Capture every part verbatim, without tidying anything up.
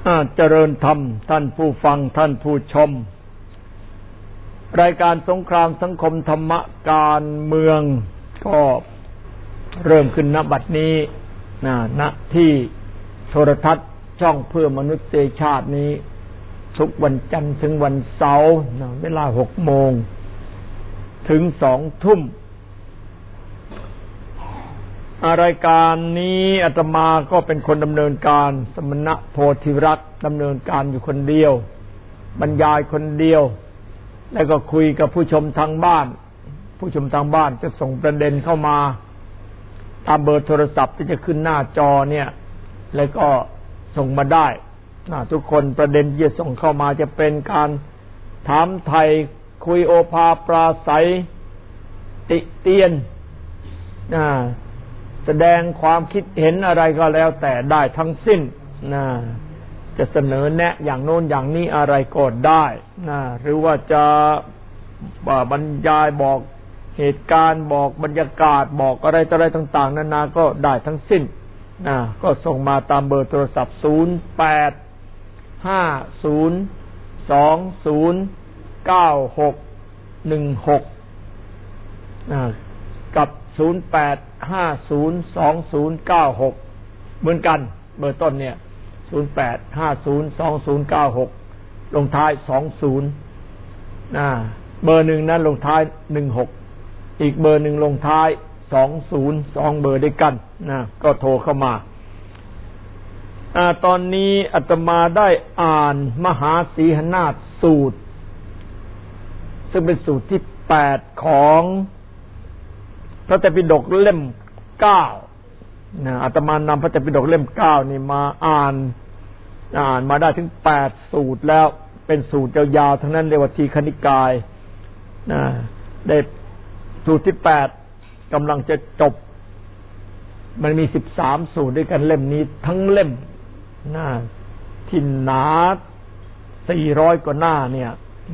เจริญธรรมท่านผู้ฟังท่านผู้ชมรายการสงครามสังคมธรรมะการเมืองก็เริ่มขึ้นณบัดนี้นะณที่โทรทัศน์ช่องเพื่อมนุษยชาตินี้ทุกวันจันทร์ถึงวันเสาร์นะเวลาหกโมงถึงสองทุ่มรายการนี้อาตมาก็เป็นคนดำเนินการสมณะโพธิรัตน์ดำเนินการอยู่คนเดียวบรรยายคนเดียวแล้วก็คุยกับผู้ชมทางบ้านผู้ชมทางบ้านจะส่งประเด็นเข้ามาตามเบอร์โทรศัพท์ที่จะขึ้นหน้าจอเนี่ยแล้วก็ส่งมาได้ทุกคนประเด็นที่จะส่งเข้ามาจะเป็นการถามไทยคุยโอภาปราศัยติเตียนแสดงความคิดเห็นอะไรก็แล้วแต่ได้ทั้งสิ้นนะจะเสนอแนะอย่างโน้นอย่างนี้อะไรก็ได้นะหรือว่าจะบรรยายบอกเหตุการณ์บอกบรรยากาศบอกอะไรต่ออะไรต่างๆนานาก็ได้ทั้งสิ้นนะก็ส่งมาตามเบอร์โทรศัพท์ศูนย์ แปด ห้า ศูนย์ สอง ศูนย์ เก้า หก หนึ่ง หกนะกับศูนย์ แปด ห้า ศูนย์ สอง ศูนย์ เก้า หกเหมือนกันเบอร์ต้นเนี่ยศูนย์ แปด ห้า ศูนย์ สอง ศูนย์ เก้า หกลงท้ายสองศูนย์นะเบอร์หนึ่งนั้นลงท้ายหนึ่งหกอีกเบอร์หนึ่งลงท้ายสองศูนย์สองเบอร์ด้วยกันนะก็โทรเข้ามาอ่าตอนนี้อาตมาได้อ่านมหาสีหนาฏสูตรซึ่งเป็นสูตรที่แปดของพระไตรปิฎกเล่มเก้านะอาตมานำพระไตรปิฎกเล่มเก้านี่มาอ่านอ่านมาได้ถึงแปดสูตรแล้วเป็นสูตรยาวๆทั้งนั้นเรียกว่าทีฆนิกายนะได้สูตรที่แปดกำลังจะจบมันมีสิบสามสูตรด้วยกันเล่มนี้ทั้งเล่มนะที่หนาสี่ร้อยกว่าหน้าเนี่ย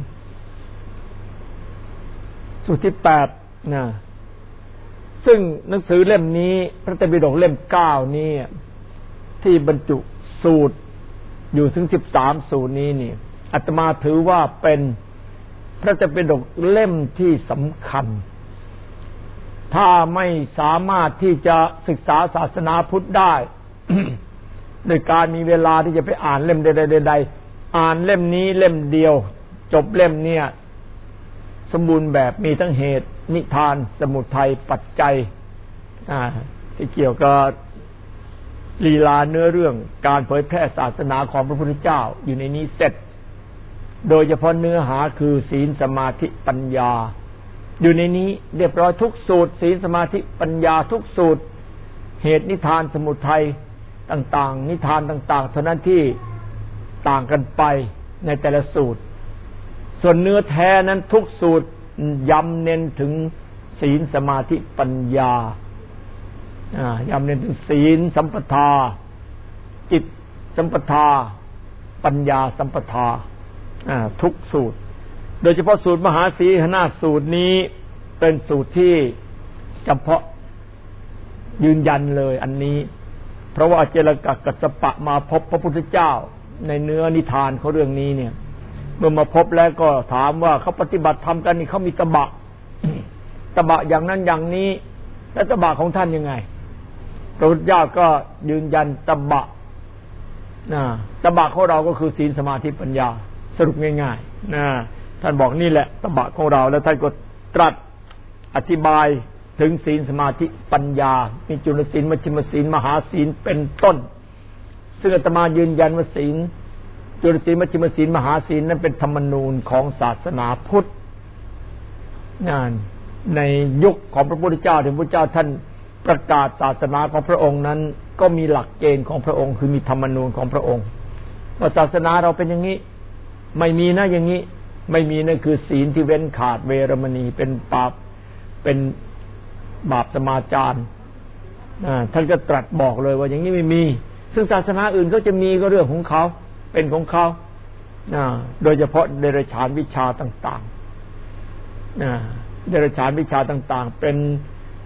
สูตรที่แปดนะซึ่งหนังสือเล่มนี้พระไตรปิฎกเล่มเก้านี้ที่บรรจุสูตรอยู่ถึงสิบสามสูตรนี้นี่อาตมาถือว่าเป็นพระไตรปิฎกเล่มที่สำคัญถ้าไม่สามารถที่จะศึกษาศาสนาพุทธได้ โดยการมีเวลาที่จะไปอ่านเล่มใดๆๆอ่านเล่มนี้เล่มเดียวจบเล่มเนี้ยสมบูรณ์แบบมีทั้งเหตุนิทานสมุทัยปัจจัยที่เกี่ยวกับลีลาเนื้อเรื่องการเผยแพร่ศาสนาของพระพุทธเจ้าอยู่ในนี้เสร็จโดยเฉพาะเนื้อหาคือศีลสมาธิปัญญาอยู่ในนี้เรียบร้อยทุกสูตรศีลสมาธิปัญญาทุกสูตรเหตุนิทานสมุทัยต่างๆนิทานต่างๆเท่านั้นที่ต่างกันไปในแต่ละสูตรส่วนเนื้อแท้นั้นทุกสูตรย้ำเน้นถึงศีลสมาธิปัญญาย้ำเน้นถึงศีลสัมปทาจิตสัมปทาปัญญาสัมปทาทุกสูตรโดยเฉพาะสูตรมหาสีหนาฏสูตรนี้เป็นสูตรที่เฉพาะยืนยันเลยอันนี้เพราะว่าอเจลกัสกัสสปะมาพบพระพุทธเจ้าในเนื้อนิทานเขาเรื่องนี้เนี่ยเมื่อมาพบแล้วก็ถามว่าเขาปฏิบัติธรรมกันนี่เขามีตบะ ตบะอย่างนั้นอย่างนี้แล้วตบะของท่านยังไงพระพุทธเจ้าก็ยืนยันตบะนะตบะของเราก็คือศีลสมาธิปัญญาสรุปง่ายๆนะท่านบอกนี่แหละตบะของเราแล้วท่านก็ตรัสอธิบายถึงศีลสมาธิปัญญามีจุลศีลมัชฌิมศีลมหาศีลเป็นต้นซึ่งอาตมายืนยันว่าศีลจุลศีลมัชฌิมศีลมหาศีลนั้นเป็นธรรมนูญของศาสนาพุทธนั่นในยุคของพระพุทธเจ้าที่พระพุทธเจ้าท่านประกาศศาสนาของพระองค์นั้นก็มีหลักเกณฑ์ของพระองค์คือมีธรรมนูญของพระองค์ว่าศาสนาเราเป็นอย่างนี้ไม่มีนะอย่างนี้ไม่มีนั่นคือศีลที่เว้นขาดเวรมณีเป็นบาปเป็นบาปสมาจารท่านก็ตรัสบอกเลยว่าอย่างนี้ไม่มีซึ่งศาสนาอื่นก็จะมีก็เรื่องของเขาเป็นของเขาโดยเฉพาะเดรัจฉานวิชาต่างๆเดรัจฉานวิชาต่างๆเป็น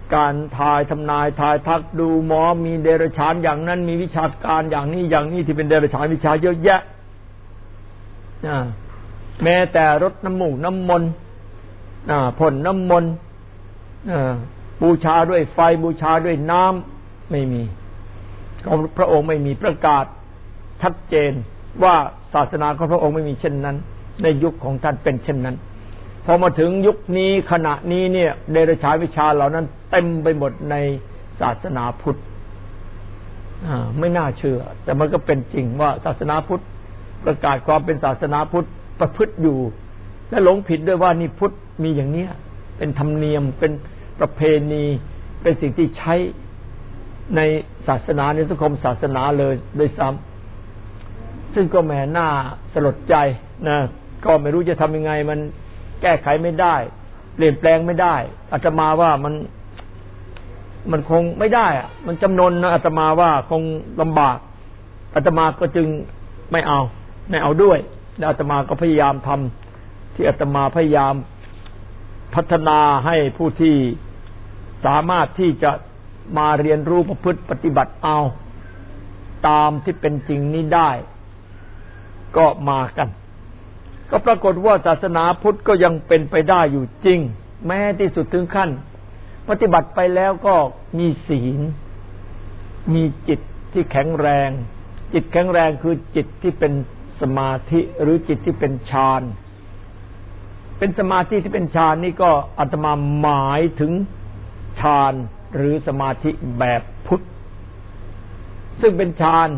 การทายทำนายทายทักดูหมอมีเดรัจฉานอย่างนั้นมีวิชาการอย่างนี้อย่างนี้ที่เป็นเดรัจฉานวิชาเยอะแยะแม้แต่รดน้ำมูกน้ำมนต์พ่นน้ำมนต์บูชาด้วยไฟบูชาด้วยน้ำไม่มีของพระองค์ไม่มีประกาศชัดเจนว่าศาสนาของพระองค์ไม่มีเช่นนั้นในยุคของท่านเป็นเช่นนั้นพอมาถึงยุคนี้ขณะนี้เนี่ยเดรัจฉานวิชาเหล่านั้นเต็มไปหมดในศาสนาพุทธไม่น่าเชื่อแต่มันก็เป็นจริงว่าศาสนาพุทธประกาศความเป็นศาสนาพุทธประพฤติอยู่และหลงผิดด้วยว่านี่พุทธมีอย่างเนี้ยเป็นธรรมเนียมเป็นประเพณีเป็นสิ่งที่ใช้ในศาสนาในสังคมศาสนาเลยโดยซ้ำซึ่งก็แหมหน้าสลดใจนะก็ไม่รู้จะทำยังไงมันแก้ไขไม่ได้เปลี่ยนแปลงไม่ได้อาตมาว่ามันมันคงไม่ได้อะมันจำนนนะอาตมาว่าคงลำบากอาตมาก็จึงไม่เอาไม่เอาด้วยแล้วอาตมาก็พยายามทำที่อาตมาพยายามพัฒนาให้ผู้ที่สามารถที่จะมาเรียนรู้ประพฤติปฏิบัติเอาตามที่เป็นจริงนี้ได้ก็มากันก็ปรากฏว่าศาสนาพุทธก็ยังเป็นไปได้อยู่จริงแม้ที่สุดถึงขั้นปฏิบัติไปแล้วก็มีศีลมีจิตที่แข็งแรงจิตแข็งแรงคือจิตที่เป็นสมาธิหรือจิตที่เป็นฌานเป็นสมาธิที่เป็นฌานนี่ก็อาตมาหมายถึงฌานหรือสมาธิแบบพุทธซึ่งเป็นฌาน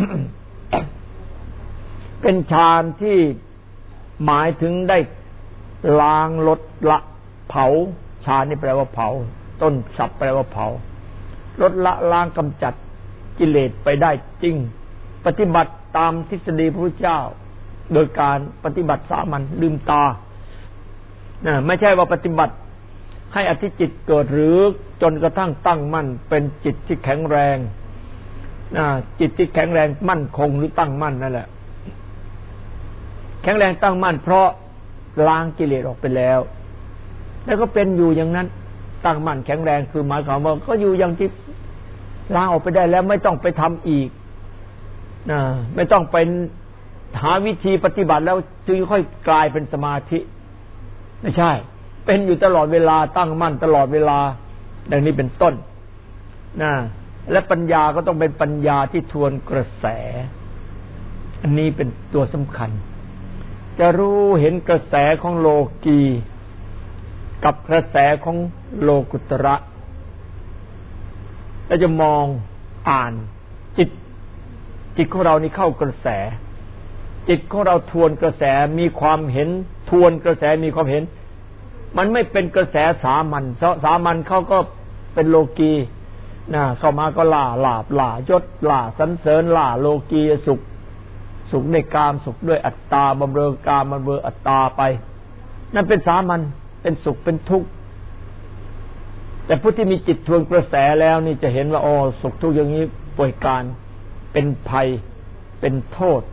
เป็นฌานที่หมายถึงได้ล้างลดละเผาฌานนี่แปลว่าเผาต้นศัพท์แปลว่าเผาลดละล้างกำจัดกิเลสไปได้จริงปฏิบัติตามทฤษฎีพระพุทธเจ้าโดยการปฏิบัติสามัญลืมตานะไม่ใช่ว่าปฏิบัติให้อธิจิตเกิดหรือจนกระทั่งตั้งมั่นเป็นจิตที่แข็งแรงนะจิตที่แข็งแรงมั่นคงหรือตั้งมั่นนั่นแหละแข็งแรงตั้งมั่นเพราะล้างกิเลสออกไปแล้วแล้วก็เป็นอยู่อย่างนั้นตั้งมั่นแข็งแรงคือหมายความว่าก็อยู่อย่างที่ล้างออกไปได้แล้วไม่ต้องไปทำอีกนะไม่ต้องไปหาวิธีปฏิบัติแล้วจึงค่อยกลายเป็นสมาธิไม่ใช่เป็นอยู่ตลอดเวลาตั้งมั่นตลอดเวลาดังนี้เป็นต้นนะและปัญญาก็ต้องเป็นปัญญาที่ทวนกระแสอันนี้เป็นตัวสำคัญจะรู้เห็นกระแสของโลกีกับกระแสของโลกุตระแล้วจะมองอ่านจิตจิตของเรานี่เข้ากระแสจิตของเราทวนกระแสมีความเห็นทวนกระแสมีความเห็นมันไม่เป็นกระแสสามัญสามัญเขาก็เป็นโลกีนะเข้ามาก็ล่าลาบล่ายศล่าสรรเสริญล่าโลกีสุขสุขในกามสุขด้วยอัตตาบำเรอกามบำเรออัตตาไปนั่นเป็นสามัญเป็นสุขเป็นทุกข์แต่ผู้ที่มีจิตทวนกระแสแล้วนี่จะเห็นว่าอ๋อสุขทุกข์อย่างนี้ป่วยการเป็นภัยเป็นโทษ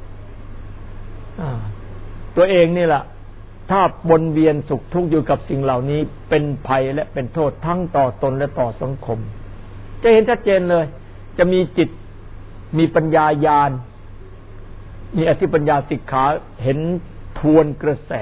ตัวเองนี่แหละถ้าวนเวียนสุขทุกข์อยู่กับสิ่งเหล่านี้เป็นภัยและเป็นโทษทั้งต่อตนและต่อสังคมจะเห็นชัดเจนเลยจะมีจิตมีปัญญาญาณมีอธิปัญญาสิกขาเห็นทวนกระแส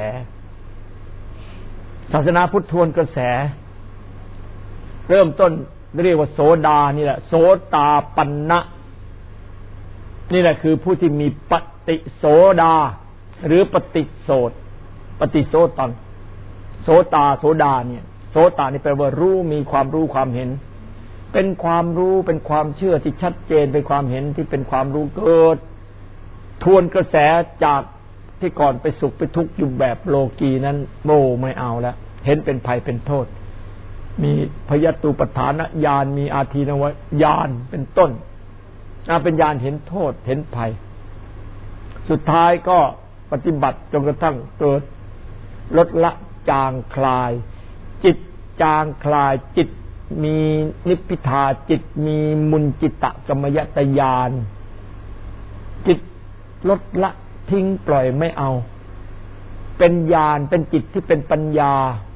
ศาสนาพุทธทวนกระแสเริ่มต้นเรียกว่าโสดานี่แหละโสตาปันนะนี่แหละคือผู้ที่มีปฏิโสดาหรือปฏิโสตปฏิโสตังโสตาโสดาเนี่ยโสตานี่แปลว่ารู้มีความรู้ความเห็นเป็นความรู้เป็นความเชื่อที่ชัดเจนเป็นความเห็นที่เป็นความรู้เกิดทวนกระแสจากที่ก่อนไปสุขไปทุกข์อยู่แบบโลกีนั้นโมไม่เอาแล้วเห็นเป็นภัยเป็นโทษมีพยตูปฐานญาณมีอาทีนวญาณเป็นต้นเป็นญาณเห็นโทษเห็นภัยสุดท้ายก็ปฏิบัติจนกระทั่งเกิดลดละจางคลายจิตจางคลายจิตมีนิพพิทาจิตมีมุนจิตะกรรมยตญาณจิตลดละทิ้งปล่อยไม่เอาเป็นญาณเป็นจิตที่เป็นปัญญา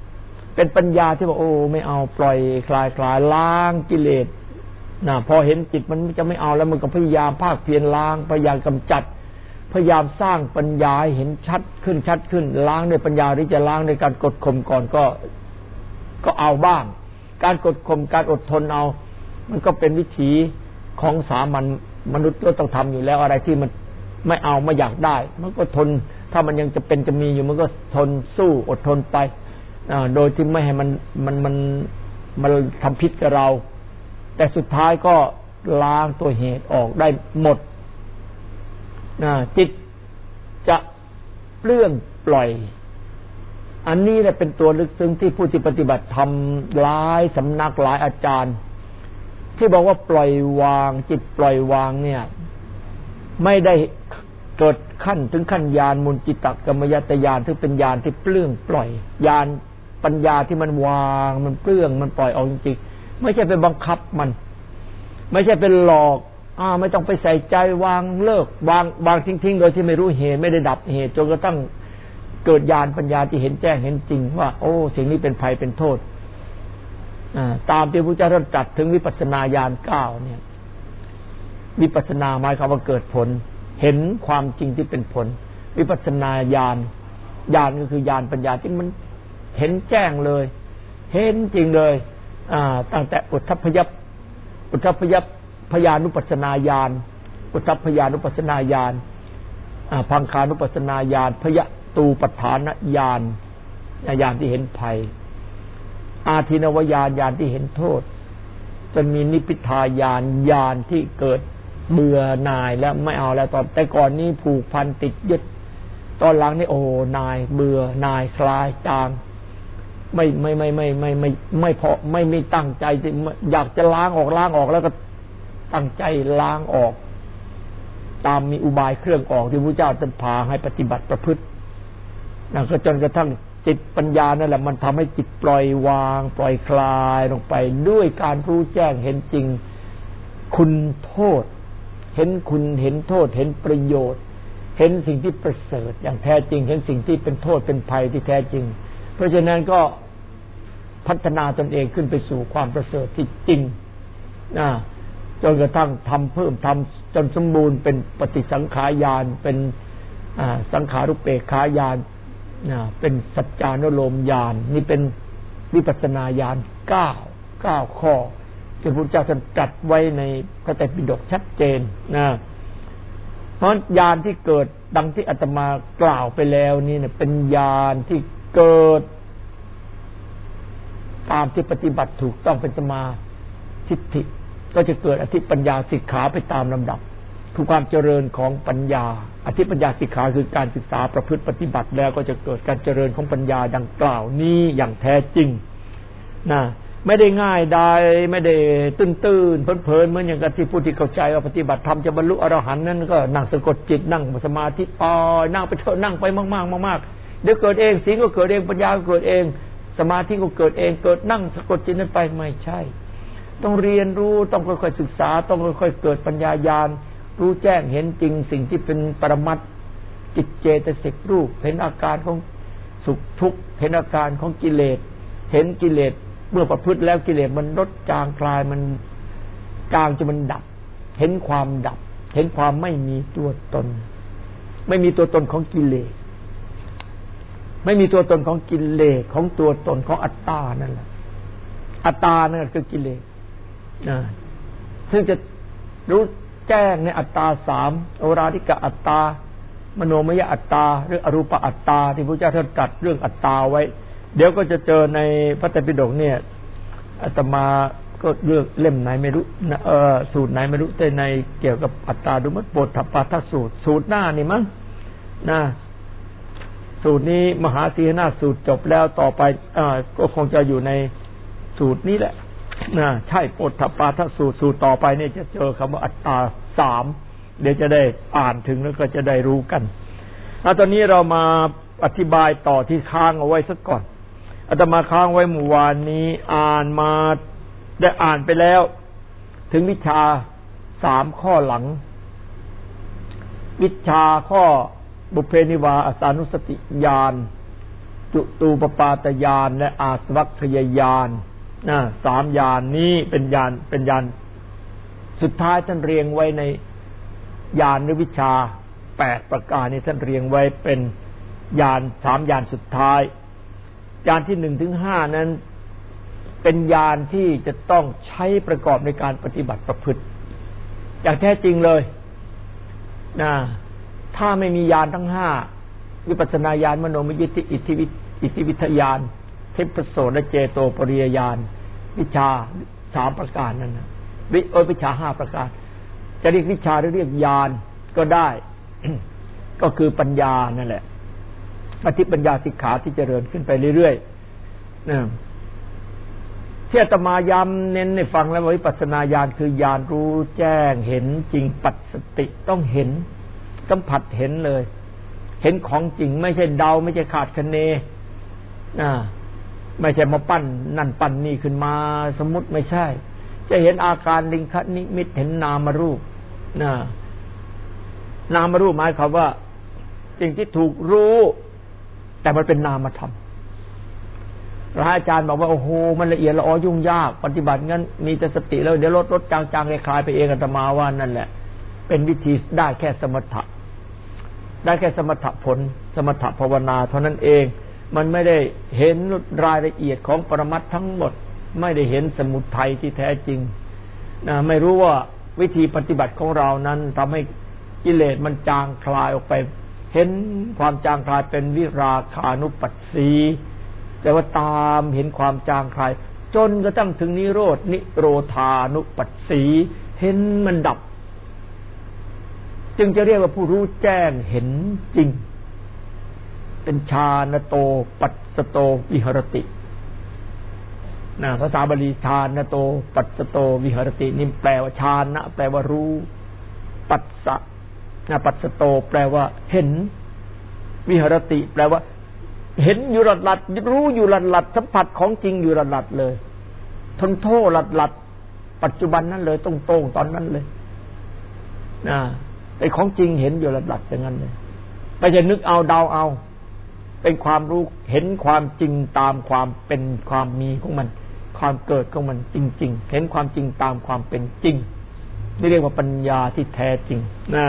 เป็นปัญญาที่ว่าโอ้ไม่เอาปล่อยคลายคลายล้างกิเลสนะพอเห็นจิตมันจะไม่เอาแล้วมันก็พยายามภาคเพียรล้างพยายามกำจัดพยายามสร้างปัญญาให้เห็นชัดขึ้นชัดขึ้นล้างด้วยปัญญาหรือจะล้างด้วยการกดข่มก่อนก็ก็เอาบ้างการกดข่มการอดทนเอามันก็เป็นวิถีของสามัญมนุษย์ก็ต้องทำอยู่แล้วอะไรที่มันไม่เอาไม่อยากได้มันก็ทนถ้ามันยังจะเป็นจะมีอยู่มันก็ทนสู้อดทนไปโดยที่ไม่ให้มันมันมันมันทำพิษกับเราแต่สุดท้ายก็ล้างตัวเหตุออกได้หมดจิตจะเปลื้องปล่อยอันนี้แหละเป็นตัวลึกซึ้งที่ผู้ที่ปฏิบัติธรรมหลายสำนักหลายอาจารย์ที่บอกว่าปล่อยวางจิตปล่อยวางเนี่ยไม่ได้เกิดขั้นถึงขั้นญาณมุนจิตกรรมยตญาณที่เป็นญาณที่เปลื้องปล่อยญาณปัญญาที่มันวางมันเปลื้องมันปล่อยออกจริงๆไม่ใช่ไปบังคับมันไม่ใช่เป็นหลอกอ่าไม่ต้องไปใส่ใจวางเลิกวางวางทิ้งๆโดยที่ไม่รู้เหตุไม่ได้ดับเหตุจนกระทั่งเกิดญาณปัญญาที่เห็นแจ้งเห็นจริงว่าโอ้สิ่งนี้เป็นภัยเป็นโทษอ่าตามที่พระพุทธเจ้าตรัสถึงวิปัสสนาญาณเก้าเนี่ยวิปัสสนาหมายความว่าเกิดผลเห็นความจริงที่เป็นผลวิปัสสนาญาณญาณก็คือญาณปัญญาที่มันเห็นแจ้งเลยเห็นจริงเลยอ่าตั้งแต่อุทธัพพยัพอุทธัพพยัพพญานุปัสสนาญาณอุทธัพพญานุปัสสนาญาณอ่าพังคานุปัสสนาญาณพยตูปฏฐานญาณญาณที่เห็นภัยอาทินวญาณญาณที่เห็นโทษจนมีนิพพิทายานญาณที่เกิดเบื่อหน่ายแล้วไม่เอาแล้วตอนแต่ก่อนนี้ผูกพันติดยึดตอนหลังนี่โอ้นายเบื่อหน่ายคลายจางไม่ไม่ไม่ไม่ไม่ไม่ไม่พอไม่ไม่ตั้งใจอยากจะล้างออกล้างออกแล้วก็ตั้งใจล้างออกตามมีอุบายเครื่องออกที่พระเจ้าท่านพาให้ปฏิบัติประพฤตินั่นก็จนกระทั่งจิตปัญญานั่นแหละมันทำให้จิตปล่อยวางปล่อยคลายลงไปด้วยการรู้แจ้งเห็นจริงคุณโทษเห็นคุณเห็นโทษเห็นประโยชน์เห็นสิ่งที่ประเสริฐอย่างแท้จริงเห็นสิ่งที่เป็นโทษเป็นภัยที่แท้จริงเพราะฉะนั้นก็พัฒนาตนเองขึ้นไปสู่ความประเสริฐที่จริงนะจนกระทั่งทำเพิ่มทำจนสมบูรณ์เป็นปฏิสังขารญาณเป็นสังขารุปเปกขาญาณเป็นสัจจานุโลมญาณนี่เป็นวิปัสสนาญาณเก้าเก้าข้อที่พระพุทธเจ้าท่านตรัสไว้ในพระไตรปิฎกชัดเจนนะเพราะญาณที่เกิดดังที่อาตมากล่าวไปแล้วนี่เนี่ยเป็นญาณที่เกิดตามที่ปฏิบัติถูกต้องเป็นสมาธิฏฐิก็จะเกิดอธิปัญญาสิกขาไปตามลำดับคือความเจริญของปัญญาอธิปัญญาสิกขาคือการศึกษาประพฤติปฏิบัติแล้วก็จะเกิดการเจริญของปัญญาดังกล่าวนี้อย่างแท้จริงนะไม่ได้ง่ายได้ไม่ได้ตื้นๆเพลินๆเหมือนอย่างกับที่ผู้ที่เข้าใจว่าปฏิบัติธรรมจะบรรลุอรหันต์นั้นก็นั่งสะกดจิตนั่งสมาธิปล่อยนั่งไปเถอะนั่งไปมากๆมากๆเดี๋ยวเกิดเองศีลก็เกิดเองปัญญาก็เกิดเองสมาธิก็เกิดเองเกิดนั่งสะกดจิตนั้นไปไม่ใช่ต้องเรียนรู้ต้องค่อยๆศึกษาต้องค่อยๆเกิดปัญญาญาณรู้แจ้งเห็นจริงสิ่งที่เป็นปรมัตถ์จิตเจตสิกรูปเห็นอาการของสุขทุกข์เห็นอาการของกิเลสเห็นกิเลสเมื่อประพฤติแล้วกิเลสมันลดจางคลายมันจางจนมันดับเห็นความดับเห็นความไม่มีตัวตนไม่มีตัวตนของกิเลสไม่มีตัวตนของกิเลสของตัวตนของอัตตานั่นแหละอัตตานั่นคือกิเลสนะซึ่งจะรู้แจ้งในอัตตาสามโอราธิกะอัตตามโนมยอัตตาหรืออรูปอัตตาที่พระเจ้าท่านตรัสเรื่องอัตตาไว้เดี๋ยวก็จะเจอในพระไตรปิฎกเนี่ยอาตมาก็เลือกเล่มไหนไม่รู้เอ่อสูตรไหนไม่รู้แต่ในเกี่ยวกับอัตตาดุมัตโปธปาทสูตรสูตรหน้านี่มั้งนะสูตรนี้มหาสีหนาสูตรจบแล้วต่อไปอ่าก็คงจะอยู่ในสูตรนี้แหละนะใช่โปธปาทสูตรสูตรต่อไปเนี่ยจะเจอคำว่าอัตตาสามเดี๋ยวจะได้อ่านถึงแล้วก็จะได้รู้กันแล้วตอนนี้เรามาอธิบายต่อที่ค้างเอาไว้สักก่อนอาตมาค้างไว้เมื่อวานนี้อ่านมาได้อ่านไปแล้วถึงวิชาสามข้อหลังวิชาข้อบุพเพนิวาสานุสติญาณจุตูปปาตญาณและอาสวัคคยญาณนะสามญาณนี้เป็นญาณเป็นญาณสุดท้ายท่านเรียงไว้ในญาณหรือวิชาแปดประการนี้ท่านเรียงไว้เป็นญาณสามญาณสุดท้ายญาณที่หนึ่งถึงห้านั้นเป็นญาณที่จะต้องใช้ประกอบในการปฏิบัติประพฤติอย่างแท้จริงเลยนะถ้าไม่มีญาณทั้งห้าวิปัสสนาญาณมโนมยิทธิอิทธิวิอิทธิวิทยานทิพพโสและเจโตปริยญาณวิชาสามประการนั้นนะวิเออวิชาห้าประการจะเรียกวิชาหรือเรียกญาณก็ได้ ก็คือปัญญานั่นแหละอธิปัญญาสิกขาที่เจริญขึ้นไปเรื่อยๆนะที่อาตมาย้ำเน้นในฟังแล้ววิปัสสนาญาณคือญาณรู้แจ้งเห็นจริงปัสสติต้องเห็นสัมผัสเห็นเลยเห็นของจริงไม่ใช่เดาไม่ใช่ขาดคะเนอ่าไม่ใช่มาปั้นนั่นปั้นนี่ขึ้นมาสมมุติไม่ใช่จะเห็นอาการลิงคนิมิตเห็นนามรูปนะนามรูปหมายความว่าสิ่งที่ถูกรู้แต่มันเป็นนามธรรมพระอาจารย์บอกว่าโอ้โหมันละเอียดละออยุ่งยากปฏิบัติงั้นมีแต่สติแล้วเดี๋ยวลดลดจางๆคลายไปเองอาตมาว่านั่นแหละเป็นวิธีได้แค่สมถะได้แค่สมถะผลสมถะภาวนาเท่านั้นเองมันไม่ได้เห็นรายละเอียดของปรมัตถ์ทั้งหมดไม่ได้เห็นสมุทัยที่แท้จริงนะไม่รู้ว่าวิธีปฏิบัติของเรานั้นทำให้กิเลสมันจางคลายออกไปเห็นความจางคลายเป็นวิราคานุปัสสีแต่ว่าตามเห็นความจางคลายจนกระทั่งถึงนิโรธนิโรธานุปัสสีเห็นมันดับจึงจะเรียกว่าผู้รู้แจ้งเห็นจริงเป็นฌานโตปัสสโตวิหรตินะภาษาบาลีฌานโตปัสสโตวิหรตินี่แปลว่าฌานะแปลว่ารู้ปัสสะนะปัสสโตแปลว่าเห็นวิหรติแปลว่าเห็นอยู่หลัดๆรู้อยู่หลัดๆสัมผัสของจริงอยู่หลัดๆเลยทนโทษหลัดๆปัจจุบันนั้นเลยตรงๆตอนนั้นเลยนะไอ้ของจริงเห็นอยู่หลัดๆอย่างนั้นเลยไม่ใช่นึกเอาเดาเอาเป็นความรู้เห็นความจริงตามความเป็นความมีของมันความเกิดของมันจริงๆเห็นความจริงตามความเป็นจริงนี่เรียกว่าปัญญาที่แท้จริงนะ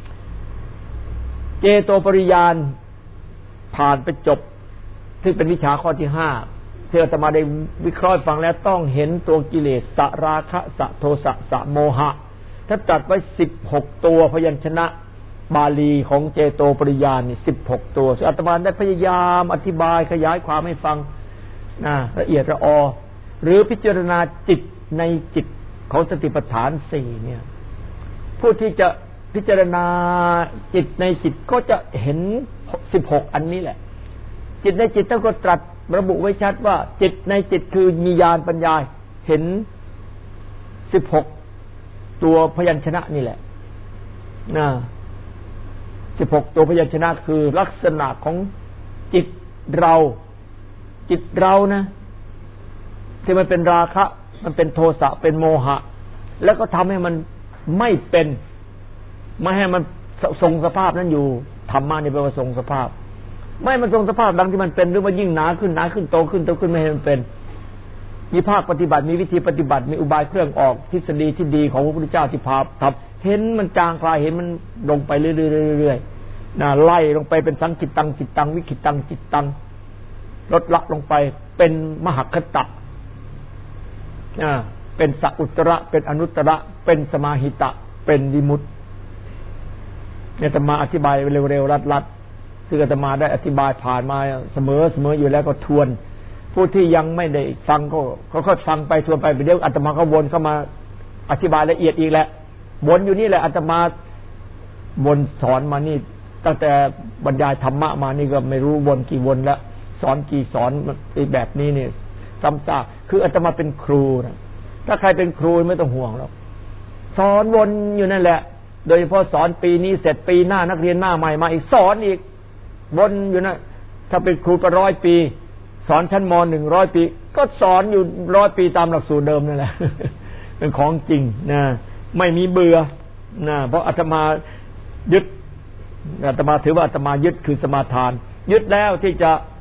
เจโตปริยญาณผ่านไปจบที่เป็นวิชาข้อที่ห้าที่อาตมาได้วิเคราะห์ฟังแล้วต้องเห็นตัวกิเลสสราคะสโทสะสโมหะถ้าจัดไว้สิบหกตัวพยัญชนะบาลีของเจโตปริยญาณนี่สิบหกตัวซึ่งอาตมาได้พยายามอธิบายขยายความให้ฟังนะละเอียดละออหรือพิจารณาจิตในจิตของสติปัฏฐานสี่เนี่ยผู้ที่จะพิจารณาจิตในจิตก็จะเห็นสิบหกอันนี้แหละจิตในจิตท่านก็ตรัสระบุไว้ชัดว่าจิตในจิตคือมีญาณปัญญาเห็นสิบหกตัวพยัญชนะนี่แหละนะสิบหกตัวพยัญชนะคือลักษณะของจิตเราจิตเรานะที่มันเป็นราคะมันเป็นโทสะเป็นโมหะแล้วก็ทำให้มันไม่เป็นไม่ให้มันทรงสภาพนั้นอยู่ธรรมะนี่แปลว่าทรงสภาพไม่มันทรงสภาพดังที่มันเป็นหรือว่ายิ่งหนาขึ้นหนาขึ้นโตขึ้นโตขึ้นไม่ให้มันเป็นมีภาคปฏิบัติมีวิธีปฏิบัติมีอุบายเครื่องออกทฤษฎีที่ดีของพระพุทธเจ้าที่พาทำเห็นมันจางคลายเห็นมันลงไปเรื่อยๆนะไล่ลงไปเป็นสังกิตตังจิตตังวิคิตังจิตตังลดละลงไปเป็นมหคตะอ่าเป็นสัอุตระเป็นอนุตระเป็นสมาหิตะเป็นวิมุตติเนี่ยอาตมาอธิบายเร็วๆรัดๆซึ่งอาตมาได้อธิบายผ่านมาเสมอเสมออยู่แล้วก็ทวนผู้ที่ยังไม่ได้ฟังก็ค่อยๆฟังไปทวนไปเดี๋ยวอาตมาก็วนเข้ามาอธิบายละเอียดอีกแหละวนอยู่นี่แหละอาตมาวนสอนมานี่ตั้งแต่บรรยายธรรมะมานี่ก็ไม่รู้วนกี่วนแล้วสอนกี่สอนแบบนี้เนี่ยซ้ำซากคืออาตมาเป็นครูนะถ้าใครเป็นครูไม่ต้องห่วงหรอกสอนวนอยู่นั่นแหละโดยเฉพาะสอนปีนี้เสร็จปีหน้านักเรียนหน้าใหม่มาอีกสอนอีกวนอยู่นะถ้าเป็นครูประร้อยปีสอนชั้นมหนึ่งร้อยปีก็สอนอยู่ร้อยปีตามหลักสูตรเดิมนั่นแหละเป็นของจริงนะไม่มีเบื่อนะเพราะอาตมายึดอาตมาถือว่าอาตมายึดคือสมาทานยึดแล้วที่จะ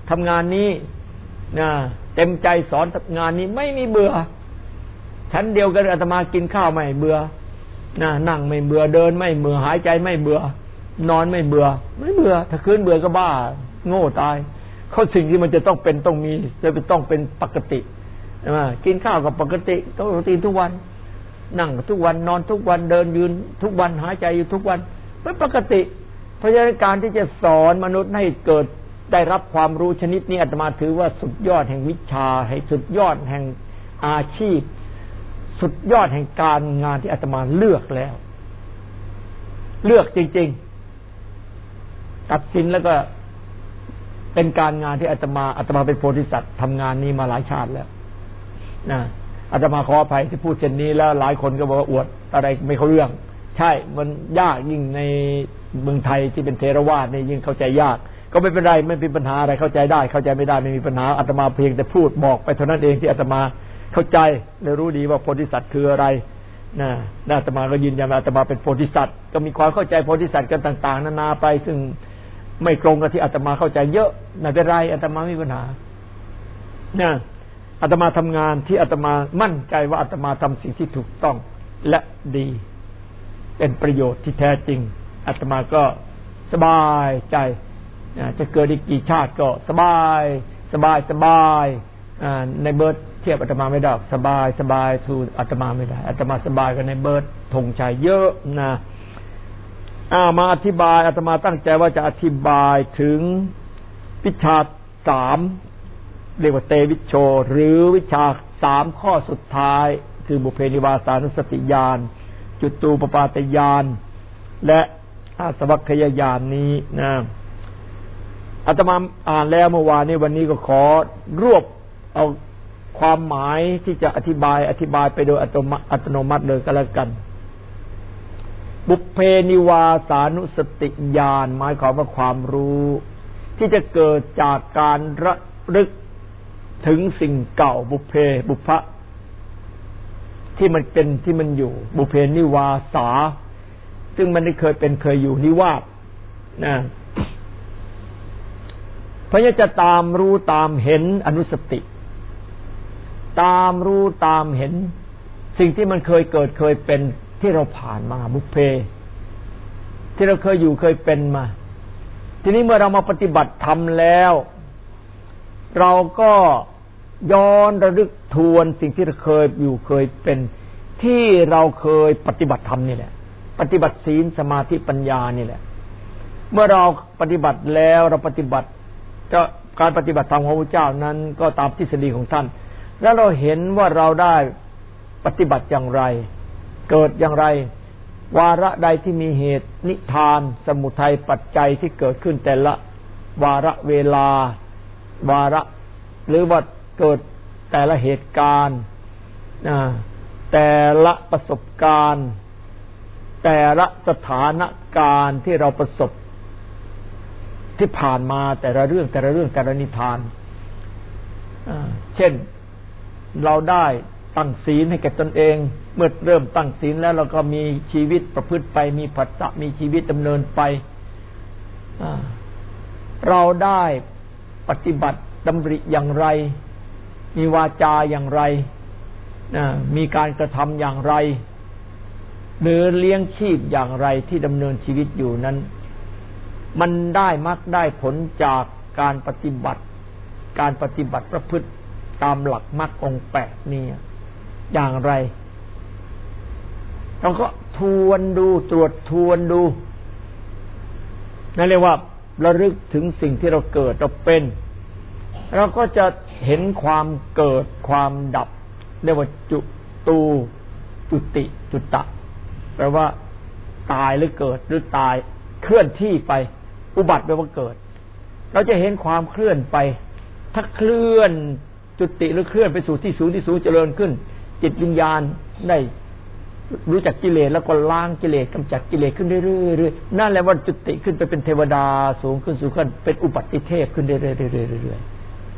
ทำงานนี้นะเต็มใจสอนงานนี้ไม่มีเบื่อชั้นเดียวกันอาตมากินข้าวไม่เบื่อนะนั่งไม่เบื่อเดินไม่เบื่อหายใจไม่เบื่อนอนไม่เบื่อไม่เบื่อถ้าคืนเบื่อก็บ้าโง่ตายเขาสิ่งที่มันจะต้องเป็นต้องมีจะต้องเป็นปกตินะกินข้าวกับปกติต้องปกติทุกวันนั่งทุกวันนอนทุกวันเดินยืนทุกวันหายใจอยู่ทุกวันเป็นปกติเพราะฉะนั้นการที่จะสอนมนุษย์ให้เกิดได้รับความรู้ชนิดนี้อาตมาถือว่าสุดยอดแห่งวิชาให้สุดยอดแห่งอาชีพสุดยอดแห่งการงานที่อาตมาเลือกแล้วเลือกจริงๆตัดสินแล้วก็เป็นการงานที่อาตมาอาตมาเป็นโพธิสัตว์ทำงานนี้มาหลายชาติแล้วนะอาตมาขออภัยที่พูดเช่นนี้แล้วหลายคนก็บอกว่าอวดอะไรไม่เข้าเรื่องใช่มันยากยิ่งในเมืองไทยที่เป็นเทรวาสนี่ยิ่งเข้าใจยากก็ไม่เป็นไรไม่เป็นปัญหาอะไรเข้าใจได้เข้าใจไม่ได้ไม่มีปัญหาอาตมาเพียงแต่พูดบอกไปเท่านั้นเองที่อาตมาเข้าใจและรู้ดีว่าโพธิสัตว์คืออะไรนะอาตมาก็ยืนยันว่าอาตมาเป็นโพธิสัตว์ก็มีความเข้าใจโพธิสัตว์กันต่างๆนานาไปซึ่งไม่ตรงกับที่อาตมาเข้าใจเยอะไม่เป็นไรอาตมาไม่มีปัญหานะอาตมาทำงานที่อาตมามั่นใจว่าอาตมาทำสิ่งที่ถูกต้องและดีเป็นประโยชน์ที่แท้จริงอาตมาก็สบายใจจะเกิดอีกกี่ชาติก็สบายสบายสบายในเบิร์ดเทียบอาตมาไม่ได้สบายสบายทูอาตมาไม่ได้อาตมาสบายกันในเบิร์ดธงชัยเยอะนะอ่ามาอธิบายอาตมาตั้งใจว่าจะอธิบายถึงวิชาสามเรียกว่าเตวิชโชหรือวิชาสามข้อสุดท้ายคือบุพเพนิวาสานุสติญาณจุตูปปาตญาณและอาสวัคคยญาณนี้นะอาตมาอ่านแล้วเมื่อวานนี้วันนี้ก็ขอรวบเอาความหมายที่จะอธิบายอธิบายไปโดยอัตโนมัติเลยก็แล้วกันบุพเพนิวาสานุสติญาณหมายความว่าความรู้ที่จะเกิดจากการระลึกถึงสิ่งเก่าบุพเพบุพพะที่มันเป็นที่มันอยู่บุพเพนิวาสาซึ่งมันได้เคยเป็นเคยอยู่นิวาสนะเพราะจะตามรู้ตามเห็นอนุสติตามรู้ตามเห็นสิ่งที่มันเคยเกิดเคยเป็นที่เราผ่านมาบุพเพที่เราเคยอยู่เคยเป็นมาทีนี้เมื่อเรามาปฏิบัติธรรมแล้วเราก็ย้อนระลึกทวนสิ่งที่เราเคยอยู่เคยเป็นที่เราเคยปฏิบัติธรรมนี่แหละปฏิบัติศีลสมาธิปัญญานี่แหละเมื่อเราปฏิบัติแล้วเราปฏิบัติก็การปฏิบัติธรรมของพระเจ้านั้นก็ตามทฤษฎีของท่านแล้วเราเห็นว่าเราได้ปฏิบัติอย่างไรเกิดอย่างไรวาระใดที่มีเหตุนิทานสมุทัยปัจจัยที่เกิดขึ้นแต่ละวาระเวลาวาระหรือว่าเกิดแต่ละเหตุการณ์แต่ละประสบการณ์แต่ละสถานการณ์ที่เราประสบที่ผ่านมาแต่ละเรื่องแต่ละเรื่องแต่ละนิทานเช่นเราได้ตั้งศีลให้แก่ตนเองเมื่อเริ่มตั้งศีลแล้วเราก็มีชีวิตประพฤติไปมีผัสสะมีชีวิตดำเนินไปเราได้ปฏิบัติดำริอย่างไรมีวาจาอย่างไรมีการกระทำอย่างไรหรือเลี้ยงชีพอย่างไรที่ดำเนินชีวิตอยู่นั้นมันได้มรรคได้ผลจากการปฏิบัติการปฏิบัติประพฤติตามหลักมรรคองค์แปดนี้อย่างไรเราก็ทวนดูตรวจทวนดูนั่นเรียกว่าระลึกถึงสิ่งที่เราเกิดเราเป็นเราก็จะเห็นความเกิดความดับเรียกว่าจุตูจุติจุตะแปลว่าตายหรือเกิดหรือตายเคลื่อนที่ไปอุบัติแปลว่าเกิดเราจะเห็นความเคลื่อนไปถ้าเคลื่อนจุติหรือเคลื่อนไปสู่ที่สูงที่สูงเจริญขึ้นจิตวิญญาณได้รู้จักกิเลสแล้วก็ล้างกิเลสกำจัดกิเลสขึ้นเรื่อยๆนั่นแหละว่าจุติขึ้นไปเป็นเทวดาสูงขึ้นสูงขึ้นเป็นอุบัติเทพขึ้นเรื่อย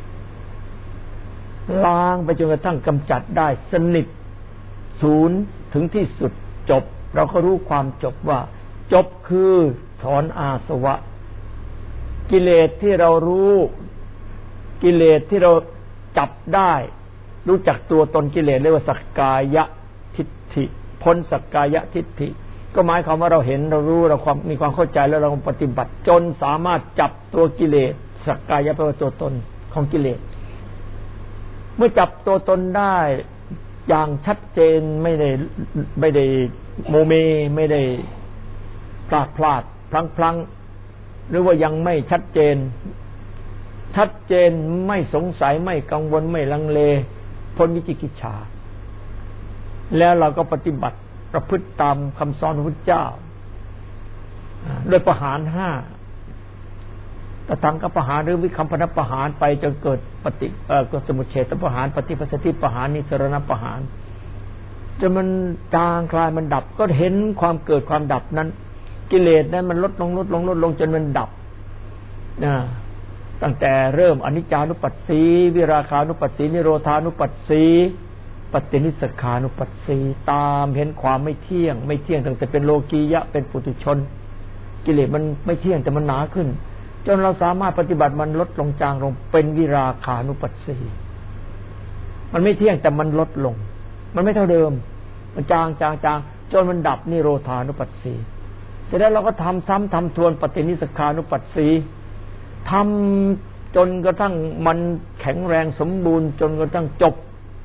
ๆล้างไปจนกระทั่งกำจัดได้สนิทศูนย์ถึงที่สุดจบเราก็รู้ความจบว่าจบคือถอนอาสวะกิเลสที่เรารู้กิเลสที่เราจับได้รู้จักตัวตนกิเลสเรียกว่าสักกายทิฏฐิพ้นสักกายทิฏฐิก็หมายความว่าเราเห็นเรารู้เราความมีความเข้าใจแล้วเราปฏิบัติจนสามารถจับตัวกิเลสสักกายะแปลว่าตัวตนของกิเลสเมื่อจับตัวตนได้อย่างชัดเจนไม่ได้ไม่ได้โมเมไม่ได้พลาดพลาดพลั้งพลั้งหรือว่ายังไม่ชัดเจนชัดเจนไม่สงสัยไม่กังวลไม่ลังเลพ้นวิจิกิจฉาแล้วเราก็ปฏิบัติประพฤติตามคำสอนของพระเจ้าโดยประหารห้าตถางคประหารหรือวิคัมพนประหารไปจนเกิดปฏิเอ่อเกิดสมุจเฉทประหารปฏิปัสสติประหารนิสรณประหารจนมันจางคลายมันดับก็เห็นความเกิดความดับนั้นกิเลสนั้นมันลดลงลดลงลดลงจนมันดับนะตั้งแต่เริ่มอนิจจานุปัสสีวิราคานุปัสสีนิโรธานุปัสสีปฏินิสสขานุปัสสีตามเห็นความไม่เที่ยงไม่เที่ยงตั้งแต่เป็นโลกียะเป็นปุถุชนกิเลสมันไม่เที่ยงแต่มันหนาขึ้นจนเราสามารถปฏิบัติมันลดลงจางลงเป็นวิราคานุปัสสีมันไม่เที่ยงแต่มันลดลงมันไม่เท่าเดิมมันจางจางจางจนมันดับนิโรธานุปัสสีเสร็จแล้วเราก็ทำซ้ำทำทวนปฏินิสสขานุปัสสีทำจนกระทั่งมันแข็งแรงสมบูรณ์จนกระทั่งจบ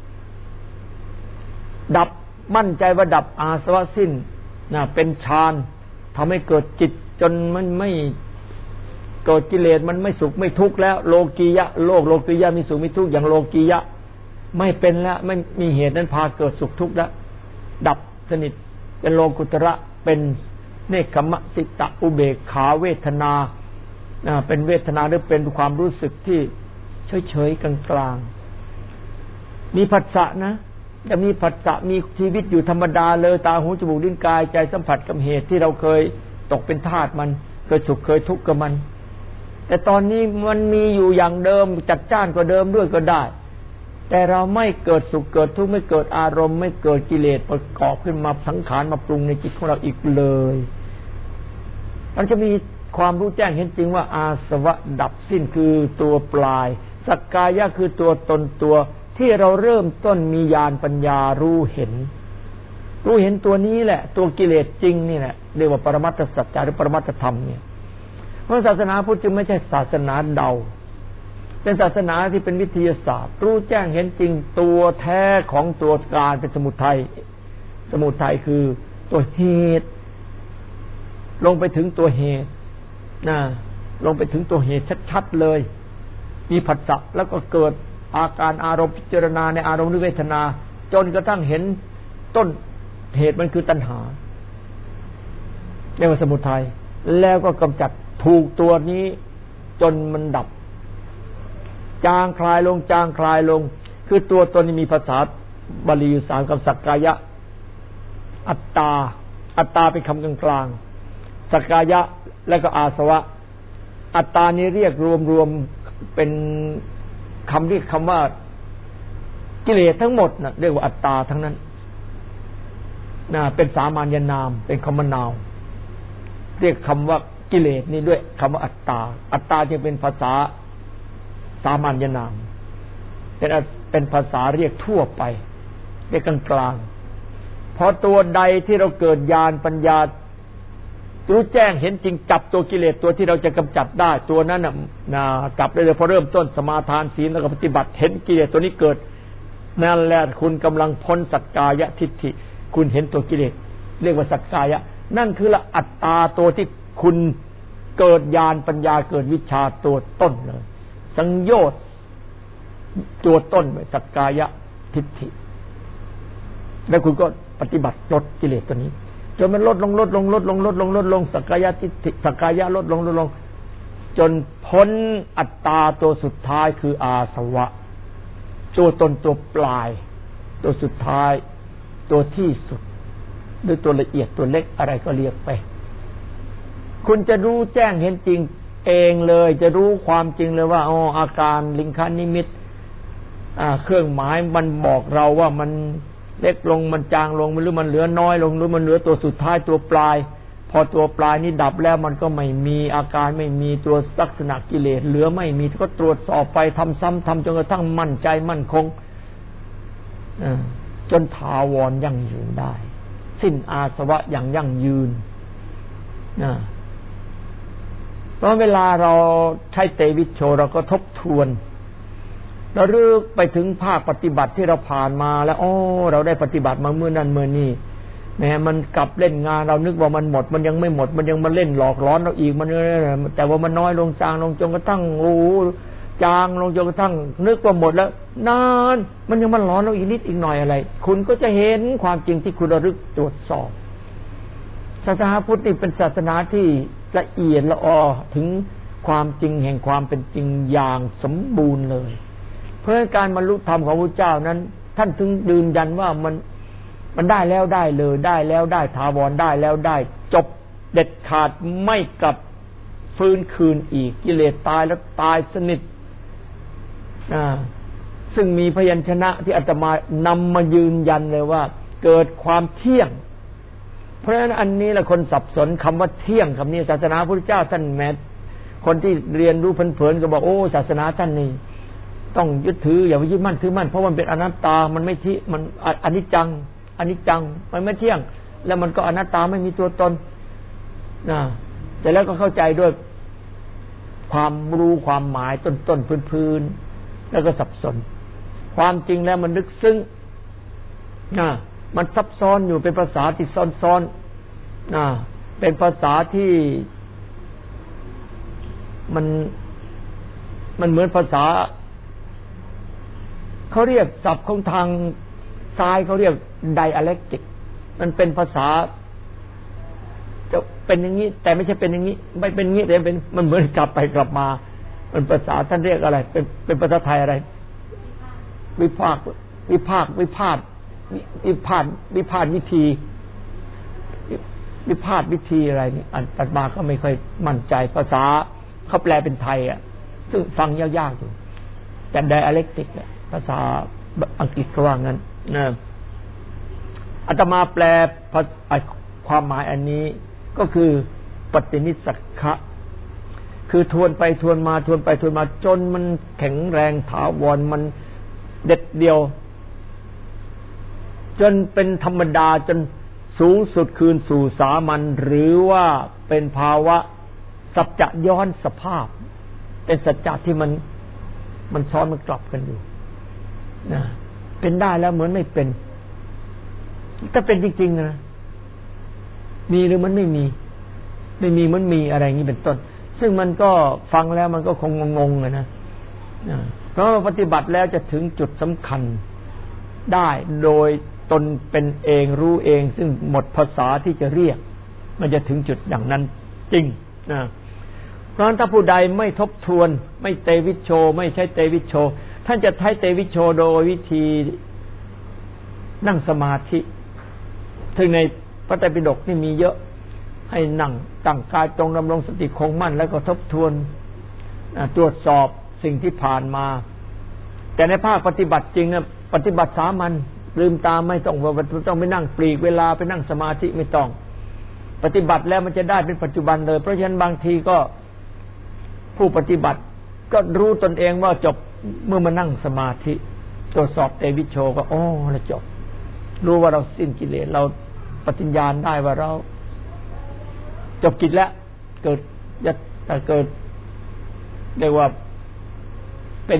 ดับมั่นใจว่าดับอาสวะสิ้นนะเป็นฌานทำให้เกิดจิตจนมันไม่เกิดกิเลสมันไม่สุขไม่ทุกข์แล้วโลกียะโลกโลกียะมีสุขมีทุกข์อย่างโลกียะไม่เป็นแล้วไม่มีเหตุนั้นพาเกิดสุขทุกข์แล้วดับสนิทเป็นโลกุตระเป็นเนกขมสิตะอุเบกขาเวทนาเป็นเวทนาหรือเป็นความรู้สึกที่เฉยๆกลางๆมีผัสสะนะจะมีผัสสะมีชีวิตอยู่ธรรมดาเลยตาหูจมูกลิ้นกายใจสัมผัสกับเหตุที่เราเคยตกเป็นทาสมันเคยสุขเคยทุกข์กับมันแต่ตอนนี้มันมีอยู่อย่างเดิมจัดจ้านกว่าเดิมด้วยก็ได้แต่เราไม่เกิดสุขเกิดทุกข์ไม่เกิดอารมณ์ไม่เกิดกิเลสประกอบขึ้นมาสังขารมาปรุงในจิตของเราอีกเลยมันจะมีความรู้แจ้งเห็นจริงว่าอาสวะดับสิ้นคือตัวปลายสักกายะคือตัวตนตัวที่เราเริ่มต้นมีญาณปัญญารู้เห็นรู้เห็นตัวนี้แหละตัวกิเลสจริงนี่แหละเรียกว่าปรมัตถสัจจะหรือปรมัตถธรรมเนี่ยเพราะศาสนาพุทธจึงไม่ใช่ศาสนาเดาเป็นศาสนาที่เป็นวิทยาศาสตร์รู้แจ้งเห็นจริงตัวแท้ของตัวการเป็นสมุทัยสมุทัยคือตัวเหตุลงไปถึงตัวเหตุนะลงไปถึงตัวเหตุชัดๆเลยมีผัสสะแล้วก็เกิดอาการอารมณ์พิจารณาในอารมณ์หรือเวทนาจนกระทั่งเห็นต้นเหตุมันคือตัณหาเรียกว่าสมุทัยแล้วก็กำจัดถูกตัวนี้จนมันดับจางคลายลงจางคลายลงคือตัวตนนี้มีภาษาบาลีอยู่สามคำสักกายะอัตตาอัตตาเป็นคำกลางๆสักกายะแล้วก็อาสวะอัตตานี้เรียกรวมๆเป็นคำเรียกคำว่ากิเลสทั้งหมดนะเรียกว่าอัตตาทั้งนั้นนะเป็นสามัญญนามเป็นคำนามเรียกคำว่ากิเลสนี่ด้วยคำว่าอัตตาอัตตาจึงเป็นภาษาสามัญญนามเป็นเป็นภาษาเรียกทั่วไปเรียกกลางๆพอตัวใดที่เราเกิดญาณปัญญารู้แจ้งเห็นจริงจับตัวกิเลสตัวที่เราจะกำจัดได้ตัวนั้นน่ะนะจับได้เลยพอเริ่มต้นสมาทานศีลแล้วก็ปฏิบัติเห็นกิเลสตัวนี้เกิดนั่นแหละคุณกำลังพ้นสักกายทิฏฐิคุณเห็นตัวกิเลสเรียกว่าสักกายะนั่นคือละอัตตาตัวที่คุณเกิดญาณปัญญาเกิดวิชาตัวต้นเลยสังโยชน์ตัวต้นสักกายทิฏฐิแล้วคุณก็ปฏิบัติลดกิเลสตัวนี้จนมันลดลงลดลงลดลงลดลงลดลงสักกายทิฏฐิสักกายะลดลงลดลงจนพ้นอัตตาตัวสุดท้ายคืออาสวะตัวตนตัวปลายตัวสุดท้ายตัวที่สุดหรือตัวละเอียดตัวเล็กอะไรก็เรียกไปคุณจะรู้แจ้งเห็นจริงเองเลยจะรู้ความจริงเลยว่าอ๋ออาการลิงคานิมิตอ่าเครื่องหมายมันบอกเราว่ามันเล็กลงมันจางลงหรือมันเหลือน้อยลงหรือมันเหลือตัวสุดท้ายตัวปลายพอตัวปลายนี้ดับแล้วมันก็ไม่มีอาการไม่มีตัวลักษณะกิเลสเหลือไม่มีก็ตรวจสอบไปทำซ้ำทำจนกระทั่งมั่นใจมั่นคงจนถาวรยั่งยืนได้สิ้นอาสวะอย่างยั่งยืนนะเพราะเวลาเราใช้เตวิชโชเราก็ทบทวนเราลึกไปถึงภาคปฏิบัติที่เราผ่านมาแล้วโอ้เราได้ปฏิบัติมาเมื่อนั้นเมื่อนี้แม้มันกลับเล่นงานเรานึกว่ามันหมดมันยังไม่หมดมันยังมาเล่นหลอกล้อนเราอีกมันแต่ว่ามันน้อยลงจางลงจนกระทั่งโอ้จางลงจนกระทั่งนึกว่าหมดแล้วนานมันยังมาหลอนเราอีกนิดอีกหน่อยอะไรคุณก็จะเห็นความจริงที่คุณระลึกตรวจสอบศาสนาพุทธนี่เป็นศาสนาที่ละเอียดละออถึงความจริงแห่งความเป็นจริงอย่างสมบูรณ์เลยเพราะการบรรลุธรรมของพระเจ้านั้นท่านถึงยืนยันว่ามันมันได้แล้วได้เลยได้แล้วได้ถาวรได้แล้วได้จบเด็ดขาดไม่กลับฟื้นคืนอีกกิเลสตายแล้วตายสนิทอ่าซึ่งมีพยัญชนะที่อาตมานำมายืนยันเลยว่าเกิดความเที่ยงเพราะฉะนั้นอันนี้แหละคนสับสนคำว่าเที่ยงคำนี้ศาสนาพระพุทธเจ้าท่านแม้คนที่เรียนรู้เพลินๆก็บอกโอ้ศาสนาท่านนี่ต้องยึดถืออย่าไปยึดมั่นถือมั่นเพราะมันเป็นอนัตตามันไม่ที่มันอนิจจังอนิจจังมันไม่เที่ยงแล้วมันก็อนัตตาไม่มีตัวตนนะแต่แล้วก็เข้าใจด้วยความรู้ความหมายต้นๆพื้นๆแล้วก็สับสนความจริงแล้วมันลึกซึ้งนะมันซับซ้อนอยู่เป็นภาษาที่ซ้อนๆนะเป็นภาษาที่มันมันเหมือนภาษาเขาเรียกศัพท์ของทางซ้ายเขาเรียกไดอะแลคติกมันเป็นภาษาจะเป็นอย่างนี้แต่ไม่ใช่เป็นอย่างนี้ไม่เป็นอย่างนี้แต่เป็นมันเหมือนกลับไปกลับมามันภาษาท่านเรียกอะไรเป็นเป็นภาษาไทยอะไรวิพากษ์วิพากษ์วิพากษ์วิพากษ์วิพากษ์วิธีวิพากษ์วิธีอะไรนี่อันตัดมาก็ไม่ค่อยมั่นใจภาษาเขาแปลเป็นไทยอ่ะซึ่งฟังยากๆอยู่แต่ไดอะแลคติกเนี่ยภาษาอังกฤษก็ว่างั้นนะอาตมาแปลความหมายอันนี้ก็คือปฏินิสสักขะคือทวนไปทวนมาทวนไปทวนมาจนมันแข็งแรงถาวรมันเด็ดเดียวจนเป็นธรรมดาจนสูงสุดคืนสู่สามัญหรือว่าเป็นภาวะสัจจะย้อนสภาพเป็นสัจจะที่มันมันซ้อนมันกลับกันอยู่นะเป็นได้แล้วเหมือนไม่เป็นถ้าเป็นจริงๆนะมีหรือมันไม่มีไม่มีมันมีอะไรอย่างนี้เป็นต้นซึ่งมันก็ฟังแล้วมันก็คงงงๆนะนะเพราะปฏิบัติแล้วจะถึงจุดสำคัญได้โดยตนเป็นเองรู้เองซึ่งหมดภาษาที่จะเรียกมันจะถึงจุดอย่างนั้นจริงนะเพราะฉะนั้นถ้าผู้ใดไม่ทบทวนไม่เตวิชโชไม่ใช้เตวิชโชท่านจะใช้เตวิชโชโดยวิธีนั่งสมาธิซึ่งในพระไตรปิฎกนี่มีเยอะให้นั่งตั้งกายตรงดำรงสติคงมั่นแล้วก็ทบทวนตรวจสอบสิ่งที่ผ่านมาแต่ในภาคปฏิบัติจริงนะปฏิบัติสามัญลืมตาไม่ต้องว่าต้องไปนั่งปลีกเวลาไปนั่งสมาธิไม่ต้องปฏิบัติแล้วมันจะได้เป็นปัจจุบันเลยเพราะฉะนั้นบางทีก็ผู้ปฏิบัติก็รู้ตนเองว่าจบเมื่อมานั่งสมาธิตรวจสอบเตวิชโชก็อ๋อแล้วจบรู้ว่าเราสิ้นกิเลสเราปฏิญญาณได้ว่าเราจบกิจแล้วเกิดยัตเกิดเรียกว่าเป็น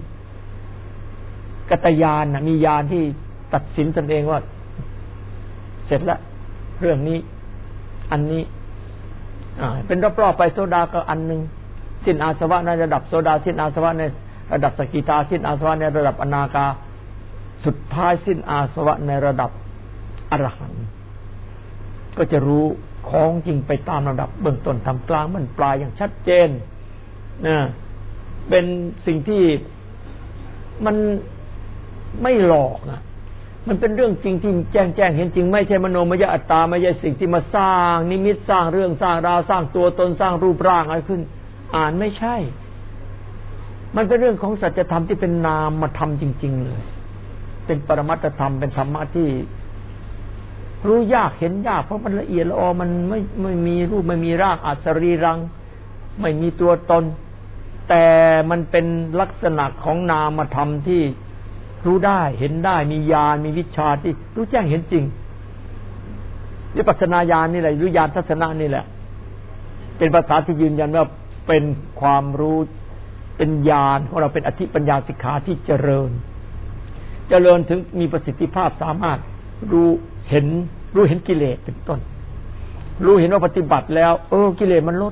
กัตญาณนะมีญาณที่ตัดสินตนเองว่าเสร็จแล้วเรื่องนี้อันนี้อ่าเป็นรอบๆไปโซดาก็อันนึงสิ้นอาสวะในระดับโซดาสิ้นอาสวะในระดับสกิทาสิ้นอาสวะในระดับอนาคาสุดท้ายสิ้นอาสวะในระดับอรหันต์ก็จะรู้ของจริงไปตามระดับเบื้องต้นทำกลางมันปลายอย่างชัดเจนนะเป็นสิ่งที่มันไม่หลอกนะมันเป็นเรื่องจริงที่แจ้งแจ้งเห็นจริงไม่ใช่มโนมยอัตตาไม่ใช่สิ่งที่มาสร้างนิมิตสร้างเรื่องสร้างราวสร้างตัวตนสร้างรูปร่างอะไรขึ้นอ่านไม่ใช่มันเป็นเรื่องของสัจธรรมที่เป็นนามธรรมจริงๆเลยเป็นปรมัตถธรรมเป็นธรรมะที่รู้ยากเห็นยากเพราะมันละเอียดละออมันไม่ไม่มีรูปไม่มีร่างอัศรีรังไม่มีตัวตนแต่มันเป็นลักษณะของนามธรรมที่รู้ได้เห็นได้มีญาณมีวิชาที่รู้แจ้งเห็นจริงวิปัสสนาญาณนี่แหละหรือญาณทัศนะนี่แหละเป็นภาษาที่ยืนยันว่าเป็นความรู้เป็นญาณของเราเป็นอธิปัญญาสิกขาที่เจริญเจริญถึงมีประสิทธิภาพสามารถรู้เห็นรู้เห็นกิเลสเป็นต้นรู้เห็นว่าปฏิบัติแล้วเออกิเลสมันลด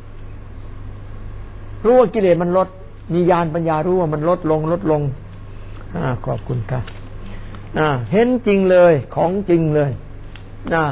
รู้ว่ากิเลสมันลดมีญาณปัญญารู้ว่ามันลดลงลดลงอ่าขอบคุณครับอ่าเห็นจริงเลยของจริงเลยนะ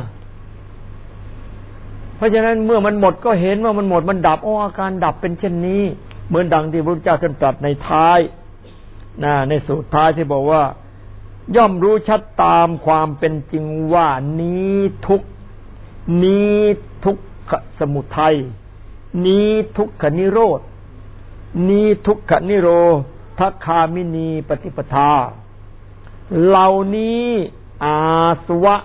เพราะฉะนั้นเมื่อมันหมดก็เห็นว่ามันหมดมันดับอ๋ออาการดับเป็นเช่นนี้เหมือนดังที่พระพุทธเจ้าท่านตรัสในท้ายนะในสูตรท้ายที่บอกว่าย่อมรู้ชัดตามความเป็นจริงว่านี้ทุกนี้ทุกขสมุทัยนี้ทุกขนิโรธนี้ทุกขนิโรธคามินีปฏิปทาเหล่านี้อาสวะ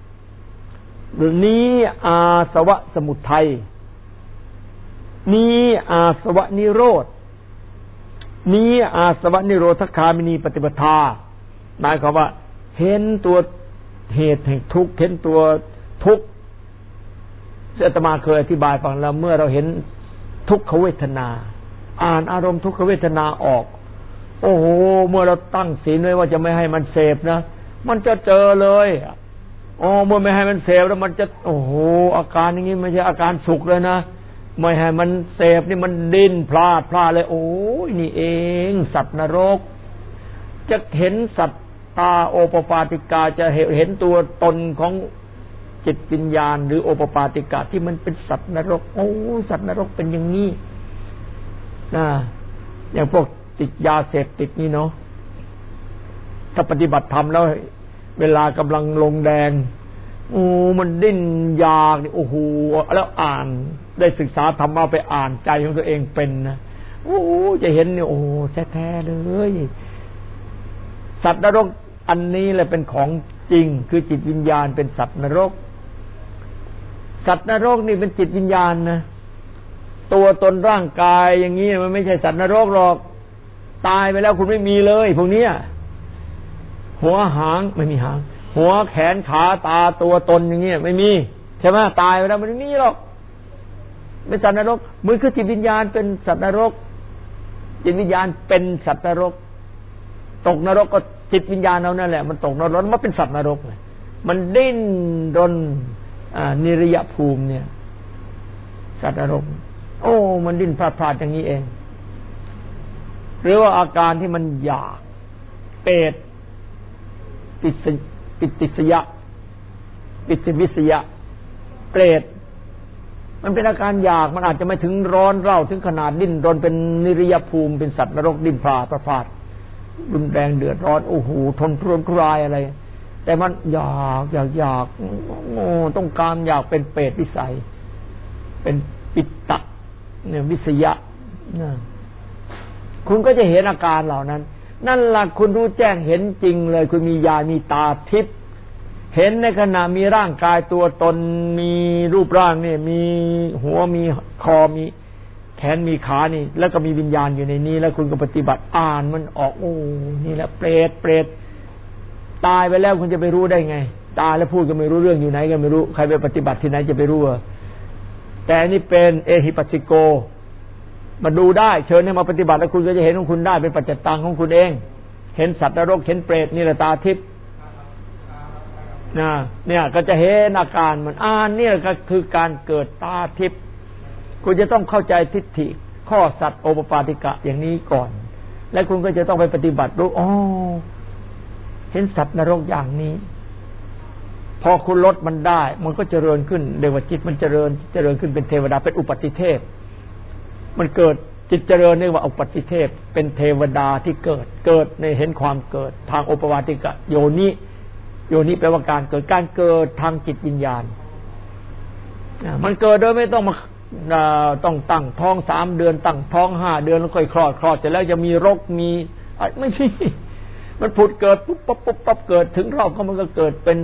นี้อาสวะสมุทัยนี้อาสวะนิโรธนี้อาสวะนิโรธคามินีปฏิปทาหมายความว่าเห็นตัวเหตุแห่งทุกข์เห็นตัวทุกข์อาตมาเคยอธิบายฟังแล้วเมื่อเราเห็นทุกขเวทนาอ่านอารมณ์ทุกขเวทนาออกโอ้โหเมื่อเราตั้งศีลไว้ว่าจะไม่ให้มันเสพนะมันจะเจอเลยอ๋อเมื่อไม่ให้มันเสพแล้วมันจะโอ้โหอาการอย่างนี้ไม่ใช่อาการสุขเลยนะไม่ให้มันเสพนี่มันดิ้นพลาดพลาดเลยโอ้ยนี่เองสัตว์นรกจะเห็นสัตว์ตาโอปปาติกาจะเห็นตัวตนของจิตวิญญาณหรือโอปปาติกาที่มันเป็นสัตว์นรกโอ้สัตว์นรกเป็นอย่างนี้นะอย่างพวกติดยาเสพติดนี่เนาะถ้าปฏิบัติธรรมแล้วเวลากำลังลงแดงโอ้มันดิ้นอยากนี่โอ้โหแล้วอ่านได้ศึกษาธรรมะไปอ่านใจของตัวเองเป็นนะโอ้จะเห็นเนี่ยโอ้แท้ๆเลยสัตว์นรกอันนี้แหละเป็นของจริงคือจิตวิญญาณเป็นสัตว์นรกสัตว์นรกนี่เป็นจิตวิญญาณนะตัวตนร่างกายอย่างนี้มันไม่ใช่สัตว์นรกหรอกตายไปแล้วคุณไม่มีเลยพวกนี้หัวหางไม่มีหางหัวแขนขาตาตัวตนอย่างนี้ไม่มีใช่ไหมตายไปแล้วมันไม่มีหรอกเป็นสัตว์นรกมือคือจิตวิญญาณเป็นสัตว์นรกจิตวิญญาณเป็นสัตว์นรกตกนรกก็จิตวิญญาณเรานั่นแหละมันตกนรกมันเป็นสัตว์นรกเลยมันดิ้นรนนิริยภูมิเนี่ยสัตว์นรกโอ้มันดิ้นพลาดพลาดอย่างนี้เองหรือว่าอาการที่มันอยากเปรตปิสปิติสยะปิติวิสยะเปรตมันเป็นอาการอยากมันอาจจะไม่ถึงร้อนเร่าถึงขนาดดิ้นรนเป็นนิริยภูมิเป็นสัตว์นรกดิ้นพลาดพลาดรุนแรงเดือดร้อนโอ้โหทนทุรนทุรายอะไรแต่มันอยากอยากอยากโอ้ต้องการอยากเป็นเปรตวิสัยเป็นปิตตะเนี่ยวิสยะนะคุณก็จะเห็นอาการเหล่านั้นนั่นล่ะคุณรู้แจ้งเห็นจริงเลยคุณมีญาณมีตาทิพย์เห็นในขณะมีร่างกายตัวตนมีรูปร่างเนี่ยมีหัวมีคอมีแขนมีขานี่แล้วก็มีวิญญาณอยู่ในนี้แล้วคุณก็ปฏิบัติอ่านมันออกโอ้นี่แหละเปรตเปรตตายไปแล้วคุณจะไปรู้ได้ไงตายแล้วพูดก็ไม่รู้เรื่องอยู่ไหนก็ไม่รู้ใครไปปฏิบัติที่ไหนจะไปรู้อ่ะแต่นี่เป็นเอหิปัสสิโกมาดูได้เชิญให้มาปฏิบัติแล้วคุณก็จะเห็นของคุณได้เป็นปัจจตังของคุณเองเห็นสัตว์นรกเห็นเปรตนี่แหละตาทิพย์นะเนี่ยก็จะเห็นอาการมันอ่านเนี่ยก็คือการเกิดตาทิพย์คุณจะต้องเข้าใจทิฏฐิข้อสัตว์โอปปาติกะอย่างนี้ก่อนและคุณก็จะต้องไปปฏิบัติรู้อ๋อเห็นสัตว์นรกอย่างนี้พอคุณลดมันได้มันก็เจริญขึ้นเดวจิตมันเจริญเจริญขึ้นเป็นเทวดาเป็นอุปติเทพมันเกิดจิตเจริญเรียกว่าอุปติเทพเป็นเทวดาที่เกิดเกิดในเห็นความเกิดทางโอปปาติกะโยนิโยนิแปลว่าการเกิดการเกิดทางจิตวิญญาณมันเกิดโดยไม่ต้องมาต้องตั้งท้องสามเดือนตั้งท้องห้าเดือนแล้วค่อยคลอดคลอดเสร็จแล้วจะมีรกมีไม่ใช่มันผุดเกิดปุ๊บปั๊บปุ๊บปั๊บเกิดถึงรอบก็มันก็เกิดเป็นเ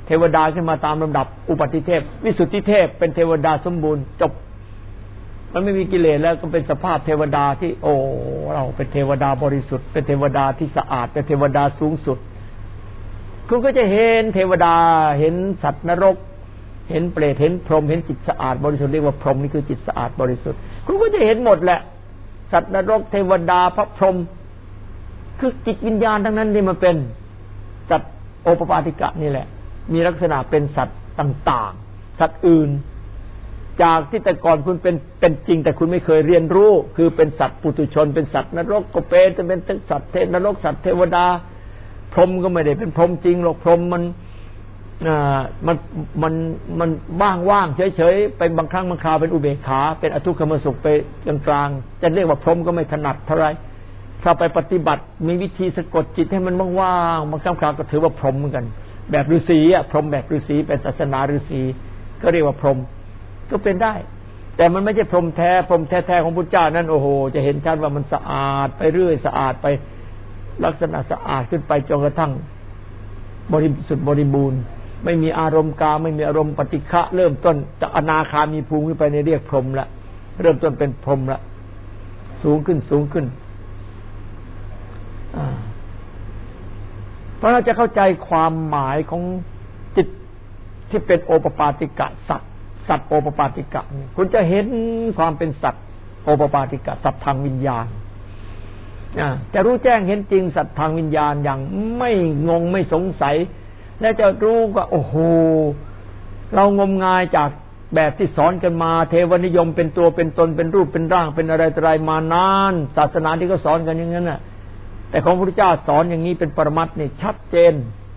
เทวดาขึ้นมาตามลำดับอุปาทิเทพวิสุทธิเทพเป็นเทวดาสมบูรณ์จบมันไม่มีกิเลสแล้วก็เป็นสภาพเทวดาที่โอ้เราเป็นเทวดาบริสุทธิ์เป็นเทวดาที่สะอาดเป็นเทวดาสูงสุดคุณก็จะเห็นเทวดาเห็นสัตว์นรกเห็นเปรตเห็นพรหมเห็นจิตสะอาดบริสุทธิ์เรียกว่าพรหมนี่คือจิตสะอาดบริสุทธิ์คุณก็จะเห็นหมดแหละสัตว์นรกเทวดาพระพรหมคือจิตวิญญาณทั้งนั้นที่มันเป็นสัตว์โอปปาติกะนี่แหละมีลักษณะเป็นสัตว์ต่างๆสัตว์อื่นจากที่แต่ก่อนคุณเป็นเป็นจริงแต่คุณไม่เคยเรียนรู้คือเป็นสัตว์ปุถุชนเป็นสัตว์นรกก็เป็นจะเป็นสัตว์เทนรกสัตว์เทวดาพรหมก็ไม่ได้เป็นพรหมจริงหรอกพรหมมันอ่ามันมันมันบ้างว่างเฉยๆไปบางครั้งบางคราวเป็นอุเบกขาเป็นอทุกขมสุขไปกลางๆจะเรียกว่าพรหมก็ไม่ถนัดเท่าไรถ้าไปปฏิบัติมีวิธีสะกดจิตให้มันว่างๆบางครั้งคราวก็ถือว่าพรหมเหมือนกันแบบฤาษีอ่ะพรหมแบบฤาษีเป็นศาสนาฤาษีก็เรียกว่าพรหมก็เป็นได้แต่มันไม่ใช่พรหมแท้พรหมแท้ๆของพุทธเจ้านั่นโอ้โหจะเห็นชัดว่ามันสะอาดไปเรื่อยสะอาดไปลักษณะสะอาดขึ้นไปจนกระทั่งบริสุทธิ์บริบูรณ์ไม่มีอารมณ์กามไม่มีอารมณ์ปฏิฆะเริ่มต้นจากอนาคามีภูมิขึ้นไปในเรียกพรหมละเริ่มต้นเป็นพรหมละสูงขึ้นสูงขึ้นเพราะเราจะเข้าใจความหมายของจิตที่เป็นโอปปาติกะสัตว์สัตว์โอปปาติกะคุณจะเห็นความเป็นสัตว์โอปปาติกะสัตว์ทางวิญญาณจะรู้แจ้งเห็นจริงสัตว์ทางวิญญาณอย่างไม่งงไม่สงสัยและจะรู้ว่าโอ้โหเรางมงายจากแบบที่สอนกันมาเทวนิยมเป็นตัวเป็นตนเป็นรูปเป็นร่างเป็นอะไรอะไรมานานศาสนาที่ก็สอนกันอย่างนั้นน่ะแต่ของพระพุทธเจ้าสอนอย่างนี้เป็นปรมัตถ์นี่ชัดเจน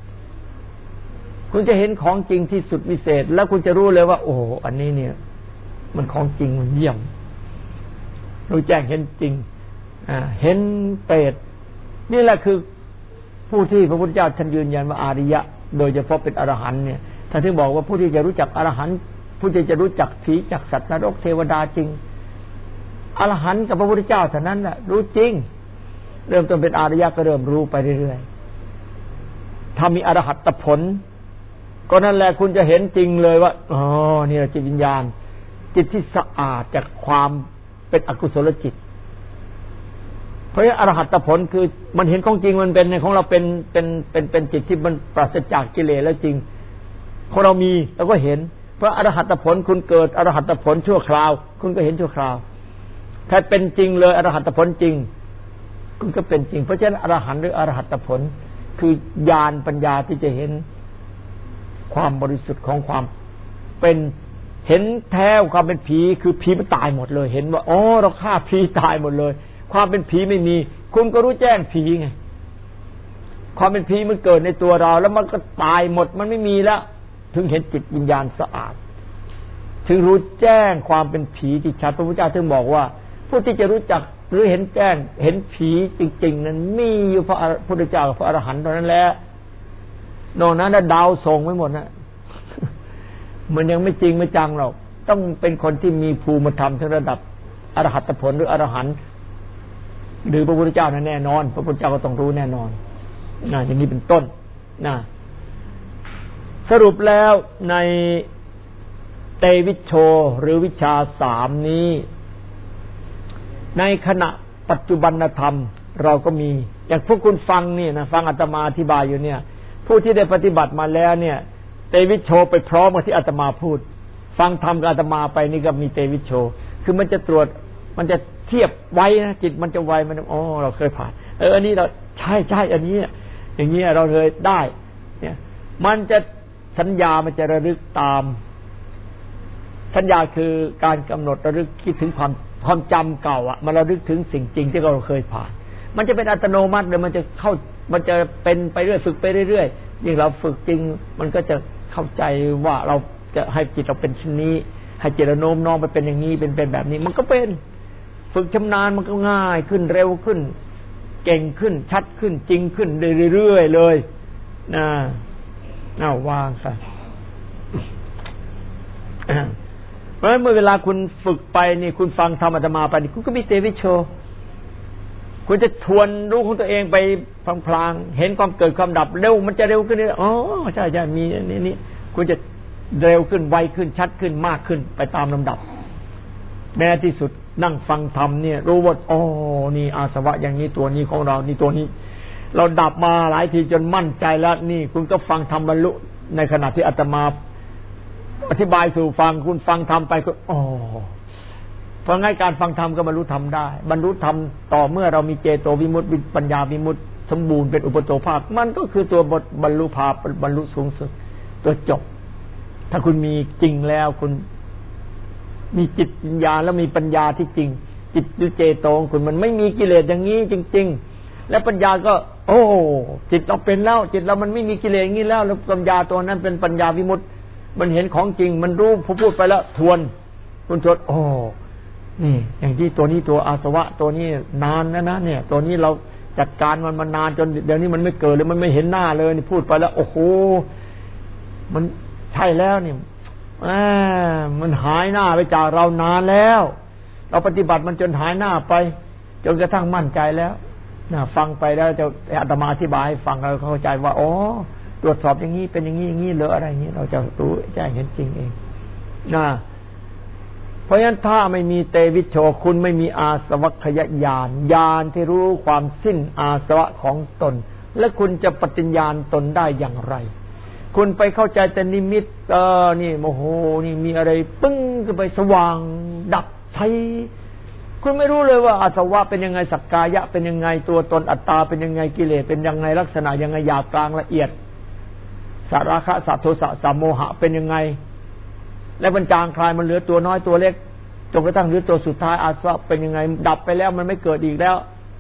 คุณจะเห็นของจริงที่สุดวิเศษแล้วคุณจะรู้เลยว่าโอ้อันนี้เนี่ยมันของจริงมันเยี่ยมรู้แจ้งเห็นจริงอ่าเห็นเปรตนี่แหละคือผู้ที่พระพุทธเจ้าท่านยืนยันว่าอาริยะโดยเฉพาะเป็นอรหันต์เนี่ยท่านถึงบอกว่าผู้ที่จะรู้จักอรหันต์ผู้ที่จะรู้จักผีจักสัตว์นรกเทวดาจริงอรหันต์กับพระพุทธเจ้าเท่านั้นแหละรู้จริงเริ่มต้นเป็นอริยะก็เริ่มรู้ไปเรื่อยๆถ้ามีอรหัตผลก็นั่นแหละคุณจะเห็นจริงเลยว่าอ๋อนี่แหละจิตวิญญาณจิตที่สะอาดจากความเป็นอกุศลจิตเพราะอรหัตผลคือมันเห็นของจริงมันเป็นในของเราเป็นเป็นเป็นเป็นจิตที่มันปราศจากกิเลสแล้วจริงของเรามีเราก็เห็นเพราะอรหัตผลคุณเกิดอรหัตผลชั่วคราวคุณก็เห็นชั่วคราวถ้าเป็นจริงเลยอรหัตผลจริงคุณก็เป็นจริงเพราะฉะนั้นอรหันต์หรืออรหัตผลคือญาณปัญญาที่จะเห็นความบริสุทธิ์ของความเป็นเห็นแท้ความเป็นผีคือผีมันตายหมดเลยเห็นว่าอ๋อเราฆ่าผีตายหมดเลยความเป็นผีไม่มีคุณก็รู้แจ้งผีไงความเป็นผีมันเกิดในตัวเราแล้วมันก็ตายหมดมันไม่มีแล้วถึงเห็นจิตวิญญาณสะอาดถึงรู้แจ้งความเป็นผีที่ชัดพระพุทธเจ้าถึงบอกว่าผู้ที่จะรู้จักหรือเห็นแจ้งเห็นผีจริงๆนั้นมีอยู่พระพุทธเจ้ากับพระอรหันต์เท่านั้นแหละนอกนั้นน่ะดาวส่งไว้หมดนะมันยังไม่จริงไม่จังหรอกต้องเป็นคนที่มีภูมิธรรมถึงระดับอรหัตผลหรืออรหันต์หรือพระพุทธเจ้านั้นแน่นอนพระพุทธเจ้าก็ต้องรู้แน่นอนนะอย่างนี้เป็นต้นนะสรุปแล้วในเตวิชโชหรือวิชาสามนี้ในขณะปัจจุบันธรรมเราก็มีอย่างพวกคุณฟังนี่นะฟังอาตมาอธิบายอยู่เนี่ยผู้ที่ได้ปฏิบัติมาแล้วเนี่ยเตวิชโชไปพร้อมกับที่อาตมาพูดฟังธรรมกับอาตมาไปนี่ก็มีเตวิชโชคือมันจะตรวจมันจะเทียบไว้นะจิตมันจะไวมันอ๋อเราเคยผ่านเอออันนี้เราใช่ใช่อันนี้อย่างเงี้ยเราเคยได้เนี่ยมันจะสัญญามันจะระลึกตามสัญญาคือการกำหนดระลึกคิดถึงความความจำเก่าอ่ะมันระลึกถึงสิ่งจริงที่เราเคยผ่านมันจะเป็นอัตโนมัติเลยมันจะเข้ามันจะเป็นไปเรื่อยฝึกไปเรื่อยๆยิ่งเราฝึกจริงมันก็จะเข้าใจว่าเราจะให้จิตเราเป็นเช่นนี้ให้จิตเราโน้มน้อมไปเป็นอย่างนี้เป็นเป็นแบบนี้มันก็เป็นฝึกชำนาญมันก็ง่ายขึ้นเร็วขึ้นเก่งขึ้นชัดขึ้นจริงขึ้นเรื่อยๆเลยนะน่าวางซะเพราะฉะนั้นเมื่อเวลาคุณฝึกไปนี่คุณฟังธรรมอาตมาไปนี่คุณก็มีเตวิชโชคุณจะทวนรู้ของตัวเองไปพลางๆเห็นความเกิดความดับเร็วมันจะเร็วขึ้นอ๋อใช่ใช่มีนี่นี่คุณจะเร็วขึ้นไวขึ้นชัดขึ้นมากขึ้นไปตามลำดับแม้ที่สุดนั่งฟังธรรมเนี่ยรู้ว่าอ๋อนี่อาสวะอย่างนี้ตัวนี้ของเรานี่ตัวนี้เราดับมาหลายทีจนมั่นใจแล้วนี่คุณก็ฟังธรรมบรรลุในขณะที่อาตมาอธิบายสู่ฟังคุณฟังธรรมไปก็อ๋อเพราะงั้นการฟังธรรมก็บรรลุธรรมได้บรรลุธรรมต่อเมื่อเรามีเจโตวิมุตติปัญญาวิมุตติสมบูรณ์เป็นอุปโตภาคมันก็คือตัวบรรลุภาพบรรลุสูงสุดตัวจบถ้าคุณมีจริงแล้วคุณมีจิตวิญญาณแล้วมีปัญญาที่จริงจิตดุเจโตของคุณมันไม่มีกิเลสอย่างนี้จริงๆและปัญญาก็โอ้จิตเราเป็นแล้วจิตเรามันไม่มีกิเลสอย่างนี้แล้วแล้วปัญญาตัวนั้นเป็นปัญญาวิมุตติมันเห็นของจริงมันรู้พอพูดไปแล้วทวนคุณทวนโอ้นี่อย่างที่ตัวนี้ตัวอาสวะตัวนี้นานแล้วนะเนี่ยตัวนี้เราจัดการมันมานานจนเดี๋ยวนี้มันไม่เกิดเลยมันไม่เห็นหน้าเลยนี่พูดไปแล้วโอ้โหมันใช่แล้วนี่อ่ามันหายหน้าไปจากเรานานแล้วเราปฏิบัติมันจนหายหน้าไปจนกระทั่งมั่นใจแล้วนะฟังไปแล้วจะอาตมาอธิบายให้ฟังเราเข้าใจว่าอ๋อตรวจสอบอย่างนี้เป็นอย่างนี้อย่างนี้เหรออะไรอย่างนี้เราจะรู้แจ้งเห็นจริงเองนะเพราะฉะนั้นถ้าไม่มีเตวิชโชคุณไม่มีอาสวัคยญาณญาณที่รู้ความสิ้นอาสวะของตนและคุณจะปฏิญญาณตนได้อย่างไรคุณไปเข้าใจแต่นิมิตเออนี่โมโหนี่มีอะไรปึ้งขึ้นไปสว่างดับใช้คุณไม่รู้เลยว่าอาสวะเป็นยังไงสักกายะเป็นยังไงตัวตนอัตตาเป็นยังไงกิเลสเป็นยังไงลักษณะยังไงหยาบกลางละเอียดสาราคะสัพโทสะสัมโมหะเป็นยังไงและบรรจางคลายมันเหลือตัวน้อยตัวเล็กจนกระทั่งเหลือตัวสุดท้ายอาสวะเป็นยังไงดับไปแล้วมันไม่เกิดอีกแล้ว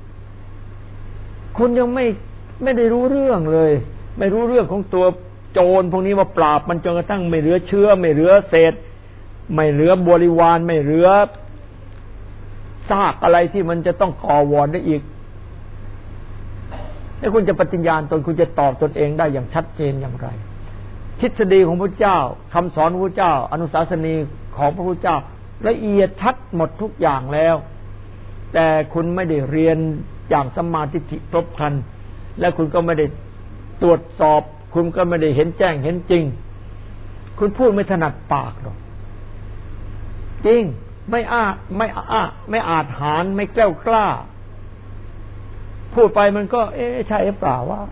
คุณยังไม่ไม่ได้รู้เรื่องเลยไม่รู้เรื่องของตัวโจรพวกนี้มาปราบมันจนกระทั่งไม่เหลือเชื้อไม่เหลือเศษไม่เหลือบริวารไม่เหลือซากอะไรที่มันจะต้องก่อวอร์ได้อีกแล้วคุณจะปฏิญญาณตนคุณจะตอบตนเองได้อย่างชัดเจนอย่างไรทฤษฎีของพระเจ้าคำสอนของพระเจ้าอนุสาสนีของพระพุทธเจ้าละเอียดชัดหมดทุกอย่างแล้วแต่คุณไม่ได้เรียนอย่างสัมมาทิฏฐิครบครันและคุณก็ไม่ได้ตรวจสอบคุณก็ไม่ได้เห็นแจ้งเห็นจริงคุณพูดไม่ถนัดปากหรอกจริงไม่อ้าไม่อ้าไม่อาจหารไม่แกล้วกล้าพูดไปมันก็เอ๊ะใช่หรือเปล่าว่า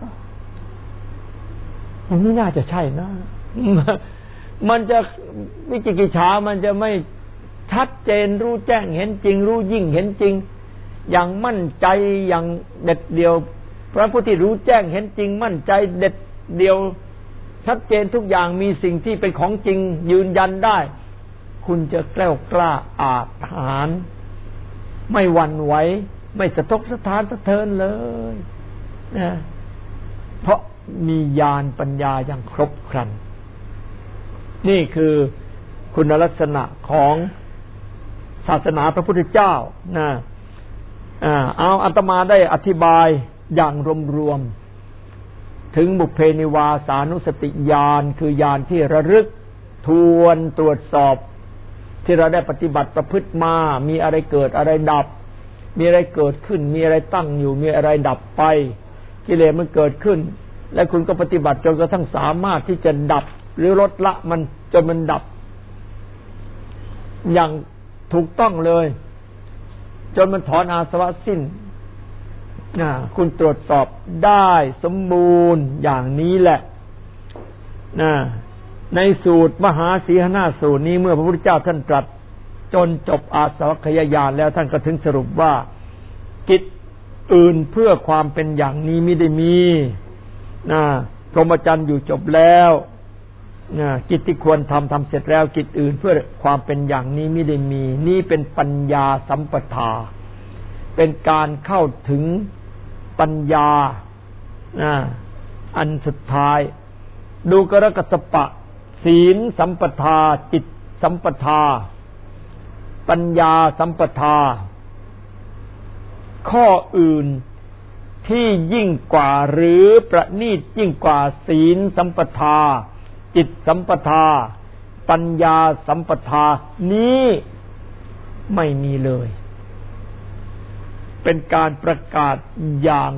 มันไม่น่าจะใช่นะมันจะวิจิกิจฉามันจะไม่ชัดเจนรู้แจ้งเห็นจริงรู้ยิ่งเห็นจริงอย่างมั่นใจอย่างเด็ดเดียวพระผู้ที่รู้แจ้งเห็นจริงมั่นใจเด็ดเดียวชัดเจนทุกอย่างมีสิ่งที่เป็นของจริงยืนยันได้คุณจะแกล้วกล้าอาจหาญไม่หวั่นไหวไม่สะทกสะท้านสะเทือนเลยนะเพราะมีญาณปัญญาอย่างครบครันนี่คือคุณลักษณะของศาสนาพระพุทธเจ้านะอ่าเอาอาตมาได้อธิบายอย่างรวมๆถึงบุพเพนิวาสานุสติญาณคือญาณที่ระลึกทวนตรวจสอบที่เราได้ปฏิบัติประพฤติมามีอะไรเกิดอะไรดับมีอะไรเกิดขึ้นมีอะไรตั้งอยู่มีอะไรดับไปกิเลสมันเกิดขึ้นและคุณก็ปฏิบัติจนกระทั่งสามารถที่จะดับหรือลดละมันจนมันดับอย่างถูกต้องเลยจนมันถอนอาสวะสิ้นนะคุณตรวจสอบได้สมบูรณ์อย่างนี้แหละนะในสูตรมหาสีหนาสูตรนี้เมื่อพระพุทธเจ้าท่านตรัสจนจบอาสวัคยญาณแล้วท่านก็ถึงสรุปว่ากิจอื่นเพื่อความเป็นอย่างนี้ไม่ได้มีนะพรหมจรรย์อยู่จบแล้วนะกิจที่ควรทำทำเสร็จแล้วกิจอื่นเพื่อความเป็นอย่างนี้ไม่ได้มีนี่เป็นปัญญาสัมปทาเป็นการเข้าถึงปัญญานะอันสุดท้ายดูกรกัสสปะศีลสัมปทาจิตสัมปทาปัญญาสัมปทาข้ออื่นที่ยิ่งกว่าหรือประณีตยิ่งกว่าศีลสัมปทาจิตสัมปทาปัญญาสัมปทานี้ไม่มีเลยเป็นการประกาศอย่าง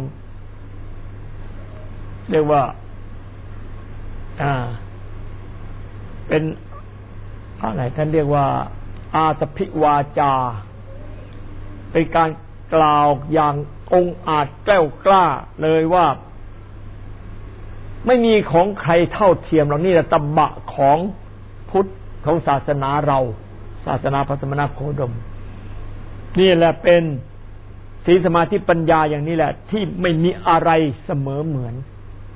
เรียกว่าอ่าเป็นอะไรท่านเรียกว่าอาตภิวาจาเป็นการกล่าวอย่างองอาจแกล้วกล้าเลยว่าไม่มีของใครเท่าเทียมหรอกนี่แหละตบะของพุทธของศาสนาเราศาสนาพระสมณโคดมนี่แหละเป็นศีลสมาธิปัญญาอย่างนี้แหละที่ไม่มีอะไรเสมอเหมือน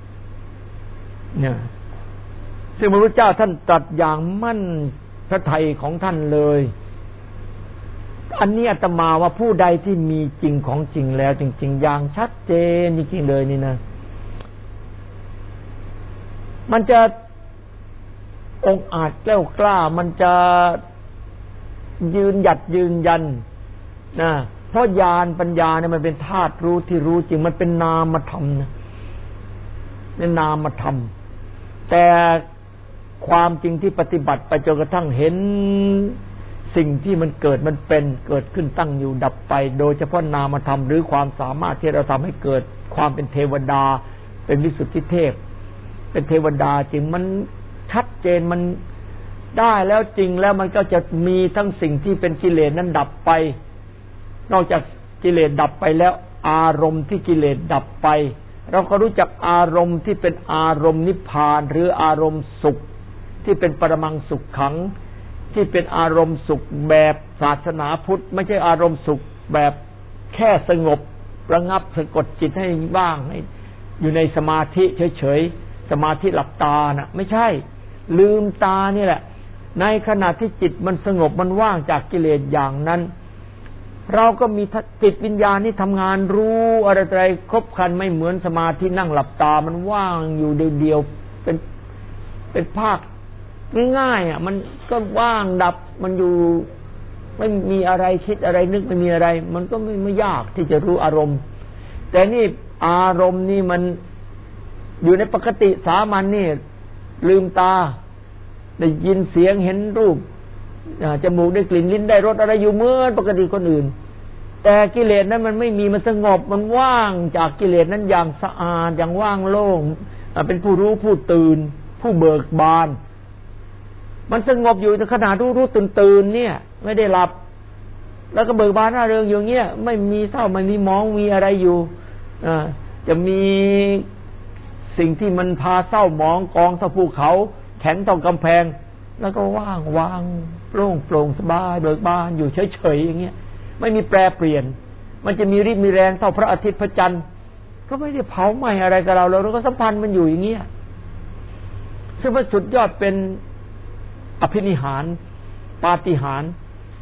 เนี่ยซึ่งพระพุทธเจ้าท่านตรัสอย่างมั่นพระทัยของท่านเลยอันนี้อาตมาว่าผู้ใดที่มีจริงของจริงแล้วจริงๆอย่างชัดเจนจริงๆเลยนี่นะมันจะองอาจแกล้วกล้ามันจะยืนหยัดยืนยันนะเพราะญาณปัญญาเนี่ยมันเป็นธาตุรู้ที่รู้จริงมันเป็นนามธรรมนะเป็นนามธรรมแต่ความจริงที่ปฏิบัติไปจนกระทั่งเห็นสิ่งที่มันเกิดมันเป็นเกิดขึ้นตั้งอยู่ดับไปโดยเฉพาะนามธรรมหรือความสามารถที่เราทำให้เกิดความเป็นเทวดาเป็นวิสุทธิเทพเป็นเทวดาจริงมันชัดเจนมันได้แล้วจริงแล้วมันก็จะมีทั้งสิ่งที่เป็นกิเลสนั้นดับไปนอกจากกิเลสดับไปแล้วอารมณ์ที่กิเลสดับไปเราก็รู้จักอารมณ์ที่เป็นอารมณ์นิพพานหรืออารมณ์สุขที่เป็นปรมังสุขขังที่เป็นอารมณ์สุขแบบศาสนาพุทธไม่ใช่อารมณ์สุขแบบแค่สงบระงับสะกดจิตให้ว่างให้อยู่ในสมาธิเฉยๆสมาธิหลับตาน่ะไม่ใช่ลืมตานี่แหละในขณะที่จิตมันสงบมันว่างจากกิเลสอย่างนั้นเราก็มีจิตวิญญาณที่ทำงานรู้อะไรๆครบครันไม่เหมือนสมาธินั่งหลับตามันว่างอยู่เดียวๆเป็นเป็นภาคง่ายๆอ่ะมันก็ว่างดับมันอยู่ไม่มีอะไรคิดอะไรนึกไม่มีอะไรมันก็ไม่ไม่ยากที่จะรู้อารมณ์แต่นี่อารมณ์นี่มันอยู่ในปกติสามัญนี่ลืมตาได้ยินเสียงเห็นรูปจมูกได้กลิ่นลิ้นได้รสอะไรอยู่เหมือนปกติคนอื่นแต่กิเลสนั้นมันไม่มีมันสงบมันว่างจากกิเลสนั้นอย่างสะอาดอย่างว่างโล่งเป็นผู้รู้ผู้ตื่นผู้เบิกบานมันสงบอยู่ในขณะรู้รู้ตื่นตื่นเนี่ยไม่ได้หลับแล้วก็เบิกบานร่าเริงอยู่เงี้ยไม่มีเศร้าไม่มีมองมีอะไรอยู่อ่าจะมีสิ่งที่มันพาเศร้าหมองกองเท่าภูเขาแข็งเท่ากำแพงแล้วก็ว่างวางโปร่งโปร่งสบายเบิกบานอยู่เฉยๆอย่างเงี้ยไม่มีแปรเปลี่ยนมันจะมีฤทธิ์มีแรงเท่าพระอาทิตย์พระจันทร์ก็ไม่ได้เผาไหม้อะไรกับเราเราก็สัมพันธ์มันอยู่อย่างเงี้ยซึ่งมันสุดยอดเป็นอภินิหารปาฏิหาริย์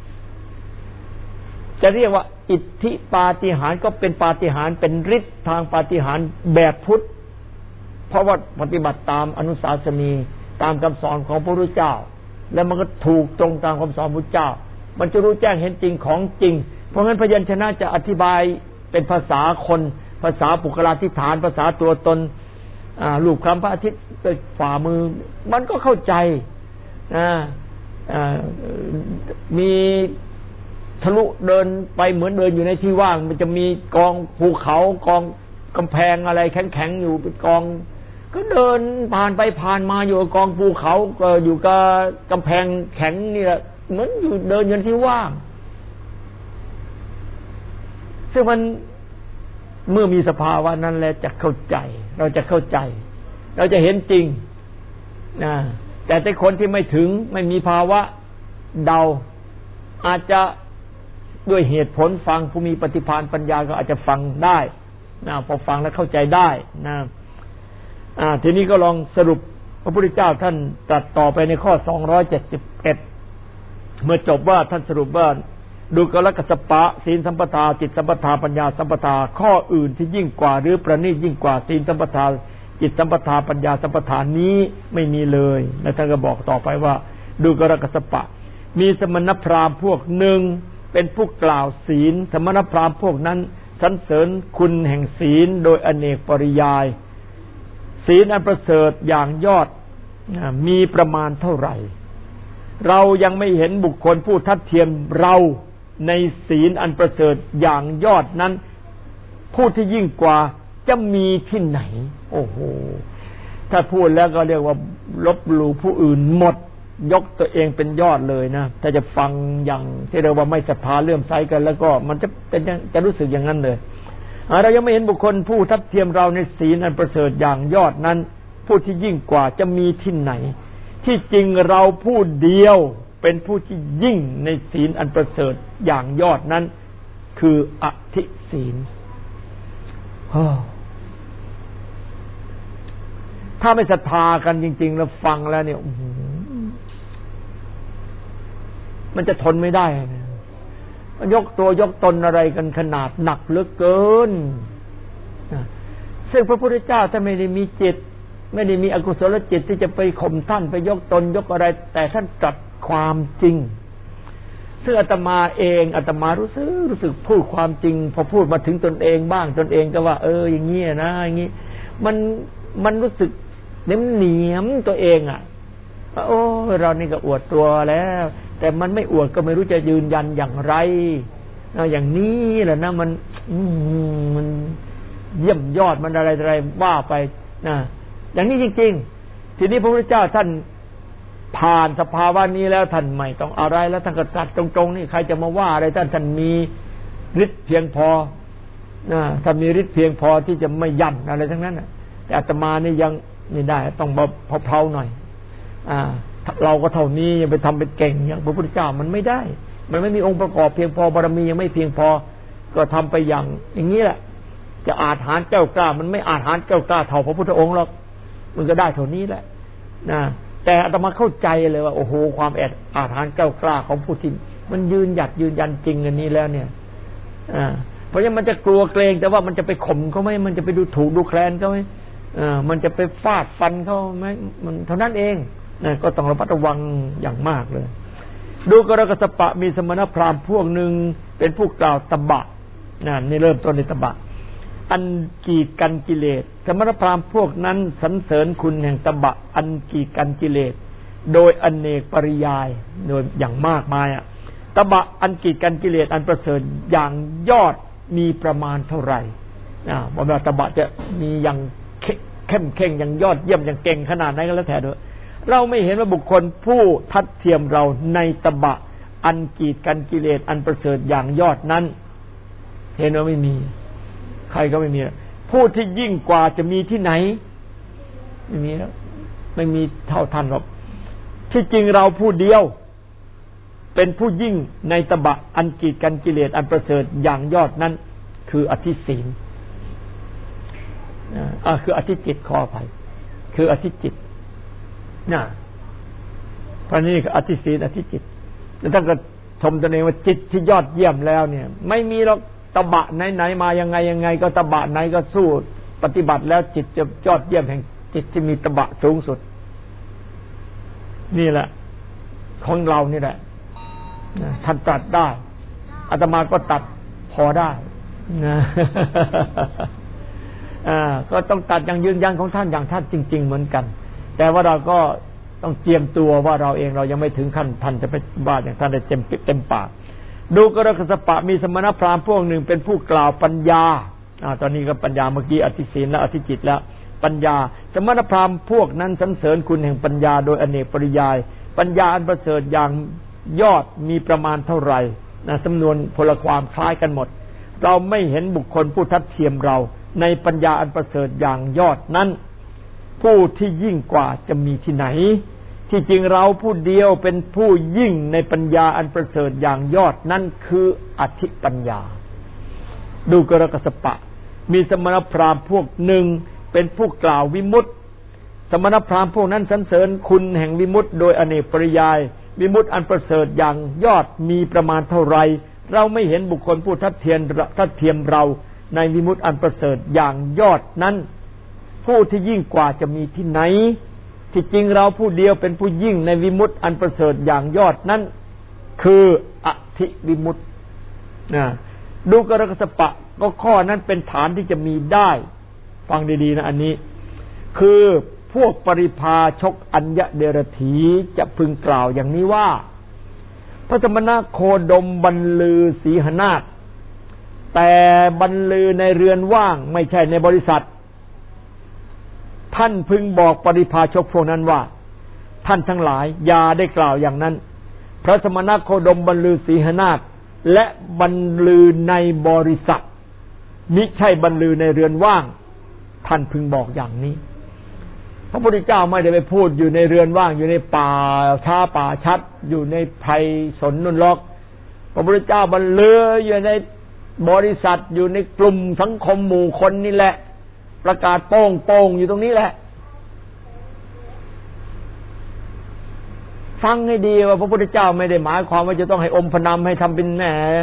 จะเรียกว่าอิทธิปาฏิหาริย์ก็เป็นปาฏิหาริย์เป็นฤทธิ์ทางปาฏิหาริย์แบบพุทธเพราะว่าปฏิบัติตามอนุสาสนีตามคำสอนของพระพุทธเจ้าแล้วมันก็ถูกตรงตามคำสอนพระพุทธเจ้ามันจะรู้แจ้งเห็นจริงของจริงเพราะงั้นพยัญชนะจะอธิบายเป็นภาษาคนภาษาปุคลาธิฐานภาษาตัวตนรูปคำพระอาทิตย์ฝ่ามือมันก็เข้าใจมีทะลุเดินไปเหมือนเดินอยู่ในที่ว่างมันจะมีกองภูเขากองกำแพงอะไรแข็งๆอยู่เป็นกองก็เดินผ่านไปผ่านมาอยู่กองภูเขาก็อยู่กับกำแพงแข็งนี่แหละเหมือนอยู่เดินอยู่ในที่ว่างซึ่งมันเมื่อมีสภาวะนั้นแล้วจะเข้าใจเราจะเข้าใจเราจะเห็นจริงนะแต่แต่คนที่ไม่ถึงไม่มีภาวะเดาอาจจะด้วยเหตุผลฟังผู้มีปฏิภาณปัญญาก็อาจจะฟังได้นะพอฟังแล้วเข้าใจได้นะอ่าทีนี้ก็ลองสรุปพระพุทธเจ้าท่านตรัสต่อไปในข้อสองร้อยเจ็ดสิบเอ็ดเมื่อจบว่าท่านสรุปว่าดูกลกัสสปะศีลสัมปทาจิตสัมปทาปัญญาสัมปทาข้ออื่นที่ยิ่งกว่าหรือประณีตยิ่งกว่าศีลสัมปทาจิตสัมปทาปัญญาสัมปทานี้ไม่มีเลยและท่านก็บอกต่อไปว่าดูกลกัสสปะมีสมณพราหมณ์พวกหนึ่งเป็นผู้กล่าวศีลสมณพราหมณ์พวกนั้นสรรเสริญคุณแห่งศีลโดยอเนกปริยายศีลอันประเสริฐอย่างยอดมีประมาณเท่าไหร่เรายังไม่เห็นบุคคลผู้ทัดเทียมเราในศีลอันประเสริฐอย่างยอดนั้นผู้ที่ยิ่งกว่าจะมีที่ไหนโอ้โหถ้าพูดแล้วก็เรียกว่าลบหลู่ผู้อื่นหมดยกตัวเองเป็นยอดเลยนะถ้าจะฟังอย่างที่เรียกว่าไม่ศรัทธาเลื่อมใสกันแล้วก็มันจะเป็นจะรู้สึกอย่างนั้นเลยเรายังไม่เห็นบุคคลผู้ทัดเทียมเราในศีลอันประเสริฐอย่างยอดนั้นผู้ที่ยิ่งกว่าจะมีที่ไหนที่จริงเราผู้เดียวเป็นผู้ที่ยิ่งในศีลอันประเสริฐอย่างยอดนั้นคืออธิศีลถ้าไม่ศรัทธากันจริงๆแล้วฟังแล้วเนี่ยมันจะทนไม่ได้มันยกตัวยกตนอะไรกันขนาดหนักเหลือเกินซึ่งพระพุทธเจ้าท่านไม่ได้มีจิตไม่ได้มีอกุศลจิตที่จะไปข่มท่านไปยกตนยกอะไรแต่ท่านตรัสความจริงซึ่งอาตมาเองอาตมารู้สึกรู้สึกพูดความจริงพอพูดมาถึงตนเองบ้างตนเองก็ว่าเอออย่างนี้นะอย่างนี้มันมันรู้สึกเน็มเหนียมตัวเองอ่ะโอ้เรานี่ก็อวดตัวแล้วแต่มันไม่อวดก็ไม่รู้จะยืนยันอย่างไรอย่างนี้แหละนะมันมันเยี่ยมยอดมันอะไรอะไรว่าไปนะอย่างนี้จริงๆทีนี้พระพุทธเจ้าท่านผ่านสภาวะนี้แล้วท่านไม่ต้องอะไรแล้วท่านก็ตรัสตรงๆนี่ใครจะมาว่าอะไรท่านท่านมีฤทธิ์เพียงพอนะท่านมีฤทธิ์เพียงพอที่จะไม่ยั่นอะไรทั้งนั้นแต่อาตมานี่ยังไม่ได้ต้องเพลาๆหน่อยอ่าเราก็เท่านี้ยังไปทำเป็นเก่งอย่างพระพุทธเจ้ามันไม่ได้มันไม่มีองค์ประกอบเพียงพอบารมียังไม่เพียงพอก็ทำไปอย่างอย่างนี้แหละจะอาจหารแก้วกล้ามันไม่อาจหารแก้วกล้าเท่าพระพุทธองค์หรอกมันก็ได้เท่านี้แหละนะแต่อาตมาเข้าใจเลยว่าโอ้โหความแอดอาจหารแก้วกล้าของผู้ที่มันยืนหยัดยืนยันจริงอันนี้แล้วเนี่ยอ่าเพราะฉะนั้นมันจะกลัวเกรงแต่ว่ามันจะไปข่มเขาไหมมันจะไปดูถูกดูแคลนเขาไหมอ่ามันจะไปฟาดฟันเขาไหมมันเท่านั้นเองนะก็ต้องระมัดระวังอย่างมากเลยดูกรกสปะมีสมณพราหมณ์พวกหนึ่งเป็นผู้กล่าวตบะนะนี่เริ่มต้นในตบะอันกีดกันกิเลสสมณพราหมณ์พวกนั้นสรรเสริญคุณแห่งตบะอันกีดกันกิเลสโดยอเนกปริยายโดยอย่างมากมายอ่ะตบะอันกีดกันกิเลสอันประเสริฐอย่างยอดมีประมาณเท่าไหร่อ่าว่าตบะจะมีอย่างเข้มเข่งอย่างยอดเยี่ยมอย่างเก่งขนาดไหนก็แล้วแต่ด้วยเราไม่เห็นว่าบุคคลผู้ทัดเทียมเราในตบะอันกีดกันกิเลสอันประเสริฐอย่างยอดนั้นเห็นว่าไม่มีใครก็ไม่มีผู้ที่ยิ่งกว่าจะมีที่ไหนไม่มีแล้วไม่มีเท่าท่านหรอกที่จริงเราผู้เดียวเป็นผู้ยิ่งในตบะอันกีดกันกิเลสอันประเสริฐอย่างยอดนั้นคืออธิศีลอ่าคืออธิจิตขออภัยคืออธิจิตน่ะเพราะนี่คืออธิศีลอธิจิตแล้วท่านก็ชมตัวเองว่าจิตที่ยอดเยี่ยมแล้วเนี่ยไม่มีหรอกตบะไหนๆมายังไงยังไงก็ตบะไหนก็สู้ปฏิบัติแล้วจิตจะยอดเยี่ยมแห่งจิตที่มีตบะสูงสุดนี่แหละของเรานี่แหละท่านตัดได้อาตมาก็ตัดพอได้นะอ่าก็ต้องตัดอย่างยืนยันของท่านอย่างท่านจริงๆเหมือนกันแต่ว่าเราก็ต้องเตรียมตัวว่าเราเองเรายังไม่ถึงขั้นท่านจะไปบ้าอย่างท่านได้เต็มเต็มปากดูกรกสปะมีสมณพราหมณ์พวกหนึ่งเป็นผู้กล่าวปัญญาอ่าตอนนี้ก็ปัญญาเมื่อกี้อธิศีลและอธิจิตแล้วปัญญาสมณพราหมณ์พวกนั้นสรรเสริญคุณแห่งปัญญาโดยอเนกปริยายปัญญาอันประเสริฐอย่างยอดมีประมาณเท่าไหร่นะสำนวนพลความคล้ายกันหมดเราไม่เห็นบุคคลผู้ทัดเทียมเราในปัญญาอันประเสริฐอย่างยอดนั้นผู้ที่ยิ่งกว่าจะมีที่ไหนที่จริงเราผู้เดียวเป็นผู้ยิ่งในปัญญาอันประเสริฐอย่างยอดนั่นคืออธิปัญญาดูกรกสปะมีสมณพราหมณ์พวกหนึ่งเป็นผู้กล่าววิมุตติสมณพราหมณ์พวกนั้นสรรเสริญคุณแห่งวิมุตติโดยอเนกปริยายวิมุตติอันประเสริฐอย่างยอดมีประมาณเท่าไรเราไม่เห็นบุคคลผู้ทัดเทียมทัดเทียมเราในวิมุตติอันประเสริฐอย่างยอดนั้นผู้ที่ยิ่งกว่าจะมีที่ไหนที่จริงเราผู้เดียวเป็นผู้ยิ่งในวิมุตติอันประเสริฐอย่างยอดนั้นคืออธิวิมุตตินะดูกรกสปะก็ข้อนั้นเป็นฐานที่จะมีได้ฟังดีๆนะอันนี้คือพวกปริพาชกอัญญเดรถีจะพึงกล่าวอย่างนี้ว่าพระสมณโคดมบรรลือสีหนาฏแต่บรรลือในเรือนว่างไม่ใช่ในบริษัทท่านพึงบอกปริพาชกพวกนั้นว่าท่านทั้งหลายอย่าได้กล่าวอย่างนั้นพระสมณโคดมบรรลือสีหนาฏและบรรลือในบริษัทมิใช่บรรลือในเรือนว่างท่านพึงบอกอย่างนี้พระพุทธเจ้าไม่ได้ไปพูดอยู่ในเรือนว่างอยู่ในป่าช้าป่าชัดอยู่ในไพรสนนุนล็อกพระพุทธเจ้าบรรลืออยู่ในบริษัทอยู่ในกลุ่มสังคมหมู่คนนี่แหละประกาศโป้งโป้งอยู่ตรงนี้แหละฟังให้ดีว่าพระพุทธเจ้าไม่ได้หมายความว่าจะต้องให้อมพนำให้ทำเป็นแหม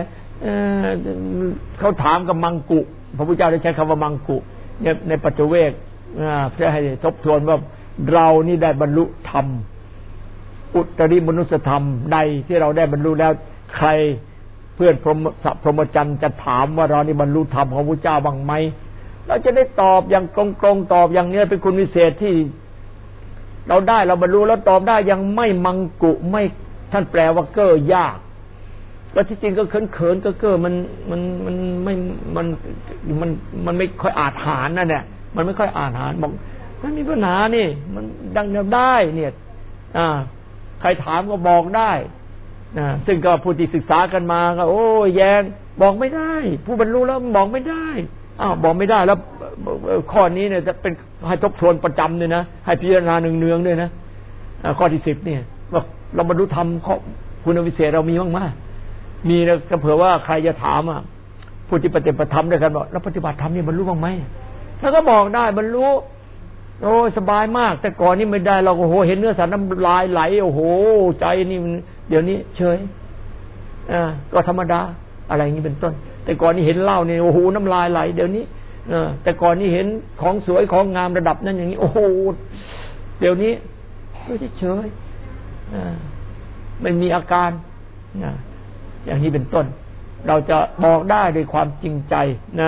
เขาถามกับมังกุพระพุทธเจ้าได้ใช้คำว่ามังกุเนี่ยในปัจเจเวกเพื่อให้ทบทวนว่าเรานี่ได้บรรลุธรรมอุตริมนุสธรรมใดที่เราได้บรรลุแล้วใครเพื่อนพรหมพรหมจรรย์จะถามว่าเรานี่บรรลุธรรมของพระเจ้าบ้างไหมเราจะได้ตอบอย่างตรงๆตอบอย่างนี้เป็นคุณวิเศษที่เราได้เราบรรลุแล้วตอบได้ยังไม่มังกุไม่ท่านแปลว่าเก้อยากแล้วที่จริงก็เขินๆก็เก้อมันมันมันไม่มันมันมันไม่ค่อยอาจหารนั่นแหละมันไม่ค่อยอาจหารบอกไม่มีปัญหานี่มันดังได้เนี่ยอ่าใครถามก็บอกได้นะซึ่งก็ผู้ที่ศึกษากันมาก็โอ้แยงบอกไม่ได้ผู้บรรลุแล้วบอกไม่ได้อ้าวบอกไม่ได้แล้วข้อนี้เนี่ยจะเป็นให้ทบทวนประจำเลยนะให้พิจารณาเนืองๆด้วยนะข้อที่สิบเนี่ยว่าเราบรรลุธรรมคุณวิเศษเรามีบ้างไหมมีนะก็เผื่อว่าใครจะถามอ่ะผู้ที่ปฏิบัติธรรมด้วยกันบอกแล้วปฏิบัติธรรมนี่บรรลุบ้างไหมแล้วก็บอกได้บรรลุโอ้สบายมากแต่ก่อนนี่ไม่ได้เราโอ้โหเห็นเนื้อสัตว์น้ำลายไหลโอ้โหใจนี่เดี๋ยวนี้เฉยอ่าก็ธรรมดาอะไรอย่างนี้เป็นต้นแต่ก่อนนี่เห็นเหล้านี่โอ้โหน้ำลายไหลเดี๋ยวนี้เออแต่ก่อนนี่เห็นของสวยของงามระดับนั้นอย่างนี้โอ้โหเดี๋ยวนี้ก็เฉยอ่าไม่มีอาการนะอย่างนี้เป็นต้นเราจะบอกได้ด้วยความจริงใจนะ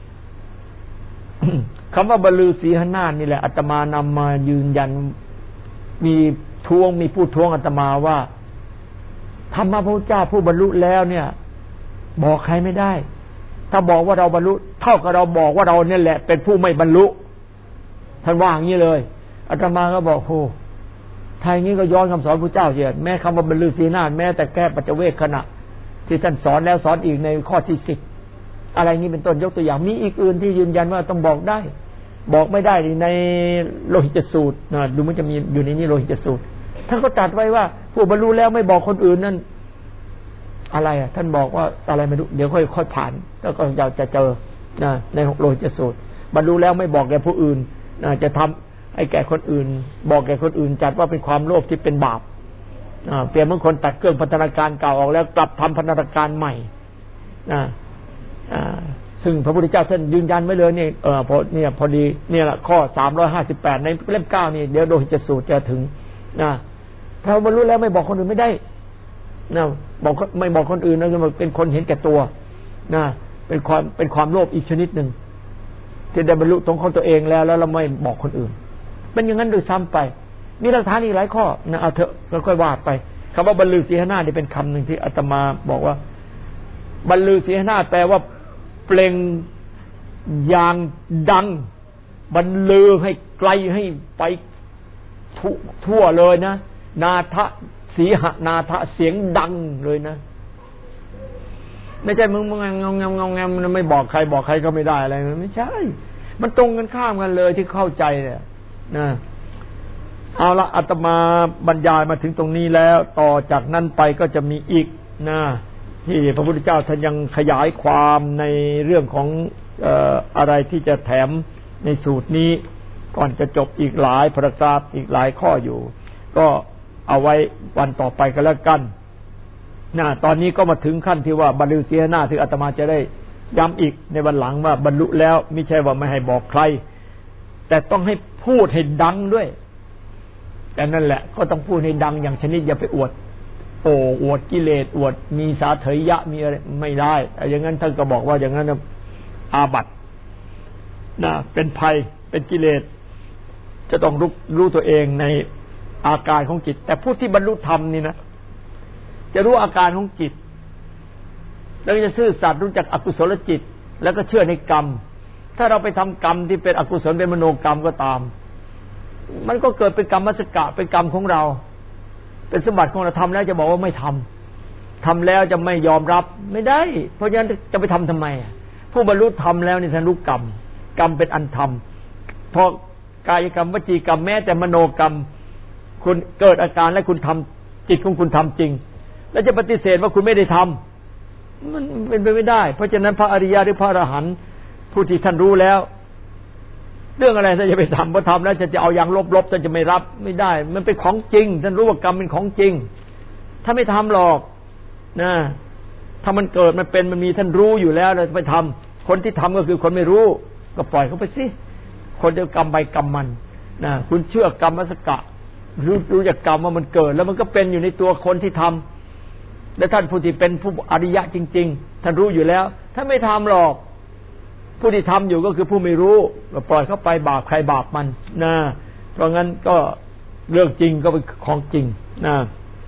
คำว่าบรรลือสีหนาฏนี่แหละอาตมานำมายืนยันมีทวงมีผู้ทวงอาตมาว่าธรรมะพระพุทธเจ้าผู้บรรลุแล้วเนี่ยบอกใครไม่ได้ถ้าบอกว่าเราบรรลุเท่ากับเราบอกว่าเราเนี่ยแหละเป็นผู้ไม่บรรลุท่านว่าอย่างนี้เลยอาตมาก็บอกโอ้ไทยนี้ก็ย้อนคำสอนพระเจ้าเสียแม้คำว่าบรรลือสีหนาฏแม้แต่แก้ปัจเจเวคขณะที่ท่านสอนแล้วสอนอีกในข้อที่สิบอะไรนี้เป็นต้นยกตัวอย่างมีอีกอื่นที่ยืนยันว่าต้องบอกได้บอกไม่ได้ในโลหิตสูตรนะดูมันจะมีอยู่ในนี้โลหิตสูตรท่านก็ตรัสไว้ว่าผู้บรรลุแล้วไม่บอกคนอื่นนั่นอะไรอ่ะท่านบอกว่าอะไรไม่รู้เดี๋ยวค่อยค่อยผ่านแล้วก็เราจะเจอนะในโลหิตสูตรบรรลุแล้วไม่บอกแก่ผู้อื่นนะจะทำให้แก่คนอื่นบอกแก่คนอื่นจัดว่าเป็นความโลภที่เป็นบาปเปรียบเหมือนคนตัดเครื่องพัฒนาการเก่าออกแล้วกลับทำพัฒนาการใหม่นะซึ่งพระพุทธเจ้าท่านยืนยันไว้เลยนี่เออพอเนี่ยพอดีเนี่ยแหละข้อสามร้อยห้าสิบแปดในเล่มเก้านี่เดี๋ยวโลหิตสูตรจะถึงนะถ้าบรรลุแล้วไม่บอกคนอื่นไม่ได้นะบอกไม่บอกคนอื่นนะคือเป็นคนเห็นแก่ตัวนะเป็นความเป็นความโลภอีกชนิดหนึ่งที่ได้บรรลุตรงของตัวเองแล้วแล้วเราไม่บอกคนอื่นเป็นอย่างนั้นโดยซ้ำไปมีหลักฐานอีกหลายข้อนะเอาเถอะค่อยๆว่าไปคำว่าบรรลือสีหนาฏนี่เป็นคำหนึ่งที่อาตมาบอกว่าบรรลือสีหนาฏแปลว่าเปล่งอย่างดังบรรลือให้ไกลให้ไปทั่วเลยนะนาทะสีหนาทะเสียงดังเลยนะไม่ใช่มึงมึงงงงงงมันไม่บอกใครบอกใครก็ไม่ได้อะไรมันไม่ใช่มันตรงกันข้ามกันเลยที่เข้าใจเนี่ยนะเอาละอาตมาบรรยายมาถึงตรงนี้แล้วต่อจากนั้นไปก็จะมีอีกนะที่พระพุทธเจ้าท่านยังขยายความในเรื่องของเอ่ออะไรที่จะแถมในสูตรนี้ก่อนจะจบอีกหลายพารากราฟอีกหลายข้ออยู่ก็เอาไว้วันต่อไปก็แล้วกันนะตอนนี้ก็มาถึงขั้นที่ว่าบรรลุสีหนาฏที่อาตมาจะได้ย้ำอีกในวันหลังว่าบรรลุแล้วไม่ใช่ว่าไม่ให้บอกใครแต่ต้องให้พูดให้ดังด้วยแต่นั่นแหละก็ต้องพูดให้ดังอย่างชนิดอย่าไปอวดโอ้อวดกิเลสอวดมีสาเถยะมีอะไรไม่ได้อย่างนั้นท่านก็บอกว่าอย่างนั้นอาบัตินะเป็นภัยเป็นกิเลสจะต้องรู้รู้ตัวเองในอาการของจิตแต่ผู้ที่บรรลุธรรมนี่นะจะรู้อาการของจิตแล้วจะซื่อสัตย์รู้จักอกุศลจิตแล้วก็เชื่อในกรรมถ้าเราไปทำกรรมที่เป็นอกุศลเป็นมโนกรรมก็ตามมันก็เกิดเป็นกรรมมัสกะเป็นกรรมของเราเป็นสมบัติของเราทำแล้วจะบอกว่าไม่ทำทำแล้วจะไม่ยอมรับไม่ได้เพราะฉะนั้นจะไปทำทำไมผู้บรรลุธรรมแล้วนี่ท่านรู้กรรมกรรมเป็นอันธรรมพอกายกรรมวจีกรรมแม้แต่มโนกรรมคุณเกิดอาการและคุณทำจิตของคุณทำจริงแล้วจะปฏิเสธว่าคุณไม่ได้ทำมันเป็นไปไม่ได้เพราะฉะนั้นพระอริยะหรือพระอรหันต์ผู้ที่ท่านรู้แล้วเรื่องอะไรท่านจะไปทำพอทำแล้วจะจะเอาอย่างลบๆท่านจะไม่รับไม่ได้มันเป็นของจริงท่านรู้ว่ากรรมเป็นของจริงถ้าไม่ทำหรอกนะถ้ามันเกิดมันเป็นมันมีท่านรู้อยู่แล้วเราไปทำคนที่ทำก็คือคนไม่รู้ก็ปล่อยเขาไปสิคนเดียวกรรมไปกรรมมันนะคุณเชื่อกรรมมัสกะรู้รู้จักกรรมว่ามันเกิดแล้วมันก็เป็นอยู่ในตัวคนที่ทำและท่านผู้ที่เป็นผู้อริยะจริงๆท่านรู้อยู่แล้วท่านไม่ทำหรอกผู้ที่ทำอยู่ก็คือผู้ไม่รู้ก็ปล่อยเขาไปบาปใครบาปมันนะเพราะงั้นก็เรื่องจริงก็เป็นของจริงนะ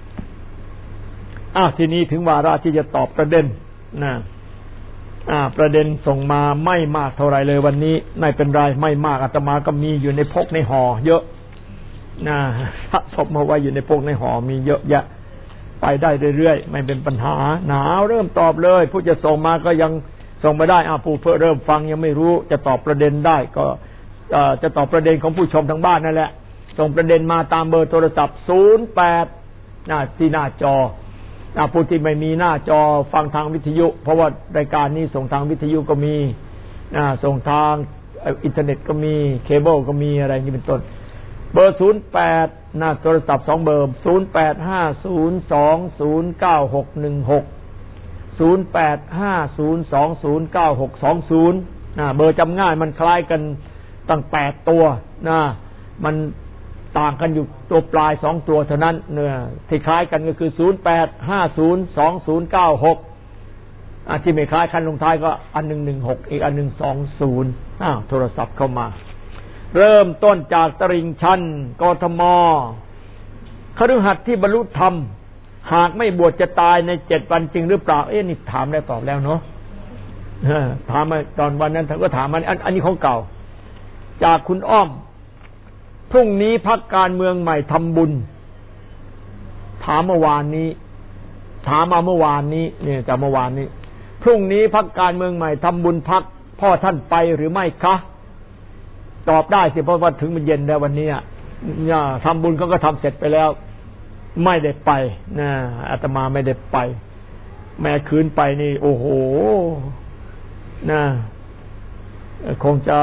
อ้าวทีนี้ถึงวาระที่จะตอบประเด็นนะอ่าประเด็นส่งมาไม่มากเท่าไรเลยวันนี้ไม่เป็นไรไม่มากอาตมาก็มีอยู่ในพกในห่อเยอะนะสะสมมาไว้อยู่ในพกในห่อมีเยอะแยะไปได้เรื่อยๆไม่เป็นปัญหาหนาวเริ่มตอบเลยผู้จะส่งมาก็ยังส่งมาได้อาผู้เพิ่งเริ่มฟังยังไม่รู้จะตอบประเด็นได้ก็จะตอบประเด็นของผู้ชมทางบ้านนั่นแหละส่งประเด็นมาตามเบอร์โทรศัพท์ศูนย์ แปดนะที่หน้าจอผู้ที่ไม่มีหน้าจอฟังทางวิทยุเพราะว่ารายการนี้ส่งทางวิทยุก็มีส่งทางอินเทอร์เน็ตก็มีเคเบิลก็มีอะไรนี่เป็นต้นเบอร์ศูนย์ แปดหน้าโทรศัพท์สองเบอร์ศูนย์ แปด ห้า ศูนย์ สอง ศูนย์ เก้า หก หนึ่ง หกศูนย์ แปด ห้า ศูนย์ สอง ศูนย์ เก้า หก สอง ศูนย์นะเบอร์จำง่ายมันคล้ายกันตั้งแปดตัวนะมันต่างกันอยู่ตัวปลายสองตัวเท่านั้นเนี่ยที่คล้ายกันก็คือศูนย์ แปด ห้า ศูนย์ สอง ศูนย์ เก้า หกอ่ะที่ไม่คล้ายคันลงท้ายก็อันหนึ่งหนึ่งหกอีกอันหนึ่งสองศูนย์อ้าวโทรศัพท์เข้ามาเริ่มต้นจากตลิ่งชันกทมคฤหัสถ์ที่บรรลุธรรมหากไม่บวชจะตายในเจ็ดวันจริงหรือเปล่าเอ๊ะนี่ถามได้ตอบแล้วเนาะถามมาตอนวันนั้นท่านก็ถามมันอันนี้ของเก่าจากคุณอ้อมพรุ่งนี้พรรคการเมืองใหม่ทำบุญถามเมื่อวานนี้ถามมาเมื่อวานนี้เนี่ยจากเมื่อวานนี้พรุ่งนี้พรรคการเมืองใหม่ทำบุญพรรคพ่อท่านไปหรือไม่คะตอบได้สิเพราะว่าถึงมันเย็นแล้ววันนี้เนี่ยทำบุญเขาก็ทำเสร็จไปแล้วไม่ได้ไปนะอาตมาไม่ได้ไปแม้คืนไปนี่โอ้โหนะคงจะ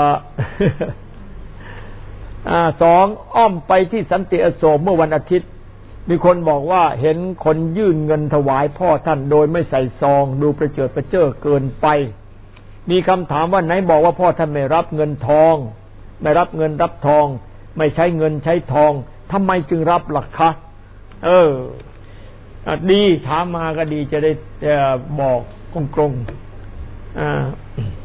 อ่าสองอ้อมไปที่สันติอโศกเมื่อวันอาทิตย์มีคนบอกว่าเห็นคนยื่นเงินถวายพ่อท่านโดยไม่ใส่ซองดูประเจิดประเจ้อเกินไปมีคำถามว่าไหนบอกว่าพ่อท่านไม่รับเงินทองไม่รับเงินรับทองไม่ใช้เงินใช้ทองทำไมจึงรับล่ะคะเออดีถามมาก็ดีจะได้บอกกงๆอ่า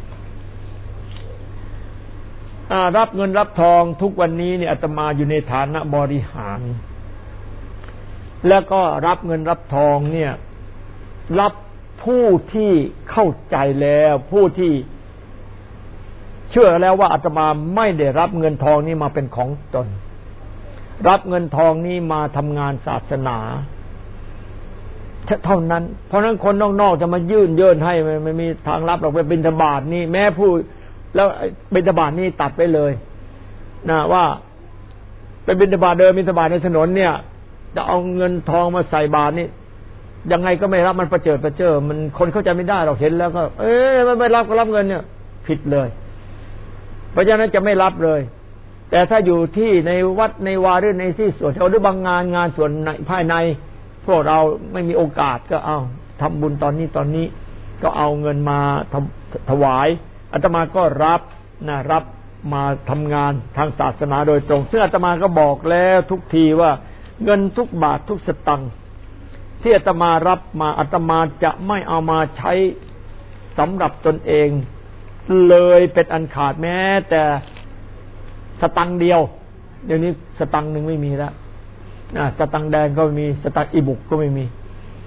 รับเงินรับทองทุกวันนี้เนี่ยอาตมาอยู่ในฐานะบริหารแล้วก็รับเงินรับทองเนี่ยรับผู้ที่เข้าใจแล้วผู้ที่เชื่อแล้วว่าอาตมาไม่ได้รับเงินทองนี้มาเป็นของตนรับเงินทองนี้มาทำงานศาสนาเท่านั้นเพราะนั้นคนนอกๆจะมายื่นเยินให้ไม่มีทางรับหรอกไปบิณฑบาตนี่แม้ผู้แล้วบิณฑบาตนี่ตัดไปเลยนะว่าเป็นบิณฑบาตเดินบิณฑบาตในถนนเนี่ยจะเอาเงินทองมาใส่บาตรนี่ยังไงก็ไม่รับมันประเจิดประเจ้อมันคนเข้าใจไม่ได้เราเห็นแล้วก็เอ๊ะไม่รับก็รับเงินเนี่ยผิดเลยเพราะฉะนั้นจะไม่รับเลยแต่ถ้าอยู่ที่ในวัดในวาหรือในที่ส่วนหรือบางงานงานส่วนภายในพวกเราไม่มีโอกาสก็เอาทำบุญตอนนี้ตอนนี้ก็เอาเงินมาถวายอาตมาก็รับนะรับมาทำงานทางศาสนาโดยตรงซึ่งอาตมาก็บอกแล้วทุกทีว่าเงินทุกบาททุกสตังค์ที่อาตมารับมาอาตมาจะไม่เอามาใช้สำหรับตนเองเลยเป็นอันขาดแม้แต่สตังค์เดียวเดี๋ยวนี้สตังค์หนึ่งไม่มีแล้วนะสตังค์แดงก็ไม่มีสตังค์อีบุกก็ไม่มี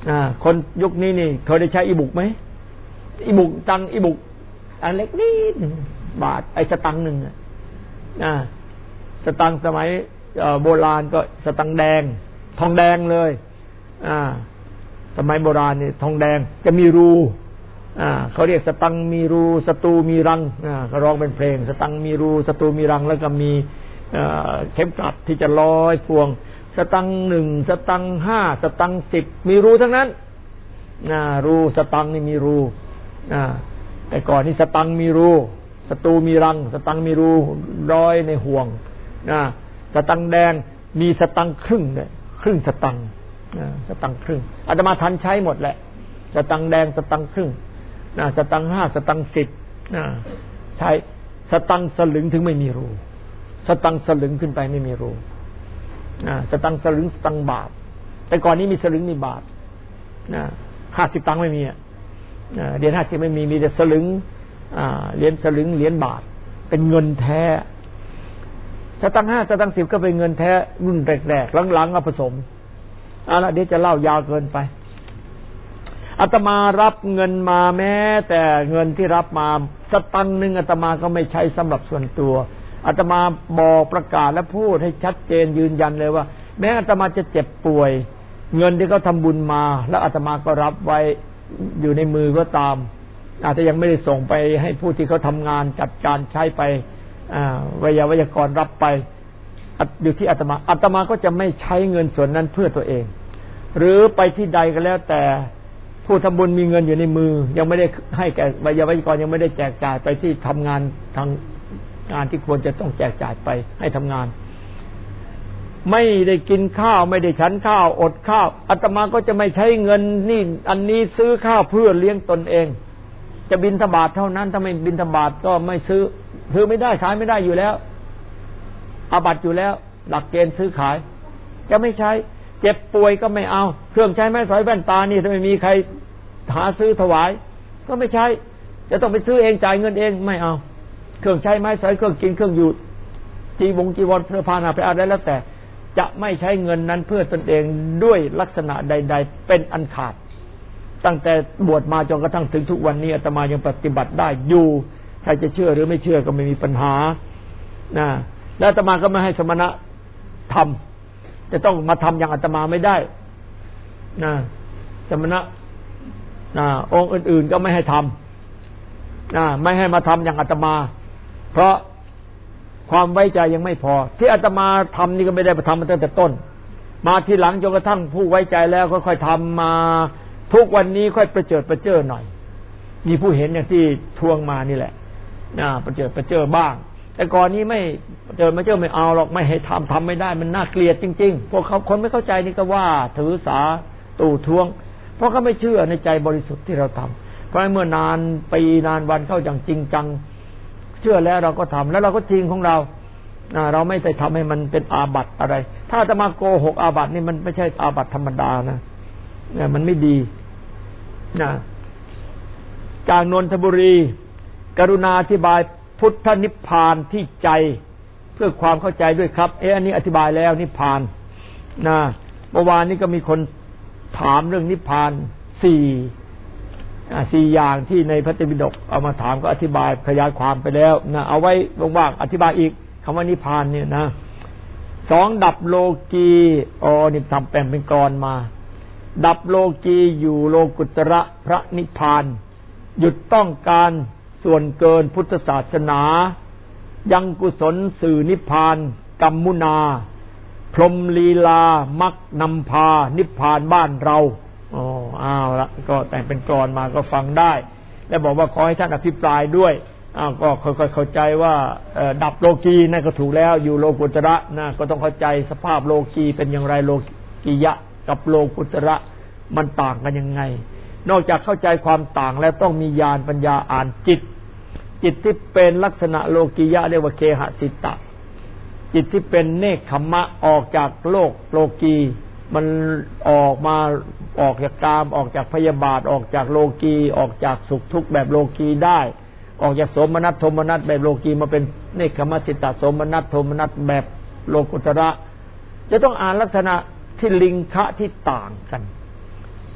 อ่าคนยุคนี้นี่เคยได้ใช้อีบุกไหมอีบุกตังอีบุกอันเล็กนิดบาทไอ้สตังค์หนึ่งอ่าสตังค์สมัยโบราณก็สตังค์แดงทองแดงเลยอ่าสมัยโบราณนี่ทองแดงจะมีรูอ่าเขาเรียกสตังค์มีรูสตูมีรังอ่าเขาร้องเป็นเพลงสตังค์มีรูสตูมีรังแล้วก็มีเข็มกลัดที่จะลอยพวงสตังค์หนึ่งสตังค์ห้าสตังค์สิบมีรูทั้งนั้นนะรูสตังค์นี่มีรูอ่าแต่ก่อนนี่สตังค์มีรูสตูมีรังสตังค์มีรูร้อยในห่วงนะสตังค์แดงมีสตังค์ครึ่งเลยครึ่งสตังค์สตังค์ครึ่งอาตมาทันใช้หมดแหละสตังค์แดงสตังค์ครึ่งนะสตังค์ห้าสตังค์สิบนะใช้สตังค์สลึงถึงไม่มีรูสตังค์สลึงขึ้นไปไม่มีรูนะสตังค์สลึงสตังค์บาทแต่ก่อนนี้มีสลึงมีบาทนะห้าสิบตังค์ไม่มีอ่ะเหรียญห้าสิบไม่มีมีแต่สลึงเหรียญสลึงเหรียญบาทเป็นเงินแท้สตังค์ห้าสตังค์สิบก็เป็นเงินแท้รุ่นแรกๆหลังๆก็ผสมเอาละเดี๋ยวจะเล่ายาวเกินไปอาตมารับเงินมาแม้แต่เงินที่รับมาสตังค์นึงอาตมาก็ไม่ใช้สำหรับส่วนตัวอาตมาบอกประกาศและพูดให้ชัดเจนยืนยันเลยว่าแม้อาตมาจะเจ็บป่วยเงินที่เขาทำบุญมาแล้วอาตมาก็รับไว้อยู่ในมือก็ตามอาจจะยังไม่ได้ส่งไปให้ผู้ที่เขาทำงานจัดการใช้ไปวิทยาวิทยากรรับไปอยู่ที่อาตมาอาตมาก็จะไม่ใช้เงินส่วนนั้นเพื่อตัวเองหรือไปที่ใดก็แล้วแต่ผู้ทำบุญมีเงินอยู่ในมือยังไม่ได้ให้แก่วิทยาวิทยากรยังไม่ได้แจกจ่ายไปที่ทำงานทางงานที่ควรจะต้องแจกจ่ายไปให้ทำงานไม่ได้กินข้าวไม่ได้ฉันข้าวอดข้าวอาตมาก็จะไม่ใช้เงินนี่อันนี้ซื้อข้าวเพื่อเลี้ยงตนเองจะบิณฑบาตเท่านั้นถ้าไม่บิณฑบาตก็ไม่ซื้อซื้อไม่ได้ขายไม่ได้อยู่แล้วอาบัติอยู่แล้วหลักเกณฑ์ซื้อขายจะไม่ใช้เจ็บป่วยก็ไม่เอาเครื่องใช้ไม้สอยแว่นตานี่ถ้าไม่มีใครหาซื้อถวายก็ไม่ใช้จะต้องไปซื้อเองจ่ายเงินเองไม่เอาเครื่องใช้ไม้สอยเครื่องกินเครื่องอยู่จีวงจีวรเสื้อผ้าหน้าไปอะไรแล้วแต่จะไม่ใช้เงินนั้นเพื่อตนเองด้วยลักษณะใดๆเป็นอันขาดตั้งแต่บวชมาจนกระทั่งถึงทุกวันนี้อาตมายังปฏิบัติได้อยู่ใครจะเชื่อหรือไม่เชื่อก็ไม่มีปัญหานะแล้วอาตมาก็ไม่ให้สมณะทำจะต้องมาทำอย่างอาตมาไม่ได้นะสมณะนะองค์อื่นๆก็ไม่ให้ทำนะไม่ให้มาทำอย่างอาตมาเพราะความไว้ใจยังไม่พอที่อาตมาทำนี่ก็ไม่ได้ไปทำมาตั้งแต่ต้นมาทีหลังจนกระทั่งผู้ไว้ใจแล้วค่อยๆทำมาทุกวันนี้ค่อยประเจิดประเจ้อหน่อยมีผู้เห็นอย่างที่ทวงมานี่แหละนะประเจิดประเจ้อบ้างแต่ก่อนนี้ไม่เจอมาเจ้าไม่เอาหรอกไม่ให้ทำทำไม่ได้มันน่าเกลียดจริงๆพวกเขาคนไม่เข้าใจนี่ก็ว่าถือสาตู่ทวงเพราะเขาไม่เชื่อในใจบริสุทธิ์ที่เราทำเพราะเมื่อนานปีนานวันเข้าอย่างจริงจังเชื่อแล้วเราก็ทำแล้วเราก็จริงของเราเราไม่ได้ทำให้มันเป็นอาบัติอะไรถ้าจะมาโกหกอาบัตินี่มันไม่ใช่อาบัติธรรมดานะเนี่ยมันไม่ดีนะจากนนทบุรีกรุณาอธิบายพุทธนิพพานที่ใจเพื่อความเข้าใจด้วยครับเอ๊ะอันนี้อธิบายแล้วนิพพานนะเมื่อวานนี้ก็มีคนถามเรื่องนิพพานสี่สี่อย่างที่ในพระไตรปิฎกเอามาถามก็อธิบายขยายความไปแล้วนะเอาไว้ว่างๆอธิบายอีกคำว่านิพพานเนี่ยนะสองดับโลกีอ๋อนี่ทำแปลงเป็นกรมาดับโลกีอยู่โลกุตระพระนิพพานหยุดต้องการส่วนเกินพุทธศาสนายังกุศลสื่อนิพพานกัมมุนาพรหมลีลามักนำพานิพพานบ้านเราอ๋ออ้าวละก็แต่งเป็นกรมาก็ฟังได้แล้วบอกว่าขอให้ท่านอภิปรายด้วยอ้าวก็ค่อยๆเข้าใจว่าดับโลกีนั่นก็ถูกแล้วอยู่โลกุตระนะก็ต้องเข้าใจสภาพโลกีเป็นอย่างไรโลกียะกับโลกุตระมันต่างกันยังไงนอกจากเข้าใจความต่างแล้วต้องมีญาณปัญญาอ่านจิตจิตที่เป็นลักษณะโลกียะเรียกว่าเคหสิตะจิตที่เป็นเนกขัมมะออกจากโลกโลกีมันออกมาออกจากกามออกจากพยาบาทออกจากโลกีออกจากสุขทุกข์แบบโลกีได้ออกจากโสมนัสโทมนัสแบบโลกีมาเป็นเนกขัมมะสิตะโสมนัสโทมนัสแบบโลกุตระจะต้องอ่านลักษณะที่ลิงคะที่ต่างกัน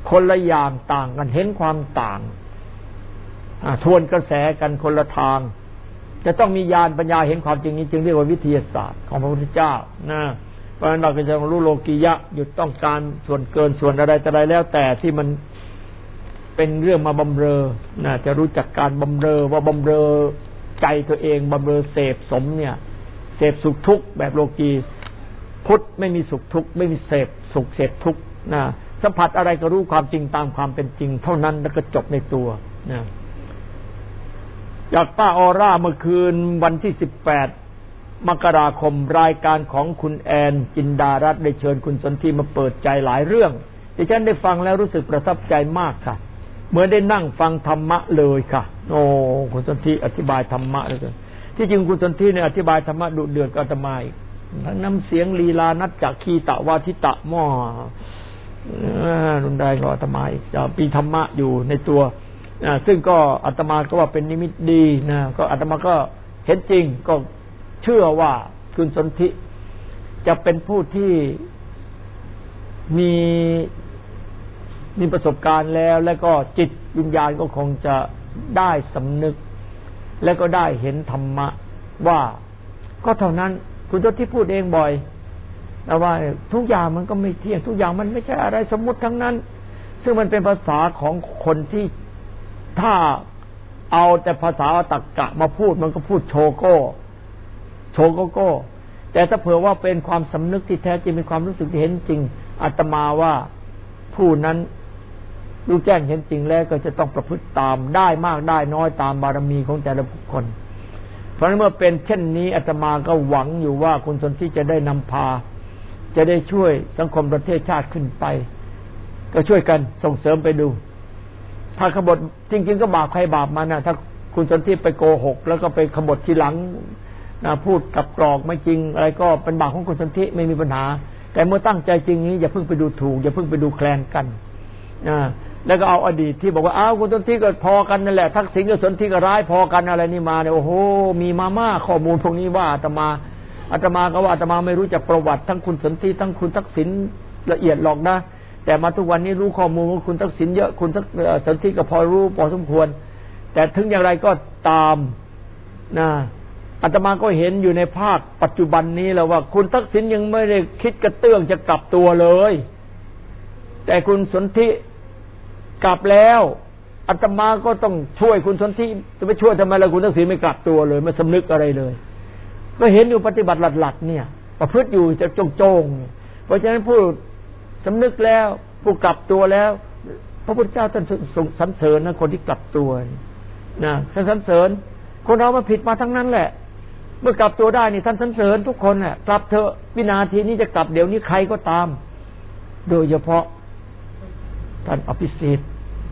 คนละอย่างต่างกันเห็นความต่างทวนกระแสกันคนละทางจะต้องมีญาณปัญญาเห็นความจริงนี้จึงเรียกว่าวิทยาศาสตร์ของพระพุทธเจ้านะเพราะฉะนั้นเราก็จะรู้โลกียะหยุดต้องการส่วนเกินส่วนอะไรแต่อะไรแล้วแต่ที่มันเป็นเรื่องมาบำเรอนะจะรู้จักการบำเรอว่าบำเรอใจตัวเองบำเรอเสพสมเนี่ยเสพสุขทุกข์แบบโลกีพุทธไม่มีสุขทุกข์ไม่มีเสพสุขเสพทุกข์นะสัมผัสอะไรก็รู้ความจริงตามความเป็นจริงเท่านั้นแล้วก็จบในตัวนะจากป้าออร่าเมื่อคืนวันที่สิบแปดมกราคมรายการของคุณแอนจินดารัตน์ได้เชิญคุณสนธิมาเปิดใจหลายเรื่องที่ฉันได้ฟังแล้วรู้สึกประทับใจมากค่ะเหมือนได้นั่งฟังธรรมะเลยค่ะโอ้คุณสนธิอธิบายธรรมะเลยที่จริงคุณสนธิเนี่ยอธิบายธรรมะดุเดือดกับอาตมาอีกทั้งน้ำเสียงลีลานัจจคีตะวาทิตะหม้อรุนแรงกว่าอาตมาอีกปีธรรมะอยู่ในตัวซึ่งก็อาตมาก็ว่าเป็นนิมิตดีนะก็อาตมาก็เห็นจริงก็เชื่อว่าคุณสนธิจะเป็นผู้ที่มีมีประสบการณ์แล้วแล้วก็จิตวิญญาณก็คงจะได้สำนึกแล้วก็ได้เห็นธรรมะว่าก็เท่านั้นคุณสนธิพูดเองบ่อยแต่ว่าทุกอย่างมันก็ไม่เที่ยงทุกอย่างมันไม่ใช่อะไรสมมุติทั้งนั้นซึ่งมันเป็นภาษาของคนที่ถ้าเอาแต่ภาษาตรรกะมาพูดมันก็พูดโชโก้โชโกโก้แต่ถ้าเผื่อว่าเป็นความสำนึกที่แท้จริงเป็นความรู้สึกที่เห็นจริงอาตมาว่าผู้นั้นรู้แจ้งเห็นจริงแล้วก็จะต้องประพฤติตามได้มากได้น้อยตามบารมีของแต่ละบุคคลเพราะฉะนั้นเมื่อเป็นเช่นนี้อาตมาก็หวังอยู่ว่าคุณสนธิจะได้นำพาจะได้ช่วยสังคมประเทศชาติขึ้นไปก็ช่วยกันส่งเสริมไปดูถ้าขบฏจริงๆก็บาปใครบาปมันนะถ้าคุณสนธิไปโกหกแล้วก็ไปขบฏทีหลังนะพูดกับกรอกไม่จริงอะไรก็เป็นบาปของคุณสนธิไม่มีปัญหาแต่เมื่อตั้งใจจริงนี้อย่าเพิ่งไปดูถูกอย่าเพิ่งไปดูแคลนกันนะแล้วก็เอาอดีตที่บอกว่าอ้าวคุณสนธิก็พอกันนั่นแหละทักษิณกับสนธิก็ร้ายพอกันอะไรนี่มาเนี่ยโอ้โหมีมามากข้อมูลพวกนี้ว่าอาตมาอาตมาก็ว่าอาตมาไม่รู้จักประวัติทั้งคุณสนธิทั้งคุณทักษิณละเอียดหรอกนะแต่มาทุกวันนี้รู้ข้อมูลของคุณทักษิณเยอะคุณสนธิก็พอรู้พอสมควรแต่ถึงอย่างไรก็ตามนะอาตมาก็เห็นอยู่ในภาคปัจจุบันนี้แล้วว่าคุณทักษิณยังไม่ได้คิดกระเตื้องจะกลับตัวเลยแต่คุณสนธิกลับแล้วอาตมาก็ต้องช่วยคุณสนธิจะไปช่วยทำไมล่ะคุณทักษิณไม่กลับตัวเลยไม่สำนึกอะไรเลยก็เห็นอยู่ปฏิบัติหลัดๆเนี่ยประพฤติอยู่จะโจงๆเพราะฉะนั้นผู้สำนึกแล้วผู้กลับตัวแล้วพระพุทธเจ้าท่านทรงสรรเสริญนะคนที่กลับตัวนะท่านสรรเสริญคนเรามาผิดมาทั้งนั้นแหละเมื่อกลับตัวได้นี่ท่านสรรเสริญทุกคนน่ะกลับเถอะวินาทีนี้จะกลับเดี๋ยวนี้ใครก็ตามโดยเฉพาะท่านอภิสิทธิ์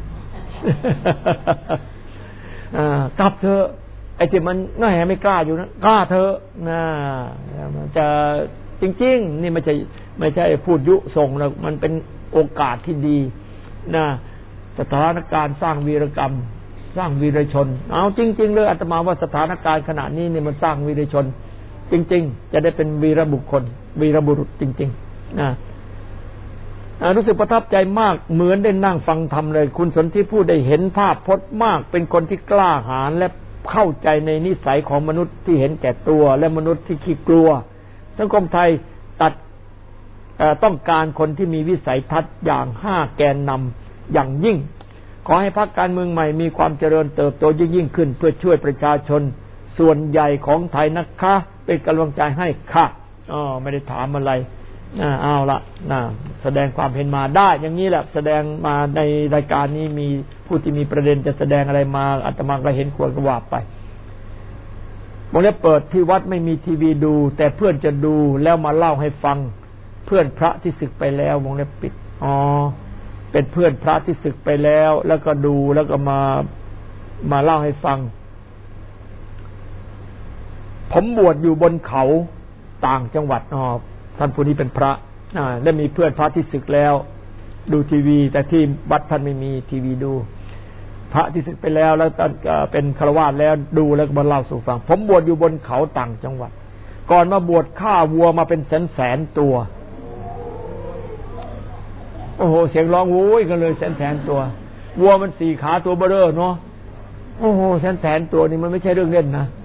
กลับเถอะไอ้ที่มันน่าแหไม่กล้าอยู่นะกล้าเถอะนะมันจะจริงๆนี่ไม่ใช่ไม่ใช่พูดยุส่งแล้วมันเป็นโอกาสที่ดีนะสถานการณ์สร้างวีรกรรมสร้างวีรชนเอาจริงๆเลยอาตมาว่าสถานการณ์ขณะนี้เนี่ยมันสร้างวีรชนจริงๆจะได้เป็นวีรบุคคลวีรบุรุษจริงๆนะรู้สึกประทับใจมากเหมือนได้นั่งฟังธรรมเลยคุณสนธิพูดได้เห็นภาพพจน์มากเป็นคนที่กล้าหาญและเข้าใจในนิสัยของมนุษย์ที่เห็นแก่ตัวและมนุษย์ที่ขี้กลัวสังคมไทยตัดต้องการคนที่มีวิสัยทัศน์อย่างห้าแกนนำอย่างยิ่งขอให้พรรคการเมืองใหม่มีความเจริญเติบโตยิ่งขึ้นเพื่อช่วยประชาชนส่วนใหญ่ของไทยนะคะเป็นกำลังใจให้ค่ะอ๋อไม่ได้ถามอะไรอ่าเอาละนะแสดงความเห็นมาได้อย่างนี้แหละแสดงมาในรายการนี้มีผู้ที่มีประเด็นจะแสดงอะไรมาอาตมาก็เห็นควรก็ว่าไปบอกแล้วเปิดที่วัดไม่มีทีวีดูแต่เพื่อนจะดูแล้วมาเล่าให้ฟังเพื่อนพระที่ศึกไปแล้ววงเล็บปิดอ๋อเป็นเพื่อนพระที่ศึกไปแล้วแล้วก็ดูแล้วก็มามาเล่าให้ฟังผมบวชอยู่บนเขาต่างจังหวัดอ๋อท่านผู้นี้เป็นพระอ่าได้มีเพื่อนพระที่ศึกแล้วดูทีวีแต่ที่วัดท่านไม่มีทีวีดูพระที่ศึกไปแล้วแล้วเป็นฆราวาสแล้วดูแล้วก็มาเล่าสู่ฟังผมบวชอยู่บนเขาต่างจังหวัดก่อนมาบวชฆ่าวัวมาเป็นแสนแสนตัวโอ้โหเสียงร้องโว้ยกันเลยแสนแสนตัววัวมันสี่ขาตัวเบ้อเร่อเนาะโอ้โหแสนแสนตัวนี่มันไม่ใช่เรื่องเล่นนะ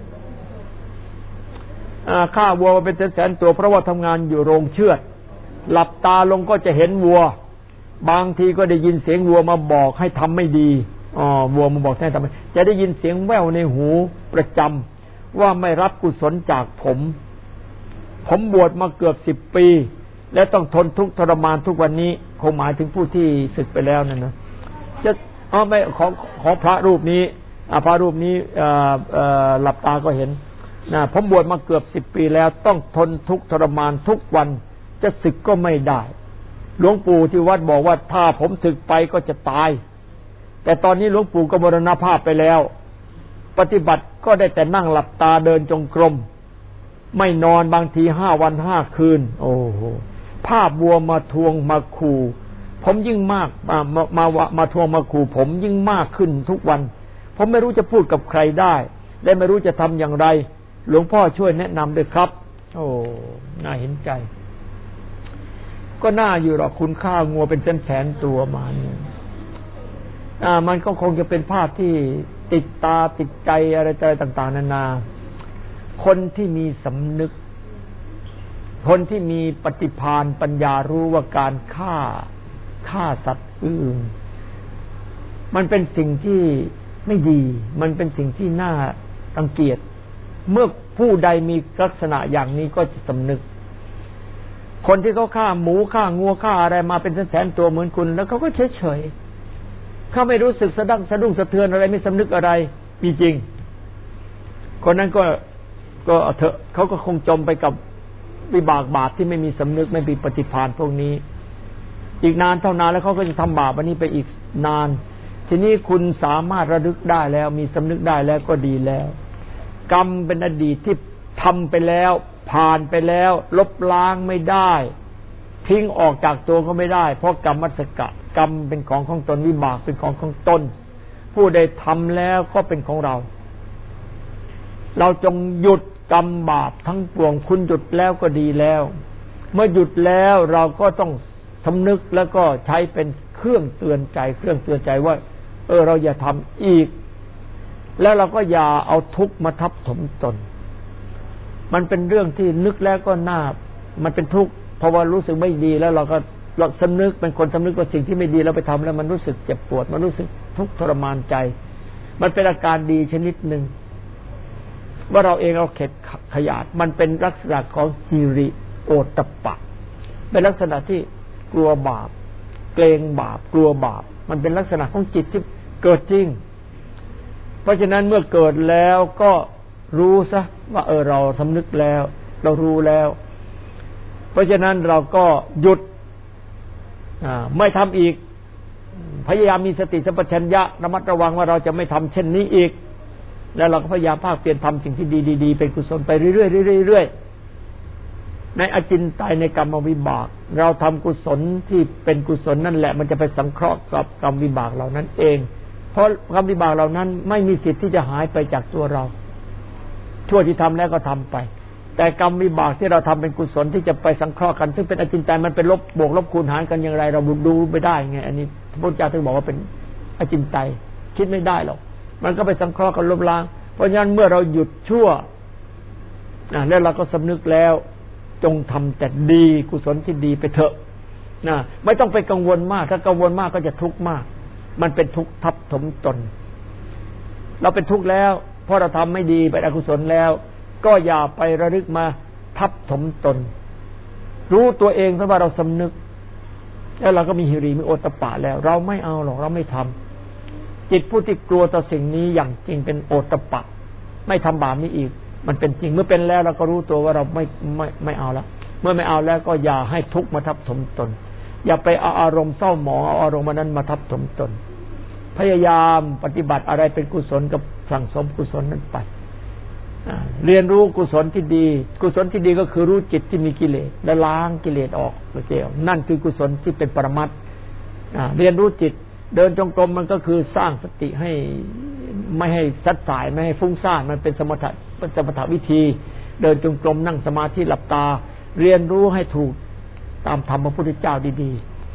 ฆ่าวัวมาเป็นแสนแสนตัวเพราะว่าทำงานอยู่โรงเชือดหลับตาลงก็จะเห็นวัวบางทีก็ได้ยินเสียงวัวมาบอกให้ทำไม่ดีอ๋อวัวมาบอกให้ทำจะได้ยินเสียงแว่วในหูประจำว่าไม่รับกุศลจากผมผมบวชมาเกือบสิบปีและต้องทนทุกข์ทรมานทุกวันนี้คงหมายถึงผู้ที่ศึกไปแล้วนั่นนะจะอ๋อไม่ของของพระรูปนี้พระรูปนี้หลับตาก็เห็นนะผมบวชมาเกือบสิบปีแล้วต้องทนทุกข์ทรมานทุกวันจะศึกก็ไม่ได้หลวงปู่ที่วัดบอกว่าถ้าผมศึกไปก็จะตายแต่ตอนนี้หลวงปู่ก็มรณภาพไปแล้วปฏิบัติก็ได้แต่นั่งหลับตาเดินจงกรมไม่นอนบางทีห้าวันห้าคืนโอ้โหภาพวัวมาทวงมาขู่ผมยิ่งมากมามามามาทวงมาขู่ผมยิ่งมากขึ้นทุกวันผมไม่รู้จะพูดกับใครได้และไม่รู้จะทำอย่างไรหลวงพ่อช่วยแนะนำด้วยครับโอ้น่าเห็นใจก็น่าอยู่หรอกคุณค่างัวเป็นแสนแสนตัวมาเนี่ยอ่ามันก็คงจะเป็นภาพที่ติดตาติดใจอะไรต่างๆนานาคนที่มีสำนึกคนที่มีปฏิภาณปัญญารู้ว่าการฆ่าฆ่าสัตว์อื่นมันเป็นสิ่งที่ไม่ดีมันเป็นสิ่งที่น่ารังเกียจเมื่อผู้ใดมีลักษณะอย่างนี้ก็จะสำนึกคนที่เขาฆ่าหมูฆ่างัวฆ่าอะไรมาเป็นแสนๆตัวเหมือนคุณแล้วเขาก็เฉยๆเขาไม่รู้สึกสะดั้งสะดุ้งสะเทือนอะไรไม่สำนึกอะไรมีจริงคนนั้นก็ก็เถอะเขาก็คงจมไปกับวิบากบาปที่ไม่มีสำนึกไม่มีปฏิภาณพวกนี้อีกนานเท่านานแล้วเขาก็จะทำบาปอันนี้ไปอีกนานทีนี้คุณสามารถระลึกได้แล้วมีสำนึกได้แล้วก็ดีแล้วกรรมเป็นอดีตที่ทำไปแล้วผ่านไปแล้วลบล้างไม่ได้ทิ้งออกจากตัวก็ไม่ได้เพราะกรรมมัสกะกรรมเป็นของของตนวิบากเป็นของของตนผู้ใดทำแล้วก็เป็นของเราเราจงหยุดกรรมบาปทั้งปวงคุณหยุดแล้วก็ดีแล้วเมื่อหยุดแล้วเราก็ต้องสำนึกแล้วก็ใช้เป็นเครื่องเตือนใจเครื่องเตือนใจว่าเออเราอย่าทำอีกแล้วเราก็อย่าเอาทุกข์มาทับถมตนมันเป็นเรื่องที่นึกแล้วก็น่ามันเป็นทุกข์เพราะว่ารู้สึกไม่ดีแล้วเราก็เราสำนึกเป็นคนสำนึกว่าสิ่งที่ไม่ดีเราไปทำแล้วมันรู้สึกเจ็บปวดมันรู้สึกทุกข์ทรมานใจมันเป็นอาการดีชนิดหนึ่งว่าเราเองเราเข็ดขยาดมันเป็นลักษณะของฮิริโอตตัปปะเป็นลักษณะที่กลัวบาปเกรงบาปกลัวบาปมันเป็นลักษณะของจิตที่เกิดจริงเพราะฉะนั้นเมื่อเกิดแล้วก็รู้ซะว่าเออเราสำนึกแล้วเรารู้แล้วเพราะฉะนั้นเราก็หยุดไม่ทำอีกพยายามมีสติสัมปชัญญะระมัดระวังว่าเราจะไม่ทำเช่นนี้อีกแล้วเราก็พยายามภาคเปลี่ยนทำสิ่งที่ดีๆเป็นกุศลไปเรื่อยๆเรื่อยๆในอจินไตยในกรรมวิบากเราทำกุศลที่เป็นกุศลนั่นแหละมันจะไปสังเคราะห์กับกรรมวิบากเหล่านั้นเองเพราะกรรมวิบากเหล่านั้นไม่มีสิทธิ์ที่จะหายไปจากตัวเราชั่วที่ทำแล้วก็ทำไปแต่กรรมวิบากที่เราทำเป็นกุศลที่จะไปสังเคราะห์กันซึ่งเป็นอจินไตยมันเป็นลบบวกลบคูณหารกันอย่างไรเราดูไม่ได้ไงอันนี้พระพุทธเจ้าถึงบอกว่าเป็นอจินไตยคิดไม่ได้หรอกมันก็ไปสังเคราะห์กันลบล้างเพราะฉะนั้นเมื่อเราหยุดชั่วนะแล้วเราก็สำนึกแล้วจงทำแต่ดีกุศลที่ดีไปเถอะนะไม่ต้องไปกังวลมากถ้ากังวลมากก็จะทุกข์มากมันเป็นทุกข์ทับถมตนเราเป็นทุกข์แล้วเพราะเราทำไม่ดีไปอกุศลแล้วก็อย่าไประลึกมาทับถมตนรู้ตัวเองเพราะว่าเราสำนึกแล้วเราก็มีหิริมีโอตตัปปะแล้วเราไม่เอาหรอกเราไม่ทำจิตผู้ที่กลัวต่อสิ่งนี้อย่างจริงเป็นโอตตัปปะไม่ทำบาปนี้อีกมันเป็นจริงเมื่อเป็นแล้วเราก็รู้ตัวว่าเราไม่ไม่ไม่เอาแล้วเมื่อไม่เอาแล้วก็อย่าให้ทุกข์มาทับถมตนอย่าไปเอาอารมณ์เศร้าหมองเอาอารมณ์นั้นมาทับถมตนพยายามปฏิบัติอะไรเป็นกุศลกับสั่งสมกุศลนั้นไปเรียนรู้กุศลที่ดีกุศลที่ดีก็คือรู้จิตที่มีกิเลสและล้างกิเลสออกเสียนั่นคือกุศลที่เป็นปรมัตถ์เรียนรู้จิตเดินจงกรมมันก็คือสร้างสติให้ไม่ให้ซัดสายไม่ให้ฟุ้งซ่านมันเป็นสมถะเป็นสมถะวิธีเดินจงกรมนั่งสมาธิหลับตาเรียนรู้ให้ถูกตามธรรมพระพุทธเจ้าดีๆ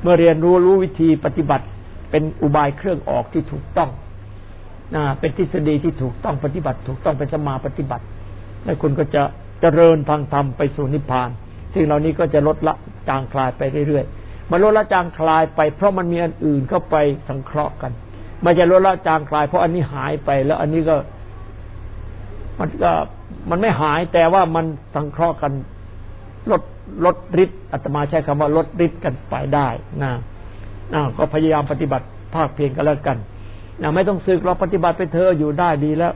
เมื่อเรียนรู้รู้วิธีปฏิบัติเป็นอุบายเครื่องออกที่ถูกต้องนะเป็นทฤษฎีที่ถูกต้องปฏิบัติถูกต้องเป็นสมาปฏิบัติแล้วคุณก็จะเจริญทางธรรมไปสู่นิพพานสิ่งเหล่านี้ก็จะลดละจางคลายไปเรื่อยๆมันลดละจางคลายไปเพราะมันมีอันอื่นเข้าไปสังเคราะห์กันไม่ใช่ลดละจางคลายเพราะอันนี้หายไปแล้วอันนี้ก็มันก็มันไม่หายแต่ว่ามันสังเคราะห์กันลดลดฤทธิ์อาตมาใช้คำว่าลดฤทธิ์กันไปได้นะนะก็พยายามปฏิบัติภาคเพียรกันแล้วกันนะไม่ต้องสึกเราปฏิบัติไปเธออยู่ได้ดีแล้ว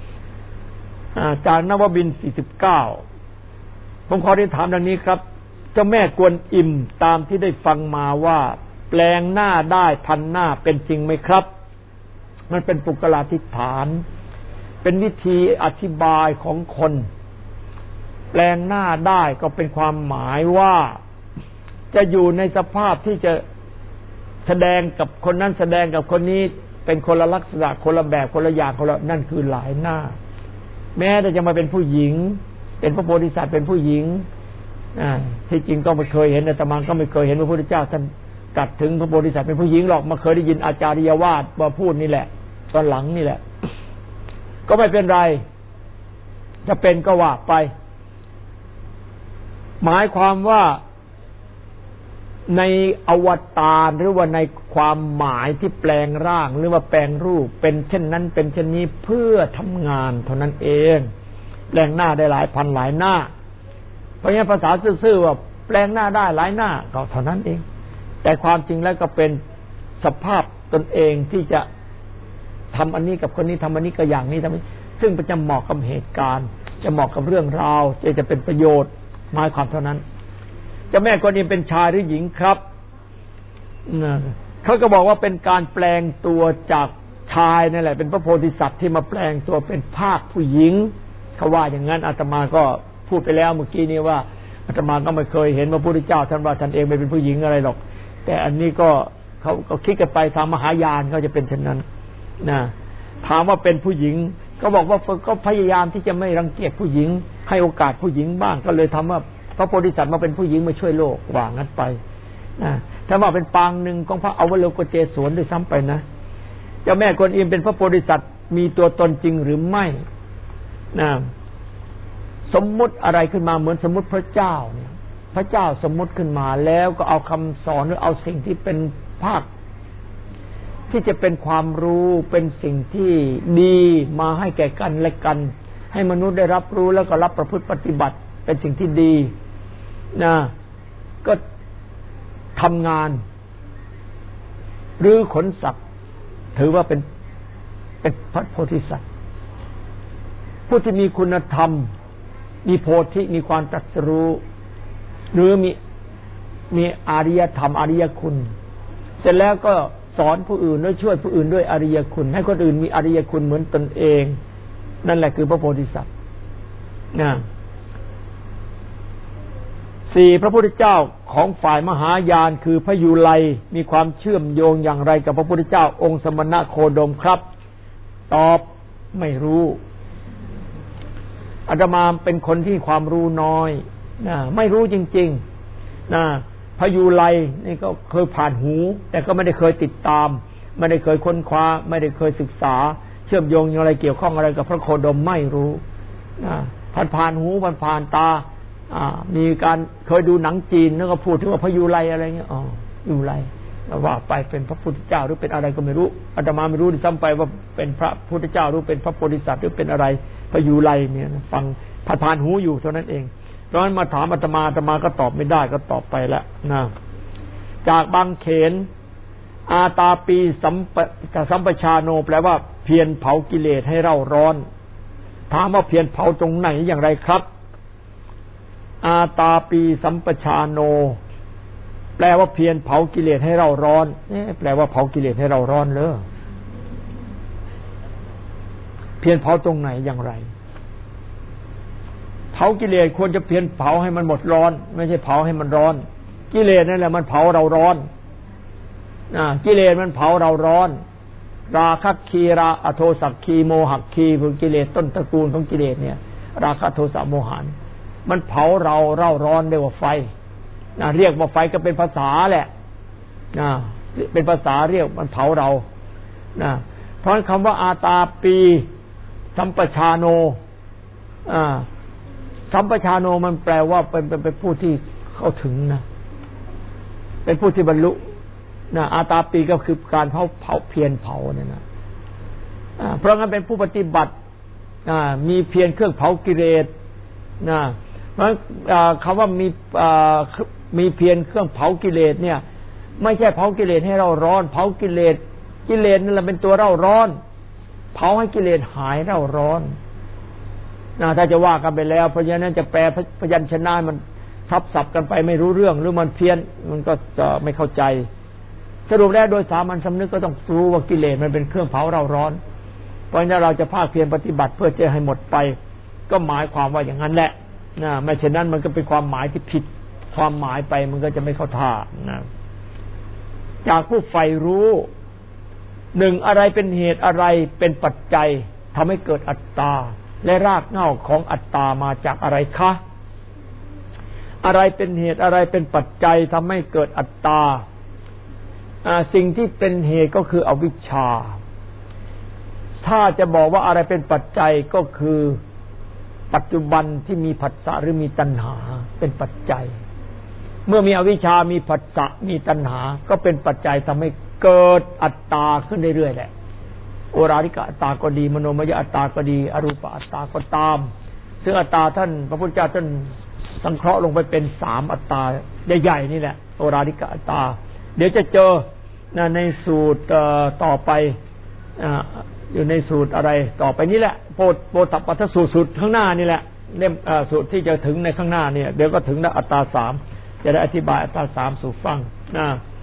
จากนวบินสี่สิบเก้าผมขอได้ถามดังนี้ครับเจ้าแม่กวนอิมตามที่ได้ฟังมาว่าแปลงหน้าได้พันหน้าเป็นจริงไหมครับมันเป็นปุกลาธิฐานเป็นวิธีอธิบายของคนแปลงหน้าได้ก็เป็นความหมายว่าจะอยู่ในสภาพที่จะแสดงกับคนนั้นแสดงกับคนนี้เป็นคนละลักษณะคนละแบบคนละอย่างคนละนั่นคือหลายหน้าแม้แต่จะมาเป็นผู้หญิงเป็นพระโพธิสัตว์เป็นผู้หญิงที่จริงก็ไม่เคยเห็นอาตมาก็ไม่เคยเห็นพระพุทธเจ้าท่านตรัสถึงพระโพธิสัตว์เป็นผู้หญิงหรอกมาเคยได้ยินอาจารย์วาทมาพูดนี่แหละตอนหลังนี่แหละก็ไม่เป็นไรจะเป็นก็ว่าไปหมายความว่าในอวตารหรือว่าในความหมายที่แปลงร่างหรือว่าแปลงรูปเป็นเช่นนั้นเป็นเช่นนี้เพื่อทำงานเท่านั้นเองแปลงหน้าได้หลายพันหลายหน้าเพราะงั้นภาษาซื่อๆว่าแปลงหน้าได้หลายหน้าก็เท่านั้นเองแต่ความจริงแล้วก็เป็นสภาพตนเองที่จะทำอันนี้กับคนนี้ทำอันนี้ก็อย่างนี้ทำนี้ซึ่งจะเหมาะกับเหตุการณ์จะเหมาะกับเรื่องราวจะจะเป็นประโยชน์หมายความเท่านั้นเจ้าแม่กวนอิมเป็นชายหรือหญิงครับเขาก็บอกว่าเป็นการแปลงตัวจากชายนั่นแหละเป็นพระโพธิสัตว์ที่มาแปลงตัวเป็นภาคผู้หญิงเขาว่าอย่างนั้นอาตมาก็พูดไปแล้วเมื่อกี้นี้ว่าอาตมาก็ไม่เคยเห็นพระพุทธเจ้าท่านว่าท่านเองไม่เป็นผู้หญิงอะไรหรอกแต่อันนี้ก็เขาก็คิดกันไปทางมหายานเขาจะเป็นเช่นนั้นนะถามว่าเป็นผู้หญิงก็บอกว่าก็พยายามที่จะไม่รังเกียจผู้หญิงให้โอกาสผู้หญิงบ้างก็เลยทำว่าพระโพธิสัตว์มาเป็นผู้หญิงมาช่วยโลกว่างั้นไปนะถ้าว่าเป็นปางหนึ่งของพระอวโลกเจสวนด้วยซ้ำไปนะเจ้าแม่กวนอิมเป็นพระโพธิสัตว์มีตัวตนจริงหรือไม่นะสมมุติอะไรขึ้นมาเหมือนสมมุติพระเจ้าเนี่ยพระเจ้าสมมุติขึ้นมาแล้วก็เอาคำสอนหรือเอาสิ่งที่เป็นภาคที่จะเป็นความรู้เป็นสิ่งที่ดีมาให้แก่กันและกันให้มนุษย์ได้รับรู้แล้วก็รับประพฤติปฏิบัติเป็นสิ่งที่ดีนะก็ทำงานหรือขนสัตว์ถือว่าเป็นเป็นพระโพธิสัตว์ผู้ที่มีคุณธรรมมีโพธิมีความตรัสรู้หรือมีมีอริยธรรมอริยคุณเสร็จแล้วก็สอนผู้อื่นด้วยช่วยผู้อื่นด้วยอริยคุณให้คนอื่นมีอริยคุณเหมือนตนเองนั่นแหละคือพระโพธิสัตว์นะสี่พระพุทธเจ้าของฝ่ายมหายานคือพระยุไลมีความเชื่อมโยงอย่างไรกับพระพุทธเจ้าองค์สมณะโคดมครับตอบไม่รู้อาตมาเป็นคนที่ความรู้น้อยนะไม่รู้จริงๆนะพระยุไลนี่ก็เคยผ่านหูแต่ก็ไม่ได้เคยติดตามไม่ได้เคยค้นคว้าไม่ได้เคยศึกษาเชื่อมโยงอย่างไรเกี่ยวข้องอะไรกับพระโคดมไม่รู้นะผ่านผ่านหูผ่านผ่านตาอ่ามีการเคยดูหนังจีนแล้วก็พูดถึงว่าพระยุไลอะไรเงี้ยอ๋อยุไลว่าไปเป็นพระพุทธเจ้าหรือเป็นอะไรก็ไม่รู้อาตมาไม่รู้ด้วยซ้ำไปว่าเป็นพระพุทธเจ้าหรือเป็นพระโพธิสัตว์หรือเป็นอะไรพระยุไลเนี่ยฟังผ่านผ่านหูอยู่เท่านั้นเองตอนนั้นมาถามอาตมาอาตมาก็ตอบไม่ได้ก็ตอบไปแล้วนะจากบางเขนอาตาปีสัมปสัมปชาโนแปลว่าเพียรเผากิเลสให้เร่าร้อนถามว่าเพียรเผาตรงไหนอย่างไรครับอาตาปีสัมปชาโนแปลว่าเพียรเผากิเลสให้เร่าร้อนเอ๊ะแปลว่าเผากิเลสให้เร่าร้อนเหรอเพียรเผาตรงไหนอย่างไรเผากิเลสควรจะเพียรเผาให้มันหมดร้อนไม่ใช่เผาให้มันร้อนกิเลสนั่นแหละมันเผาเราร้อนอ่ากิเลสมันเผาเราร้อนราคะคีราอโทสักคีโมหะคีคือกิเลสต้นตระกูลของกิเลสเนี่ยราคะโทสะโมหะมันเผาเราเร่าร้อนเรียกว่าไฟนะเรียกว่าไฟก็เป็นภาษาแหละนะเป็นภาษาเรียกมันเผาเรานะเพราะคำว่าอาตาปีสัมปชาโนอ่าสัมปชาโนมันแปลว่าเป็นเป็นเป็นผู้ที่เข้าถึงนะเป็นผู้ที่บรรลุนะอาตาปีก็คือการเผาเผาเพียรเผาเนี่ยนะเพราะงั้นเป็นผู้ปฏิบัติมีเพียรเครื่องเผากิเลสนะเพราะคำว่ามีมีเพียรเครื่องเผากิเลสเนี่ยไม่ใช่เผากิเลสให้เราร้อนเผากิเลสกิเลสนั่นแหละเป็นตัวเราร้อนเผาให้กิเลสหายเราร้อนนะถ้าจะว่ากันไปแล้วเพราะฉะนั้นจะแปลพยัญชนะมันทับศัพท์กันไปไม่รู้เรื่องหรือมันเพี้ยนมันก็จะไม่เข้าใจสรุปแล้วโดยสามัญสำนึกก็ต้องรู้ว่ากิเลสมันเป็นเครื่องเผาเราร้อนเพราะฉะนั้นเราจะภาคเพียรปฏิบัติเพื่อจะให้หมดไปก็หมายความว่าอย่างนั้นแหละนะไม่เช่นนั้นมันก็เป็นความหมายที่ผิดความหมายไปมันก็จะไม่เข้าท่านะจากผู้ใฝ่รู้หนึ่งอะไรเป็นเหตุอะไรเป็นปัจจัยทำให้เกิดอัตตาและรากเหง้าของอัตตามาจากอะไรคะอะไรเป็นเหตุอะไรเป็นปัจจัยทำให้เกิดอัตตาสิ่งที่เป็นเหตุก็คืออวิชชาถ้าจะบอกว่าอะไรเป็นปัจจัยก็คือปัจจุบันที่มีผัสสะหรือมีตัณหาเป็นปัจจัยเมื่อมีอวิชชามีผัสสะมีตัณหาก็เป็นปัจจัยทำให้เกิดอัตตาขึ้นเรื่อยๆแหละโอราริกะอัตตาก็ดีมโนมยอัตตาก็ดีอรูปอัตตาก็ตามซึ่งอัตตาท่านพระพุทธเจ้าท่านสังเคราะห์ลงไปเป็นสามอัตตาใหญ่ๆนี่แหละโอราริกะอัตตาเดี๋ยวจะเจอในสูตรต่อไปอยู่ในสูตรอะไรต่อไปนี่แหละโพธิโพธิปัฏฐสูตรสูตรข้างหน้านี่แหละเล่มสูตรที่จะถึงในข้างหน้าเนี่ยเดี๋ยวก็ถึงแล้วอัตตาสามจะได้อธิบายอัตตาสามสู่ฟังนะ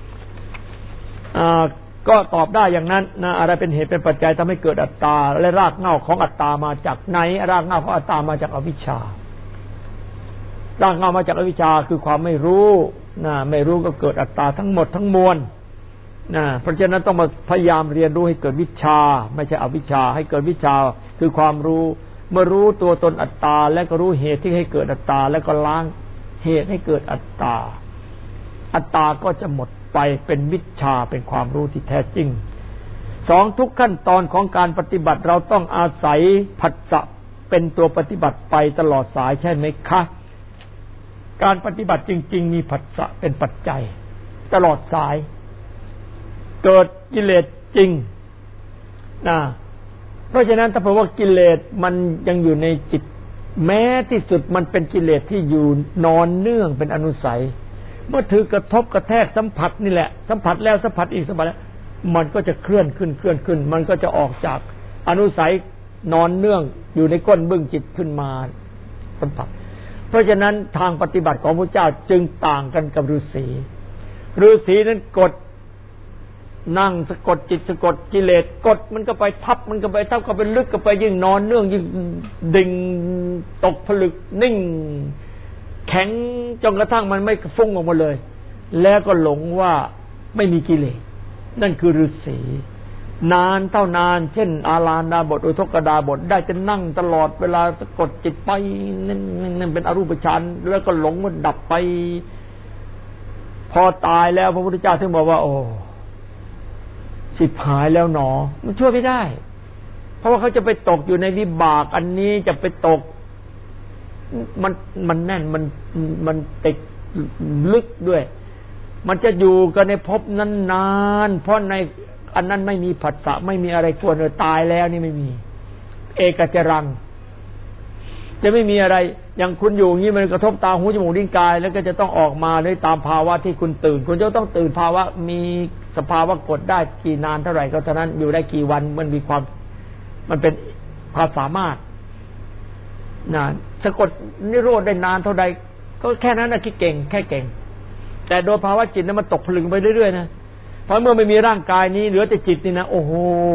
ก็ตอบได้อย่างนั้นนะอะไรเป็นเหตุเป็นปัจจัยทำให้เกิดอัตตาและรากเหง้าของอัตตามาจากไหนรากเหง้าของอัตตามาจากอวิชชารากเหง้ามาจากอวิชชาคือความไม่รู้นะไม่รู้ก็เกิดอัตตาทั้งหมดทั้งมวลนะเพราะฉะนั้นต้องมาพยายามเรียนรู้ให้เกิดวิชาไม่ใช่อวิชชาให้เกิดวิชาคือความรู้เมื่อรู้ตัวตนอัตตาและก็รู้เหตุที่ให้เกิดอัตตาแล้วก็ล้างเหตุให้เกิดอัตตาอัตตาก็จะหมดไปเป็นวิชาเป็นความรู้ที่แท้จริงสองทุกขั้นตอนของการปฏิบัติเราต้องอาศัยผัสสะเป็นตัวปฏิบัติไปตลอดสายใช่ไหมคะการปฏิบัติจริงๆมีผัสสะเป็นปัจจัยตลอดสายเกิดกิเลสจริงนะเพราะฉะนั้นถ้าเผื่อว่ากิเลสมันยังอยู่ในจิตแม้ที่สุดมันเป็นกิเลสที่อยู่นอนเนื่องเป็นอนุสัยเมื่อถือกระทบกระแทกสัมผัสนี่แหละสัมผัสแล้วสัมผัสอีกสัมผัสแล้วมันก็จะเคลื่อนขึ้นเคลื่อนขึ้นมันก็จะออกจากอนุสัยนอนเนื่องอยู่ในก้นบึ้งจิตขึ้นมาสัมผัสเพราะฉะนั้นทางปฏิบัติของพระเจ้าจึงต่างกันกับฤาษีฤาษีนั้นกดนั่งสะกดจิตสะกดกิเลสกดมันก็ไปทับมันก็ไปทับก็ไปลึกก็ไปยิ่งนอนเนื่องยิ่งดิ่งตกผลึกนิ่งแข็งจนกระทั่งมันไม่ฟุ้งออกมาเลยแล้วก็หลงว่าไม่มีกิเลสนั่นคือฤาษีนานเท่านานเช่นอาลานดาบทอุทกดาบทได้จะนั่งตลอดเวลาสะกดจิตไปนั่นนั่นเป็นอรูปฌานแล้วก็หลงมันดับไปพอตายแล้วพระพุทธเจ้าถึงบอกว่าโอ้สิบหายแล้วหนอมันช่วยไม่ได้เพราะว่าเขาจะไปตกอยู่ในวิบากอันนี้จะไปตกมันมันแน่นมันมันติดลึกด้วยมันจะอยู่กันในภพนั้นนานเพราะในอันนั้นไม่มีผัสสะไม่มีอะไรควรเลยตายแล้วนี่ไม่มีเอกจรังจะไม่มีอะไรอย่างคุณอยู่อย่างนี้มันกระทบตาหูจมูกลิ้นกายแล้วก็จะต้องออกมาด้วยตามภาวะที่คุณตื่นคุณจะต้องตื่นภาวะมีสภาวะกดได้กี่นานเท่าไหร่ก็เท่านั้นอยู่ได้กี่วันมันมีความมันเป็นความสามารถนานสะกดนิโรธได้นานเท่าใดก็แค่นั้นนะคิดเก่งแค่เก่งแต่โดยภาวะจิตนั้นมันตกผลึกไปเรื่อยๆนะเพราะเมื่อไม่มีร่างกายนี้เหลือแต่จิตนี่นะโอ้โห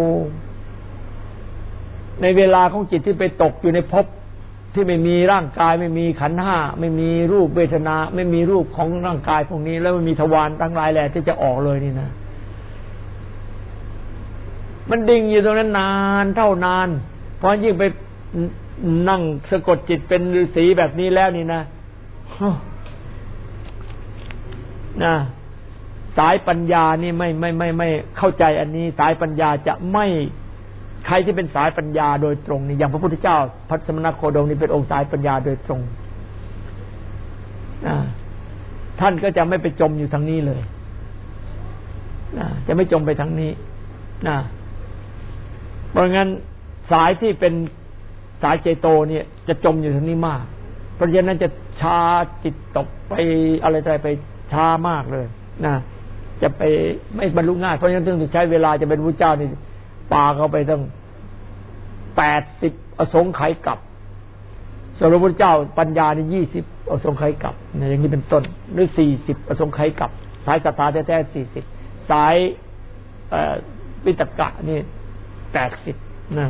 ในเวลาของจิตที่ไปตกอยู่ในภพที่ไม่มีร่างกายไม่มีขันธ์ห้าไม่มีรูปเวทนาไม่มีรูปของร่างกายพวกนี้แล้วไม่มีทวารทั้งหลายแหละที่จะออกเลยนี่นะมันดิ่งอยู่ตรงนั้นนานเท่านานเพราะยิ่งไปนั่งสะกดจิตเป็นฤาษีแบบนี้แล้วนี่นะนะสายปัญญานี่ไม่ไม่ไม่ไม่เข้าใจอันนี้สายปัญญาจะไม่ใครที่เป็นสายปัญญาโดยตรงนี่อย่างพระพุทธเจ้าพระสมณโคดมนี่เป็นองค์สายปัญญาโดยตรงท่านก็จะไม่ไปจมอยู่ทางนี้เลยจะไม่จมไปทางนี้นะเพราะงั้นสายที่เป็นสายเจโตเนี่ยจะจมอยู่ทางนี้มากเพราะฉะนั้นจะชาจิตตกไปอะไรอะไรไปช้ามากเลยนะจะไปไม่บรรลุง่ายเพราะฉะนั้นต้องใช้เวลาจะเป็นพระเจ้านี่ปาเข้าไปตั้งแปดสิบอสงไขยกับส่วนพระพุทธเจ้าปัญญานี่ยี่สิบอสงไขยกับเนี่ยอย่างนี้เป็นต้นหรือสี่สิบอสงไขยกับสายศรัทธาแท้ๆสี่สิบสายวิตกะนี่แปดสิบนะ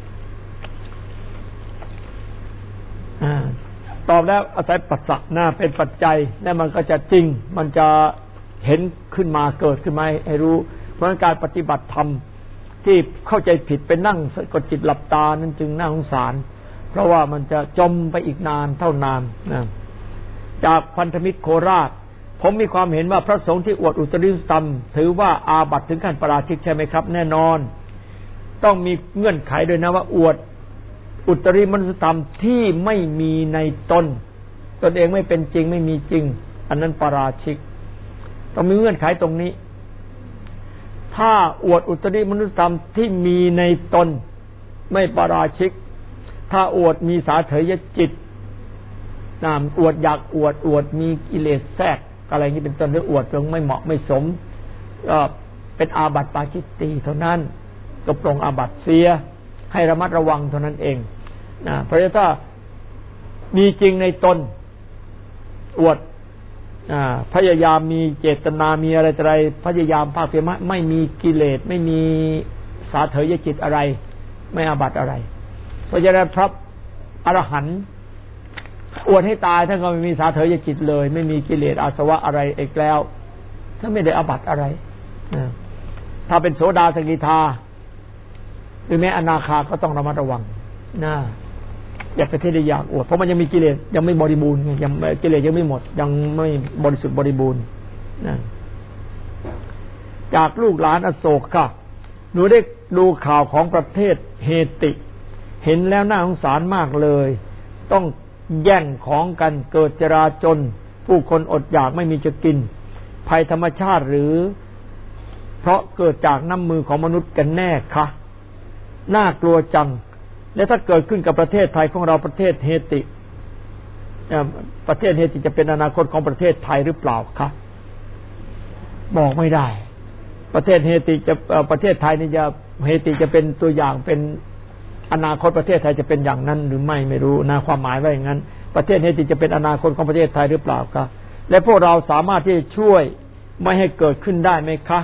ตอบแล้วอาศัยปัสสะหน้าเป็นปัจจัยแล้วมันก็จะจริงมันจะเห็นขึ้นมาเกิดขึ้นมาให้รู้เพราะการปฏิบัติธรรมที่เข้าใจผิดไปนั่งกดจิตหลับตานั้นจึงน่าสงสารเพราะว่ามันจะจมไปอีกนานเท่านานนะจากพันธมิตรโคราชผมมีความเห็นว่าพระสงฆ์ที่อวดอุตริธรรมถือว่าอาบัติถึงขั้นปาราชิกใช่ไหมครับแน่นอนต้องมีเงื่อนไขด้วยนะว่าอวดอุตริมนุสธรรมที่ไม่มีในตนตนเองไม่เป็นจริงไม่มีจริงอันนั้นปาราชิกต้องมีเงื่อนไขตรงนี้ถ้าอวดอุตริมนุสธรรมที่มีในตนไม่ปาราชิกถ้าอวดมีสาเถยจิตนามอวดอยากอวดอวดมีกิเลสแทรกอะไรนี้เป็นต้นหรืออวดจนไม่เหมาะไม่สมก็เป็นอาบัติปาจิตตีเท่านั้นก็ปรงอาบัติเสียให้ระมัดระวังเท่านั้นเองนะเพราะถ้ามีจริงในตนอวดพยายามมีเจตนามีอะไรอะไรพยายามภาคเพียรไม่มีกิเลสไม่มีสาเถยจิตอะไรไม่อาบัติอะไรเพราะฉะนั้นพระอรหันต์อวดให้ตายท่านก็ไม่มีสาเถยจิตเลยไม่มีกิเลสอาสวะอะไรอีกแล้วถ้าไม่ได้อาบัติอะไรถ้าเป็นโสดาสกิทาหรือแม้อนาคาก็ต้องระมัดระวังนะอย่าไปเทศอยากอวดเพราะมันยังมีกิเลสยังไม่บริบูรณ์ยังกิเลสยังไม่หมดยังไม่บริสุทธิ์บริบูรณ์นะจากลูกหลานอโศกค่ะหนูได้ดูข่าวของประเทศเฮติเห็นแล้วน่าสงสารมากเลยต้องแย่งของกันเกิดจราจนผู้คนอดอยากไม่มีจะกินภัยธรรมชาติหรือเพราะเกิดจากน้ำมือของมนุษย์กันแน่คะน่ากลัวจังและถ้าเกิดขึ้นกับประเทศไทยของเราประเทศเฮติประเทศเฮติจะเป็นอนาคตของประเทศไทยหรือเปล่าคะบอกไม่ได้ประเทศเฮติจะประเทศไทยนี่จะเฮติจะเป็นตัวอย่างเป็นอนาคตประเทศไทยจะเป็นอย่างนั้นหรือไม่ไม่รู้นะความหมายว่าอย่างนั้นประเทศเฮติจะเป็นอนาคตของประเทศไทยหรือเปล่าคะและพวกเราสามารถที่จะช่วยไม่ให้เกิดขึ้นได้ไหมคะ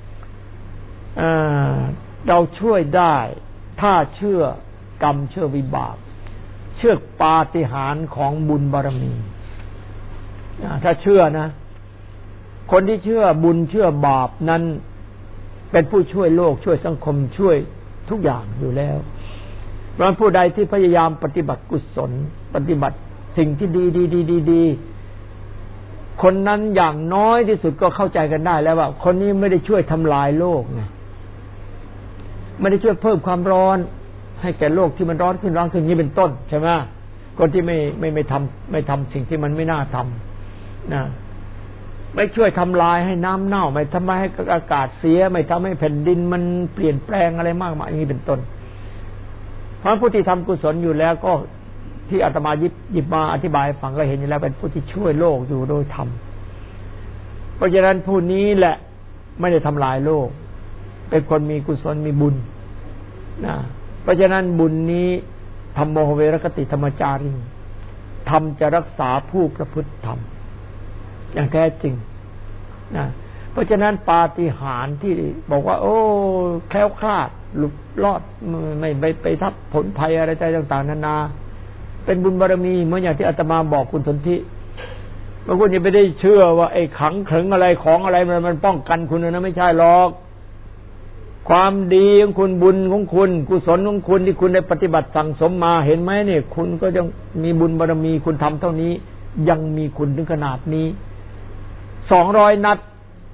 เราช่วยได้ถ้าเชื่อกรรมเชื่อวิบากเชื่อปาฏิหาริย์ของบุญบารมีถ้าเชื่อนะคนที่เชื่อบุญเชื่อบาปนั้นเป็นผู้ช่วยโลกช่วยสังคมช่วยทุกอย่างอยู่แล้วเพราะผู้ใดที่พยายามปฏิบัติกุศลปฏิบัติสิ่งที่ดีดีดีดีดีคนนั้นอย่างน้อยที่สุดก็เข้าใจกันได้แล้วว่าคนนี้ไม่ได้ช่วยทำลายโลกไงไม่ได้ช่วยเพิ่มความร้อนให้แก่โลกที่มันร้อนขึ้นร้อนขึ้นนี้เป็นต้นใช่ไหมคนที่ไม่ไม่ไม่ทำไม่ทำสิ่งที่มันไม่น่าทำนะไม่ช่วยทำลายให้น้ำเน่าไม่ทำให้อากาศเสียไม่ทำให้แผ่นดินมันเปลี่ยนแปลงอะไรมากมายอย่างนี้เป็นต้นเพราะผู้ที่ทำกุศลอยู่แล้วก็ที่อาตมาหยิบหยิบมาอธิบายฟังก็เห็นอยู่แล้วเป็นผู้ที่ช่วยโลกอยู่โดยธรรมเพราะฉะนั้นผู้นี้แหละไม่ได้ทำลายโลกเป็นคนมีกุศลมีบุญนะเพราะฉะนั้นบุญนี้ธรรมโมเวรคติธรรมจาริธรรมจะรักษาผู้ประพฤติธรรมอย่างแท้จริงนะเพราะฉะนั้นปาฏิหาริย์ที่บอกว่าโอ้แคล้วคลาดหลุดรอดไม่ไปไปทับผลภัยอะไรใจต่างๆนานาเป็นบุญบารมีเหมือนอย่างที่อาตมาบอกคุณสนธิบางคนยังไม่ได้เชื่อว่าไอ้ขังเขิงอะไรของอะไรมันมันป้องกันคุณนะไม่ใช่หรอกความดีของคุณบุญของคุณกุศลของคุณที่คุณได้ปฏิบัติสั่งสมมาเห็นไหมเนี่ยคุณก็ยังมีบุญบารมีคุณทำเท่านี้ยังมีคุณถึงขนาดนี้สองร้อยนัด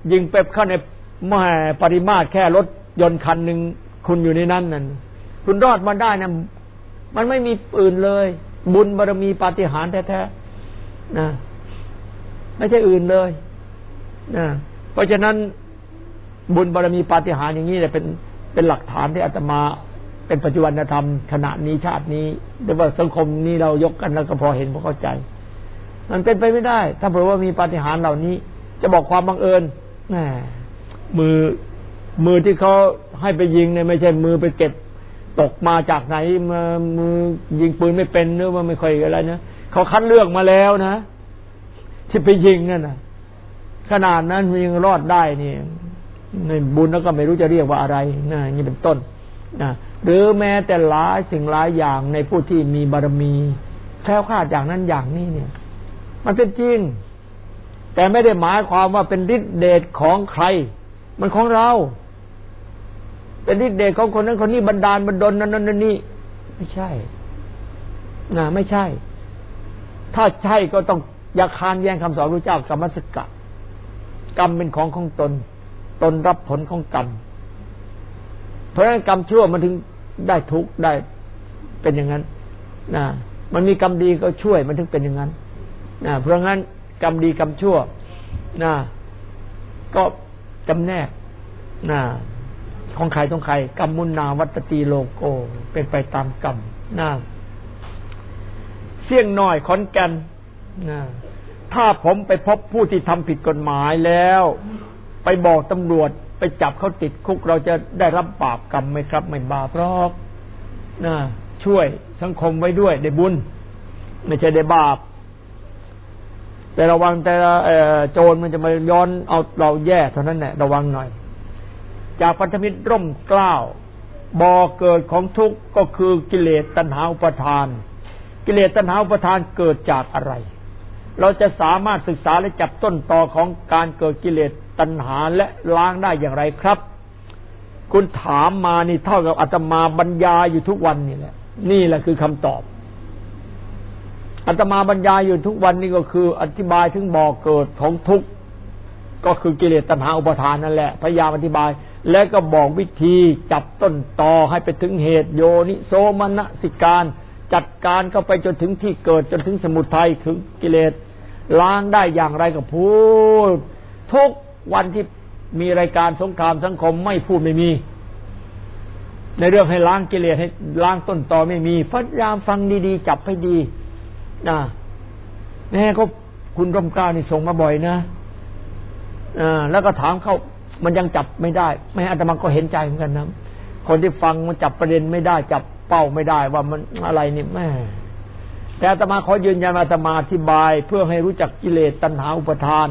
ยิงเป๊ปเข้าในแม่ปริมาตรแค่รถยนต์คันหนึ่งคุณอยู่ในนั้นนั่นคุณรอดมาได้นะมันไม่มีอื่นเลยบุญบารมีปาฏิหาริย์แท้ๆนะไม่ใช่อื่นเลยนะเพราะฉะนั้นบุญบารมีปาฏิหาริย์อย่างนี้เนี่ยเป็นเป็นหลักฐานที่อาตมาเป็นปัจจุบันธรรมขณะนี้ชาตินี้หรือว่าสังคมนี้เรายกกันแล้วก็พอเห็นพอเข้าใจมันเป็นไปไม่ได้ถ้าเผื่อว่ามีปาฏิหาริย์เหล่านี้จะบอกความบังเอิญแหมมือมือที่เขาให้ไปยิงเนี่ยไม่ใช่มือไปเก็บตกมาจากไหนมามือยิงปืนไม่เป็นหรือว่าไม่ค่อยอะไรนะเขาคัดเลือกมาแล้วนะที่ไปยิงนั่นน่ะขนาดนั้นมันยังรอดได้นี่ในบุญแล้วก็ไม่รู้จะเรียกว่าอะไรนะนี่เป็นต้นนะหรือแม้แต่หลายสิ่งหลายอย่างในผู้ที่มีบารมีแคล้วคลาดอย่างนั้นอย่างนี้เนี่ยมันเป็นจริงแต่ไม่ได้หมายความว่าเป็นฤทธิเดชของใครมันของเราเป็นฤทธิเดชของคนนั้นคนนี้บันดาลบันดลนั้นนั้นนี่ไม่ใช่นะไม่ใช่ถ้าใช่ก็ต้องอย่าคานแย้งคำสอนพระเจ้ากรรมสกะกรรมเป็นของของตนตนรับผลของกรรมเพราะฉะนั้นกรรมชั่วมันถึงได้ทุกข์ได้เป็นอย่างนั้นนะมันมีกรรมดีก็ช่วยมันถึงเป็นอย่างนั้นนะเพราะงั้นกรรมดีกรรมชั่วนะก็จำแนกนะของใครของใครกรรมมุนาวัตติโลโกเป็นไปตามกรรมนะเสี่ยงน้อยขอนแก่นนะถ้าผมไปพบผู้ที่ทำผิดกฎหมายแล้วไปบอกตำรวจไปจับเขาติดคุกเราจะได้รับบาปกรรมไหมครับไม่บาปหรอกนะช่วยสังคมไว้ด้วยได้บุญไม่ใช่ได้บาปแต่ระวังแต่โจรมันจะมาย้อนเอาเราแย่เท่านั้นแหละระวังหน่อยจากพันธมิตรร่มเกล้าบ่อเกิดของทุกข์ก็คือกิเลสตัณหาอุปาทานกิเลสตัณหาอุปาทานเกิดจากอะไรเราจะสามารถศึกษาและจับต้นตอของการเกิดกิเลสตัณหาและล้างได้อย่างไรครับคุณถามมานี่เท่ากับอาตมาบรรยายอยู่ทุกวันนี่แหละนี่แหละคือคำตอบอาตมาบรรยายอยู่ทุกวันนี่ก็คืออธิบายถึงบ่อเกิดของทุกข์ก็คือกิเลสตัณหาอุปาทานนั่นแหละพยายามอธิบายและก็บอกวิธีจับต้นตอให้ไปถึงเหตุโยนิโสมนสิการจัดการเข้าไปจนถึงที่เกิดจนถึงสมุทัยถึงกิเลสล้างได้อย่างไรก็พูดทุกวันที่มีรายการสงครามสังคมไม่พูดไม่มีในเรื่องให้ล้างกิเลสให้ล้างต้นตอไม่มีพยายามฟังดีๆจับให้ดีนะแม่ก็คุณร่มเกล้านี่ส่งมาบ่อยนะอ่าแล้วก็ถามเขามันยังจับไม่ได้แม่อาตมาก็เห็นใจเหมือนกันนะคนที่ฟังมันจับประเด็นไม่ได้จับเป้าไม่ได้ว่ามันอะไรนี่แม่แต่อาตมาขอยืนยันอาตมาอธิบายเพื่อให้รู้จักกิเลสตัณหาอุปาทาน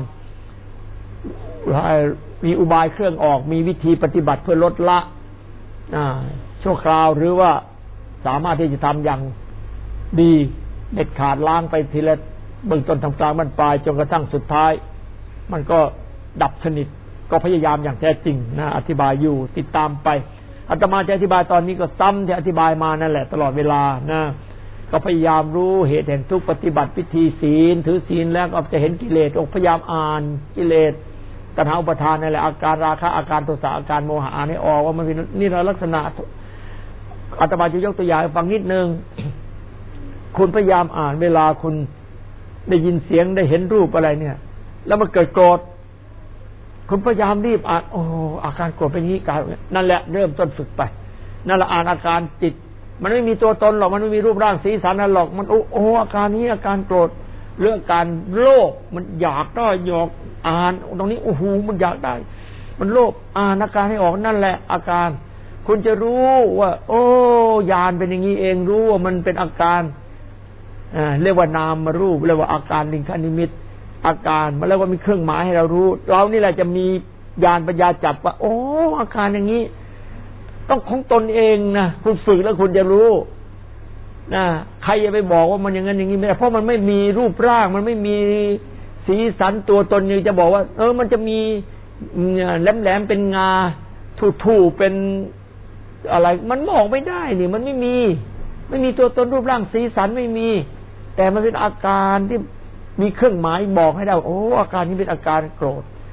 มีอุบายเครื่องออกมีวิธีปฏิบัติเพื่อลดละชั่วคราวหรือว่าสามารถที่จะทำอย่างดีเด็ดขาดล้างไปทีละเบื้องต้นทำกลางบรรปลายจนกระทั่งสุดท้ายมันก็ดับสนิทก็พยายามอย่างแท้จริงนะอธิบายอยู่ติดตามไปอาตมาจะอธิบายตอนนี้ก็ซ้ำที่อธิบายมานั่นแหละตลอดเวลานะก็พยายามรู้เหตุแห่งทุกข์ปฏิบัติวิธีศีลถือศีลแล้วก็จะเห็นกิเลสพยายามอ่านกิเลสตัณหาอุปาทานนั่นแหละอาการราคะอาการโทสะอาการโมหะอ่านให้ออกว่ามันเป็นนี่ลักษณะอาตมาจะยกตัวอย่างให้ฟังนิดนึงคุณพยายามอ่านเวลาคุณได้ยินเสียงได้เห็นรูปอะไรเนี่ยแล้วมันเกิดโกรธคุณพยายามรีบอ่านโอ้อาการโกรธเป็นอย่างนี้การนั่นแหละเริ่มต้นฝึกไปนั่นแหละอ่านอาการจิตมันไม่มีตัวตนหรอกมันไม่มีรูปร่างสีสันนั่นหรอกมันโอ้โอ้อาการนี้อาการโกรธเรื่องการโลภมันอยากได้อยากอ่านตรงนี้โอ้โหมันอยากได้มันโลภอ่านอาการให้ออกนั่นแหละอาการคุณจะรู้ว่าโอ้ญาณเป็นอย่างนี้เองรู้ว่ามันเป็นอาการอ่าเรียกว่านามรูปเรียกว่าอาการลิงคนิมิตอาการมันเรียกว่ามีเครื่องหมายให้เรารู้เรานี่แหละจะมีญาณปัญญาจับว่าโอ้อาการอย่างนี้ต้องของตนเองนะคุณฝึกแล้วคุณจะรู้นะใครจะไปบอกว่ามันอย่างนั้นอย่างนี้ไม่ได้เพราะมันไม่มีรูปร่างมันไม่มีสีสันตัวตนนี่จะบอกว่าเออมันจะมีแหลมๆเป็นงาทู่ๆเป็นอะไรมันมองไม่ได้นี่มันไม่มีไม่มีตัวตนรูปร่างสีสันไม่มีแต่มันเป็นอาการที่มีเครื่องหมายบอกให้ได้โอ้อาการนี้เป็นอาการโกรธ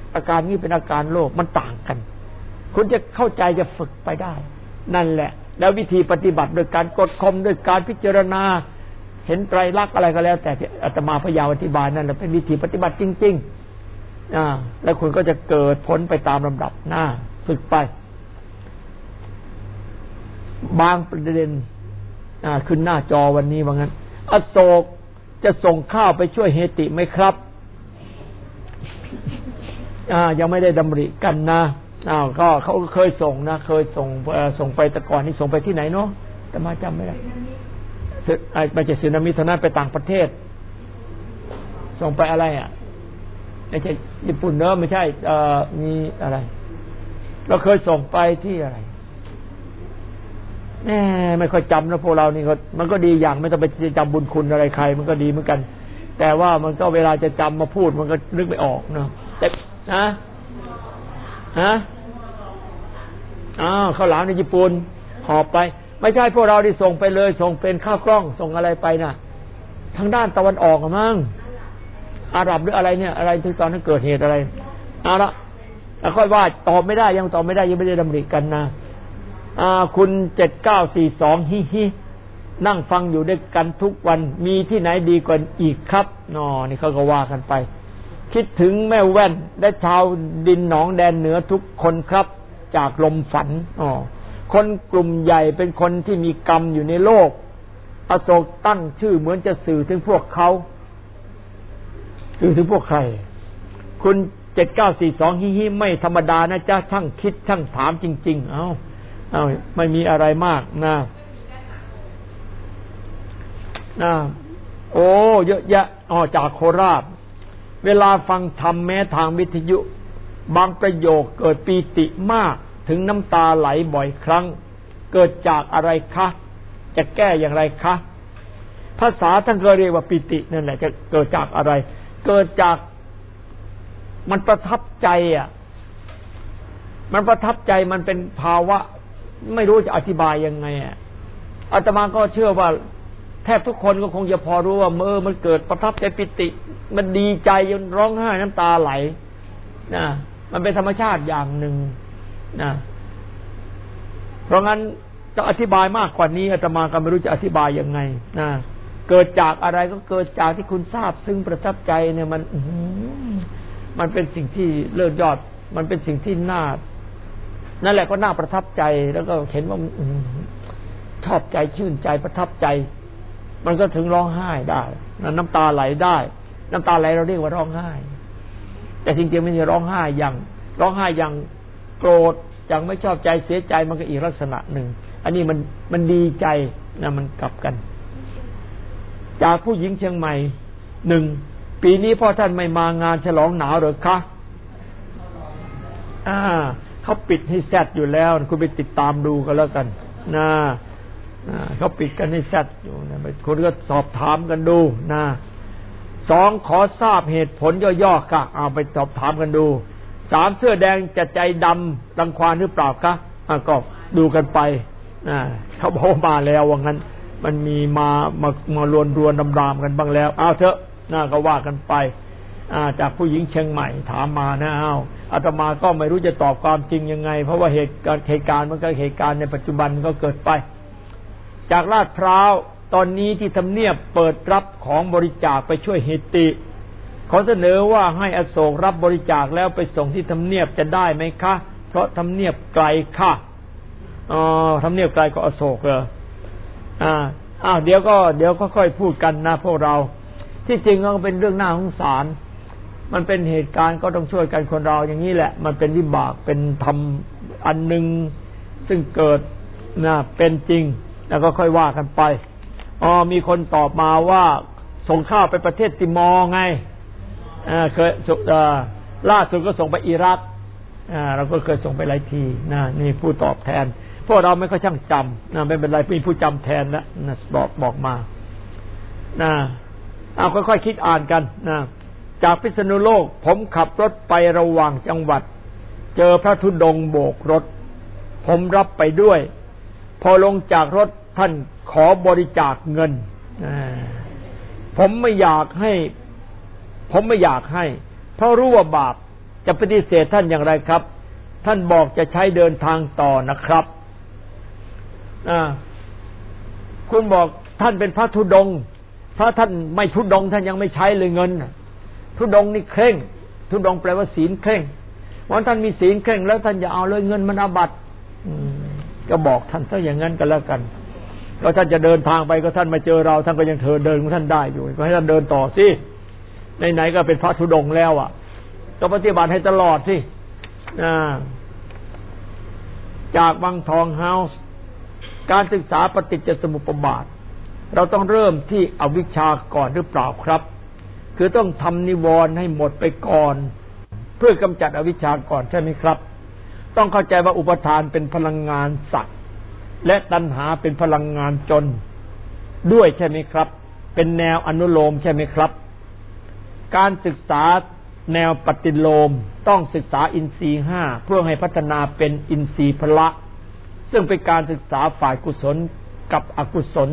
อาการนี้เป็นอาการโลภมันต่างกันคุณจะเข้าใจจะฝึกไปได้นั่นแหละแล้ววิธีปฏิบัติโดยการกดข่มด้วยการพิจารณาเห็นไตรลักษณ์อะไรก็แล้วแต่ที่อาตมาพยายามอธิบายนั่นแหละเป็นวิธีปฏิบัติจริงๆอ่าแล้วคุณก็จะเกิดผลไปตามลำดับหน้าฝึกไปบางประเด็นอ่าขึ้นหน้าจอวันนี้ว่างั้นอโศกจะส่งข้าวไปช่วยเฮติไหมครับอ่ายังไม่ได้ดำริกันนะอ้าวก็เขาเคยส่งนะเคยส่งส่งไปแต่ก่อนนี่ส่งไปที่ไหนเนาะแต่มาจำไม่ได้ไม่ใช่สึนามิเท่านั้นไปต่างประเทศส่งไปอะไรอ่ะไม่ใช่ญี่ปุ่นเนอะไม่ใช่เอ่อมีอะไรเราเคยส่งไปที่อะไรแหมไม่ค่อยจำนะพวกเรานี่ก็มันก็ดีอย่างไม่ต้องไปจำบุญคุณอะไรใครมันก็ดีเหมือนกันแต่ว่ามันก็เวลาจะจำมาพูดมันก็นึกไม่ออกเนาะแต่นะฮะอ้าวข้าวหลามในญี่ปุ่นหอบไปไม่ใช่พวกเราที่ส่งไปเลยส่งเป็นข้าวกล้องส่งอะไรไปน่ะทางด้านตะวันออกมั้งอาหรับหรืออะไรเนี่ยอะไรที่ตอนนั้นเกิดเหตุอะไรเอาละแล้วค่อยว่าตอบไม่ได้ยังตอบไม่ได้ยังไม่ได้ดำริกันนะอ่าคุณเจ็ดเก้าสี่สองฮิฮินั่งฟังอยู่ด้วยกันทุกวันมีที่ไหนดีกว่าอีกครับนอนี่เขาก็ว่ากันไปคิดถึงแม่แว่นและชาวดินหนองแดนเหนือทุกคนครับจากลมฝันอ๋อคนกลุ่มใหญ่เป็นคนที่มีกรรมอยู่ในโลกอโศกตั้งชื่อเหมือนจะสื่อถึงพวกเขาสื่อถึงพวกใครคุณเจ็ดเก้าสี่สองฮิฮิไม่ธรรมดานะจ๊ะช่างคิดช่างถามจริงๆเอ้าเอ้าไม่มีอะไรมากนะนะโอ้เยอะแยะอ๋อจากโคราชเวลาฟังธรรมแม้ทางวิทยุบางประโยคเกิดปีติมากถึงน้ำตาไหลบ่อยครั้งเกิดจากอะไรคะจะแก้อย่างไรคะภาษาท่านก็เรียกว่าปีตินั่นแหละจะเกิดจากอะไรเกิดจากมันประทับใจอ่ะมันประทับใจมันเป็นภาวะไม่รู้จะอธิบายยังไงอ่ะอาตมาก็เชื่อว่าแทบทุกคนก็คงจะพอรู้ว่าเมื่อมันเกิดประทับใจปิติมันดีใจจนร้องไห้น้ำตาไหลนะมันเป็นธรรมชาติอย่างหนึ่งนะเพราะงั้นจะอธิบายมากกว่านี้อาตมาก็ไม่รู้จะอธิบายยังไงนะเกิดจากอะไรก็เกิดจากที่คุณทราบซึ่งประทับใจเนี่ยมันมันเป็นสิ่งที่เลิศยอดมันเป็นสิ่งที่น่านั่นแหละก็น่าประทับใจแล้วก็เห็นว่าชอบใจชื่นใจประทับใจมันก็ถึงร้องไห้ได้น้ำตาไหลได้น้ำตาไหลเราเรียกว่าร้องไห้แต่จริงๆไม่ใช่ร้องไห้อย่างร้องไห้อย่างโกรธอย่างไม่ชอบใจเสียใจมันก็อีกลักษณะหนึ่งอันนี้มันมันดีใจนะมันกลับกันจากผู้หญิงเชียงใหม่หนึ่งปีนี้พ่อท่านไม่มางานฉลองหนาวหรือคะอ่าเขาปิดให้แซดอยู่แล้วคุณไปติดตามดูกันแล้วกันนะเขาปิดกันให้แซดอยู่นะคุณก็สอบถามกันดูนะสองขอทราบเหตุผลย่อๆค่ะเอาไปสอบถามกันดูสามเสื้อแดงจะใจดำรังควานหรือเปล่าคะก็ดูกันไปเขาบอกมาแล้วว่างั้นมันมีมามามารวนรวนดำรามกันบ้างแล้วเอาเถอะน่าก็ว่ากันไปจากผู้หญิงเชียงใหม่ถามมานะเอาอาตมาก็ไม่รู้จะตอบความจริงยังไงเพราะว่าเหตุการณ์เหตุการณ์มันก็เหตุการณ์ในปัจจุบันก็เกิดไปจากลาดพร้าวตอนนี้ที่ทำเนียบเปิดรับของบริจาคไปช่วยเฮติขอเสนอว่าให้อโศกรับบริจาคแล้วไปส่งที่ทำเนียบจะได้ไหมคะเพราะทำเนียบไกลค่ะอ๋อทำเนียบไกลก็อโศกเหรออ่าอ้าวเดี๋ยวก็เดี๋ยวค่อยๆพูดกันนะพวกเราที่จริงก็เป็นเรื่องน่าสงสารมันเป็นเหตุการณ์ก็ต้องช่วยกันคนเราอย่างนี้แหละมันเป็นวิบากเป็นธรรมอันหนึ่งซึ่งเกิดนะเป็นจริงแล้วก็ค่อยว่ากันไปอ๋อมีคนตอบมาว่าส่งข้าวไปประเทศติมอร์ไงอ่าเคยอ่าล่าสุดก็ส่งไปอิรักอ่าเราก็เคยส่งไปหลายทีนะนี่ผู้ตอบแทนพวกเราไม่ค่อยช่างจำนะไม่เป็นไรมีผู้จำแทนแล้วนะบอกบอกมานะเอาค่อยๆ ค, คิดอ่านกันนะจากพิษณุโลกผมขับรถไประหว่างจังหวัดเจอพระธุดงค์โบกรถผมรับไปด้วยพอลงจากรถท่านขอบริจาคเงินผมไม่อยากให้ผมไม่อยากให้เพราะรู้ว่าบาปจะปฏิเสธท่านอย่างไรครับท่านบอกจะใช้เดินทางต่อนะครับอ่าคุณบอกท่านเป็นพระธุดงค์พระท่านไม่ธุดงค์ท่านยังไม่ใช้เลยเงินธุดงค์นี่เคร่งธุดงค์แปลว่าศีลเคร่งวันท่านมีศีลเคร่งแล้วท่านอย่าเอาเลยเงินมันอาบัติก็บอกท่านซะอย่างนั้นก็แล้วกันก็ท่านจะเดินทางไปก็ท่านมาเจอเราท่านก็ยังเธอเดินของท่านได้อยู่ก็ให้ท่านเดินต่อสิไหนๆก็เป็นพระธุดงค์แล้วอ่ะก็ปฏิบัติให้ตลอดสิจากวังทองเฮาส์การศึกษาปฏิจจสมุปบาทเราต้องเริ่มที่อวิชชาก่อนหรือเปล่าครับคือต้องทำนิวรณ์ให้หมดไปก่อนเพื่อกำจัดอวิชชาก่อนใช่ไหมครับต้องเข้าใจว่าอุปทานเป็นพลังงานสัตว์และตัณหาเป็นพลังงานจนด้วยใช่ไหมครับเป็นแนวอนุโลมใช่ไหมครับการศึกษาแนวปฏิโลมต้องศึกษาอินทรีย์ห้าเพื่อให้พัฒนาเป็นอินทรีย์พละซึ่งเป็นการศึกษาฝ่ายกุศลกับอกุศล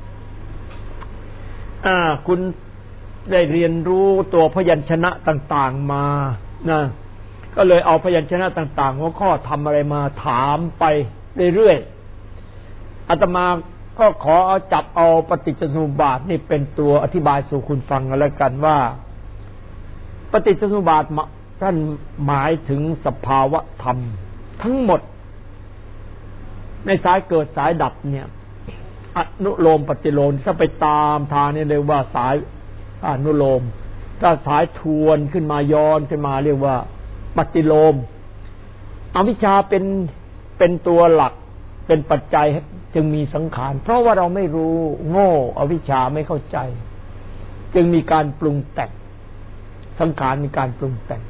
อ่าคุณได้เรียนรู้ตัวพยัญชนะต่างๆมานะก็เลยเอาพยัญชนะต่างๆหัวข้อทำอะไรมาถามไปเรื่อยๆอาตมาก็ขอเอาจับเอาปฏิจจสมุปบาทนี่เป็นตัวอธิบายสู่คุณฟังกันแล้วกันว่าปฏิจจสมุปบาทท่านหมายถึงสภาวะธรรมทั้งหมดในสายเกิดสายดับเนี่ยอนุโลมปฏิโลมถ้าไปตามทางนี่เรียกว่าสายอนุโลมถ้าสายทวนขึ้นมาย้อนขึ้นมาเรียกว่าปฏิโลมอวิชชาเป็นเป็นตัวหลักเป็นปัจจัยจึงมีสังขารเพราะว่าเราไม่รู้โง่อวิชชาไม่เข้าใจจึงมีการปรุงแต่งสังขารมีการปรุงแต่ง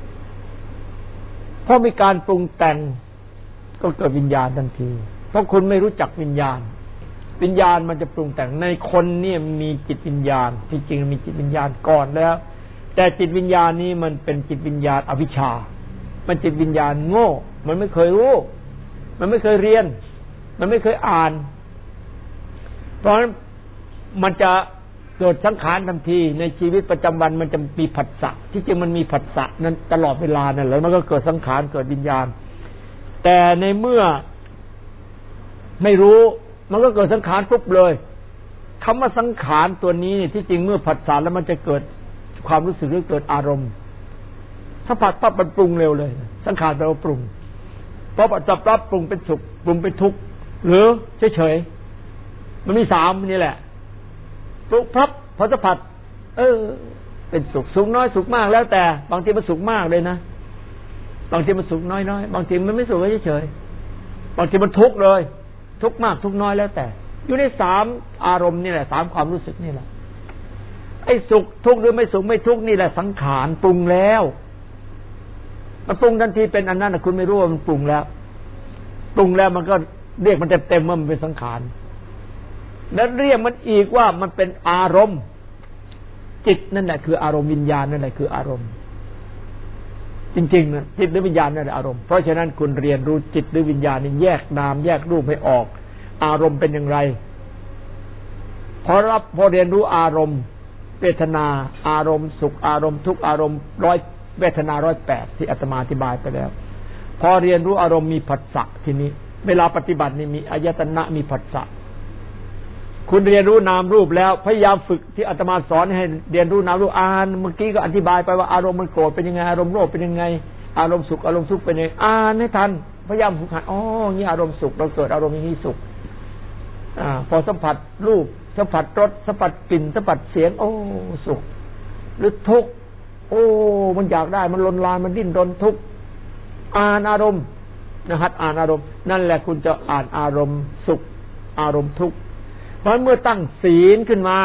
พอมีการปรุงแต่งก็เกิดวิญญาณทันทีเพราะคุณไม่รู้จักวิญญาณวิญญาณมันจะปรุงแต่งในคนนี่มีจิตวิญญาณที่จริงมีจิตวิญญาณก่อนแล้วแต่จิตวิญญาณนี้มันเป็นจิตวิญญาณอวิชชามันจิตวิญญาณโง่มันไม่เคยรู้มันไม่เคยเรียนมันไม่เคยอ่านเพราะฉะนั้นมันจะเกิดสังขารทันทีในชีวิตประจำวันมันจะมีผัสสะที่จริงมันมีผัสสะนั้นตลอดเวลานั่นแหละมันก็เกิดสังขารเกิดวิญญาณแต่ในเมื่อไม่รู้มันก็เกิดสังขารปุ๊บเลยคำว่าสังขารตัวนี้ที่จริงเมื่อผัสสะแล้วมันจะเกิดความรู้สึกหรือเกิดอารมณ์สัมผัสปั๊บมันปรุงเร็วเลยสังขารแปลว่าปรุงพอจับรับปรุงเป็นสุขปรุงเป็นทุกข์หรือเฉยๆมันมีสามนี่แหละปรุงพับพอสัมผัสเออเป็นสุขสุขน้อยสุขมากแล้วแต่บางทีมันสุขมากเลยนะบางทีมันสุขน้อยๆบางทีมันไม่สุขเฉยๆบางทีมันทุกข์เลยทุกข์มากทุกข์น้อยแล้วแต่อยู่ในสามอารมณ์นี่แหละสามความรู้สึกนี่แหละไอ้สุขทุกข์หรือไม่สุขไม่ทุกข์นี่แหละสังขารปรุงแล้วมันปรุงทันทีเป็นอันนั้นนะคุณไม่รู้ว่ามันปรุงแล้วปรุงแล้วมันก็เรียกมันเต็มๆว่ามันเป็นสังขารแล้วเรียกมันอีกว่ามันเป็นอารมณ์จิตนั่นแหละคืออารมณ์วิญญาณนั่นแหละคืออารมณ์จริงๆนะจิตหรือวิญญาณนั่นแหละอารมณ์เพราะฉะนั้นคุณเรียนรู้จิตหรือวิญญาณนี่แยกนามแยกรูปให้ออกอารมณ์เป็นอย่างไรพอรับพอเรียนรู้อารมณ์เวทนาอารมณ์สุขอารมณ์ทุกอารมณ์ร้อยเวทนาร้อยแปดที่อาตมาอธิบายไปแล้วพอเรียนรู้อารมณ์มีผัสสะทีนี้เวลาปฏิบัตินี่มีอายตนะมีผัสสะคุณเรียนรู้นามรูปแล้วพยายามฝึกที่อาตมาสอนให้เรียนรู้นามรูปอ่านเมื่อกี้ก็อธิบายไปว่าอารมณ์มันโกรธเป็นยังไงอารมณ์โลภเป็นยังไงอารมณ์สุขอารมณ์ทุกข์เป็นยังไงอ่านให้ทันพยายามฝึกหัดอ๋อนี่อารมณ์สุขเราเกิดอารมณ์นี้สุขอ่าพอสัมผัสรูปสัมผัสรสสัมผัสกลิ่นสัมผัสเสียงโอ้สุขหรือทุกข์โอ้มันอยากได้มันลนลานมันดิ้นรนทุกข์อ่านอารมณ์นะฮัดอ่านอารมณ์นั่นแหละคุณจะอ่านอารมณ์สุขอารมณ์ทุกข์เพราะเมื่อตั้งศีลขึ้นมา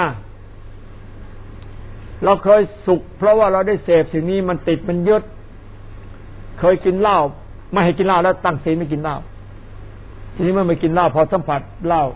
เราเคยสุขเพราะว่าเราได้เสพสิ่งนี้มันติดมันยึดเคยกินเหล้าไม่ให้กินเหล้าแล้วตั้งศีลไม่กินเหล้าทีนี้เมื่อไม่กินเหล้าพอสัมผัสเหล้า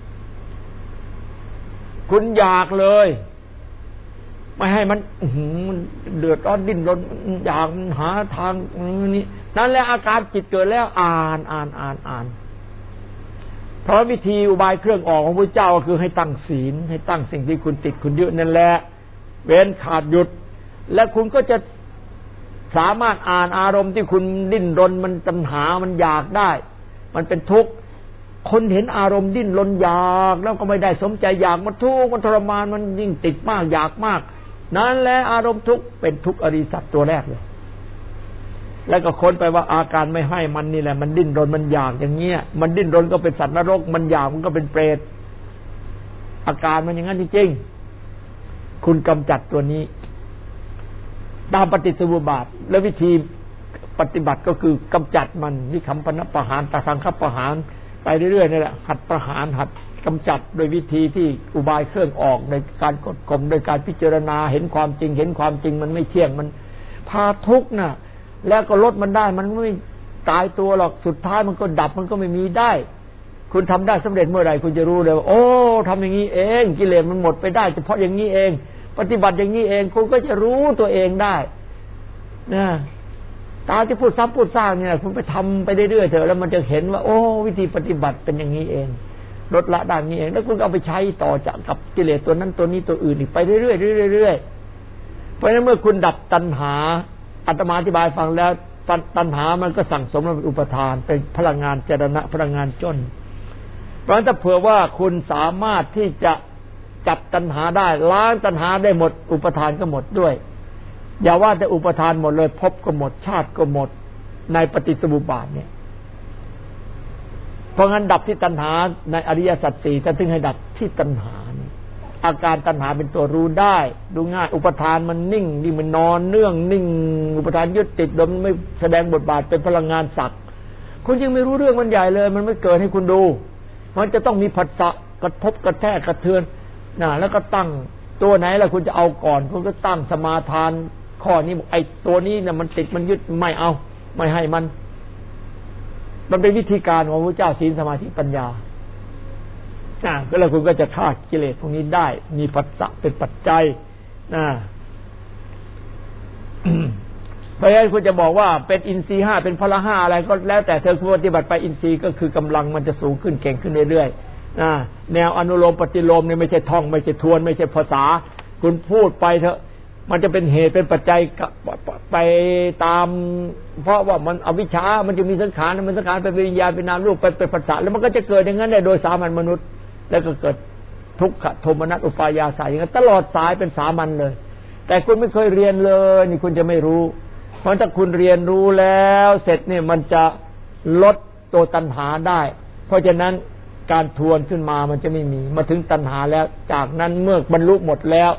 คุณอยากเลยไม่ให้มันเดือดร้อนดิ้นรนอยากหาทางนี้นั่นแหละอาการจิตเกิดแล้วอ่านอ่านอ่านอ่านเพราะวิธีอุบายเครื่องออกของพระเจ้าก็คือให้ตั้งศีลให้ตั้งสิ่งที่คุณติดคุณยึดนั่นแหละเว้นขาดหยุดและคุณก็จะสามารถอ่านอารมณ์ที่คุณดิ้นรนมันตัณหามันอยากได้มันเป็นทุกข์คนเห็นอารมณ์ดิ้นรนอยากแล้วก็ไม่ได้สมใจอยากมันทุกข์มันทรมานมันยิ่งติดมากอยากมากนั่นแหละอารมณ์ทุกข์เป็นทุกข์อริยสัจตัวแรกเลยแล้วก็ค้นไปว่าอาการไม่ให้มันนี่แหละมันดิ้นรนมันอยากอย่างเงี้ยมันดิ้นรนก็เป็นสัตว์นรกมันอยากมันก็เป็นเปรตอาการมันอย่างนั้นจริงๆคุณกำจัดตัวนี้ตามปฏิสมุปบาทและวิธีปฏิบัติก็คือกำจัดมันวิคัมปนประหารตสังคประหารไปเรื่อยๆนี่แหละหัดประหารหัดกำจัดโดยวิธีที่อุบายเครื่องออกในการกดข่มโดยการพิจารณาเห็นความจริงเห็นความจริงมันไม่เที่ยงมันพาทุกข์น่ะแล้วก็ลดมันได้มันไม่ตายตัวหรอกสุดท้ายมันก็ดับมันก็ไม่มีได้คุณทำได้สำเร็จเมื่อไหร่คุณจะรู้เลยว่าโอ้ทำอย่างนี้เองกิเลสมันหมดไปได้เฉพาะอย่างนี้เองปฏิบัติอย่างนี้เองคุณก็จะรู้ตัวเองได้นะตาที่พูดซ้ำพูดซากเนี่ยคุณไปทำไปเรื่อยๆเถอะแล้วมันจะเห็นว่าโอ้วิธีปฏิบัติเป็นอย่างนี้เองลดละได้นี้เองแล้วคุณก็เอาไปใช้ต่อจากกับกิเลสตัวนั้นตัวนี้ตัวอื่นอีกไปเรื่อยๆเรื่อยๆเพราะฉะนั้นเมื่อคุณดับตัณหาอาตมาอธิบายฟังแล้วตัณหามันก็สั่งสมเป็นอุปทานเป็นพลังงานเจรณะพลังงานจนเพราะฉะนั้นถ้าเผื่อว่าคุณสามารถที่จะจับตัณหาได้ล้างตัณหาได้หมดอุปทานก็หมดด้วยอย่าว่าแต่อุปทานหมดเลยภพก็หมดชาติก็หมดในปฏิสมุปบาทเนี่ยเพราะงั้นดับที่ตัณหาในอริยสัจสี่ท่านถึงให้ดับที่ตัณหาอาการตัณหาเป็นตัวรู้ได้ดูง่ายอุปทานมันนิ่งนี่มันนอนเนื่องนิ่งอุปทานยึดติดโดยมันไม่แสดงบทบาทเป็นพลังงานสักคุณยังไม่รู้เรื่องมันใหญ่เลยมันไม่เกิดให้คุณดูมันจะต้องมีผัสสะกระทบกระแทกกระเทือนนะแล้วก็ตั้งตัวไหนล่ะคุณจะเอาก่อนคุณก็ตั้งสมาทานข้อนี้ไอ้ตัวนี้เนี่ยมันติดมันยึดไม่เอาไม่ให้มันมันเป็นวิธีการของพระเจ้าศีลสมาธิปัญญาอ่าก็แล้วคุณก็จะฆ่ากิเลสพวกนี้ได้มีผัสสะเป็นปัจจัยนะเพราะฉะนั้นคุณจะบอกว่าเป็นอินทรีย์ห้าเป็นพละห้าอะไรก็แล้วแต่เธอคุณปฏิบัติไปอินทรีย์ก็คือกำลังมันจะสูงขึ้นเก่งขึ้นเรื่อยๆนะแนวอนุโลมปฏิโลมเนี่ยไม่ใช่ท่องไม่ใช่ทวนไม่ใช่ภาษาคุณพูดไปเถอะมันจะเป็นเหตุเป็นปัจจัยไปตามเพราะว่ามันอวิชชามันจะมีสังขารมันสังขารเป็นวิญญาณเป็นนามรูปเป็นเป็นภาษาแล้วมันก็จะเกิดอย่างนั้นได้โดยสามัญมนุษย์แล้วก็เกิดทุกขโทมนัสอุปายาสายอย่างนั้นตลอดสายเป็นสามัญเลยแต่คุณไม่เคยเรียนเลยนี่คุณจะไม่รู้เพราะถ้าคุณเรียนรู้แล้วเสร็จเนี่ยมันจะลดตัวตัณหาได้เพราะฉะนั้นการทวนขึ้นมามันจะไม่มีมาถึงตัณหาแล้วจากนั้นเมื่อบรรลุหมดแล้ว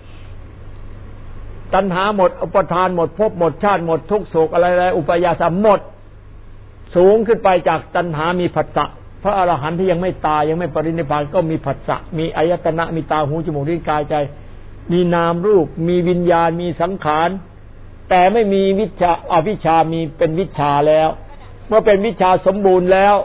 ตัณหาหมดอุปทานหมดภพหมดชาติหมดทุกข์โศกอะไรๆอุปายาสหมดสูงขึ้นไปจากตัณหามีผัสสะพระอรหันต์ที่ยังไม่ตายยังไม่ปรินิพพานก็มีผัสสะมีอายตนะมีตาหูจมูกลิ้นกายใจมีนามรูปมีวิญญาณมีสังขารแต่ไม่มีวิชาอวิชชามีเป็นวิชาแล้วเมื่อเป็นวิชาสมบูรณ์แล้ว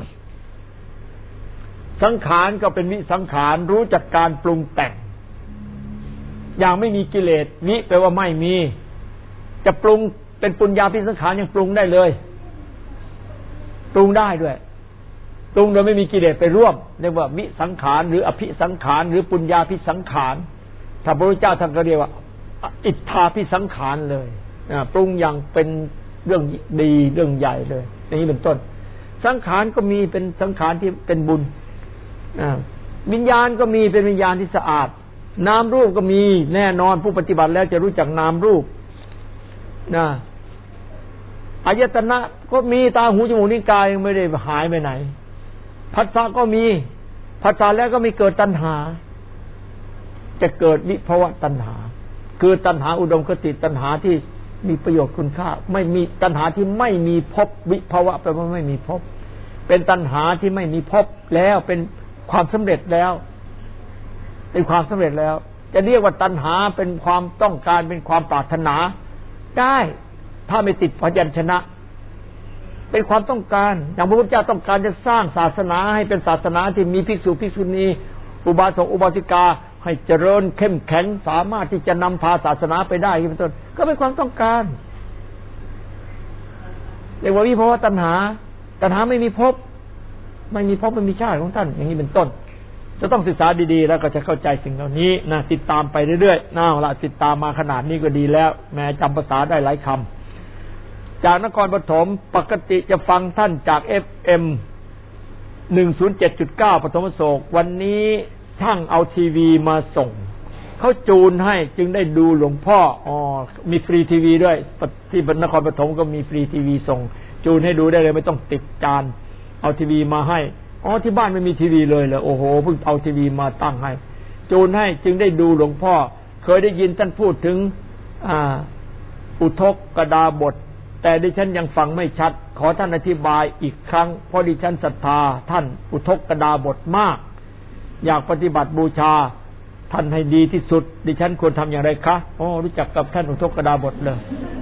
สังขารก็เป็นวิสังขารรู้จักการปรุงแต่งอย่างไม่มีกิเลสวิแปลว่าไม่มีจะปรุงเป็นปุญญาภิสังขารยังปรุงได้เลยปรุงได้ด้วยปรุงโดยไม่มีกิเลสไปร่วมเรียกว่าวิสังขารหรืออภิสังขารหรือปุญญาภิสังขารถ้าพระพุทธเจ้าท่านก็เรียกว่าอิทธาภิสังขารเลยปรุงอย่างเป็นเรื่องดีเรื่องใหญ่เลยอย่างนี้เป็นต้นสังขารก็มีเป็นสังขารที่เป็นบุญวิญญาณก็มีเป็นวิญญาณที่สะอาดนามรูปก็มีแน่นอนผู้ปฏิบัติแล้วจะรู้จักนามรูปนะอายตนะก็มีตาหูจมูกลิ้นกายไม่ได้หายไปไหนผัสสะก็มีผัสสะแล้วก็มีเกิดตัณหาจะเกิดวิภวตัณหาคือตัณหาอุดมคติตัณหาที่มีประโยชน์คุณค่าไม่มีตัณหาที่ไม่มีภพวิภวะแปลว่าไม่มีภพเป็นตัณหาที่ไม่มีภพแล้วเป็นความสำเร็จแล้วเป็นความสำเร็จแล้วจะเรียกว่าตัณหาเป็นความต้องการเป็นความปรารถนาได้ถ้าไม่ติดพยัญชนะเป็นความต้องการอย่างพระพุทธเจ้าต้องการจะสร้างศาสนาให้เป็นศาสนาที่มีภิกษุภิกษุณีอุบาสกอุบาสิกาให้เจริญเข้มแข็งสามารถที่จะนำพาศาสนาไปได้เป็นต้นก็เป็นความต้องการเรียกว่าวิภวตัณหาตัณหาไม่มีภพไม่มีภพไม่มีชาติของท่านอย่างนี้เป็นต้นจะต้องศึกษาดีๆแล้วก็จะเข้าใจสิ่งเหล่านี้นะติดตามไปเรื่อยๆน่าละติดตามมาขนาดนี้ก็ดีแล้วแม้จำภาษาได้หลายคจากนครปฐมปกติจะฟังท่านจาก เอฟ เอ็ม หนึ่งศูนย์เจ็ดจุดเก้า ปฐมโศกวันนี้ช่างเอาทีวีมาส่งเขาจูนให้จึงได้ดูหลวงพ่ออ๋อมีฟรีทีวีด้วยที่นครปฐมก็มีฟรีทีวีส่งจูนให้ดูได้เลยไม่ต้องติดจานเอาทีวีมาให้อ๋อที่บ้านไม่มีทีวีเลยเหรอโอ้โหเพิ่งเอาทีวีมาตั้งให้จูนให้จึงได้ดูหลวงพ่อเคยได้ยินท่านพูดถึงอ่าอุทกกดาบทแต่ดิฉันยังฟังไม่ชัดขอท่านอธิบายอีกครั้งเพราะดิฉันศรัทธาท่านอุทกกดาบทมากอยากปฏิบัติบูชาท่านให้ดีที่สุดดิฉันควรทำอย่างไรคะโอ้รู้จักกับท่านอุทกกดาบทเลย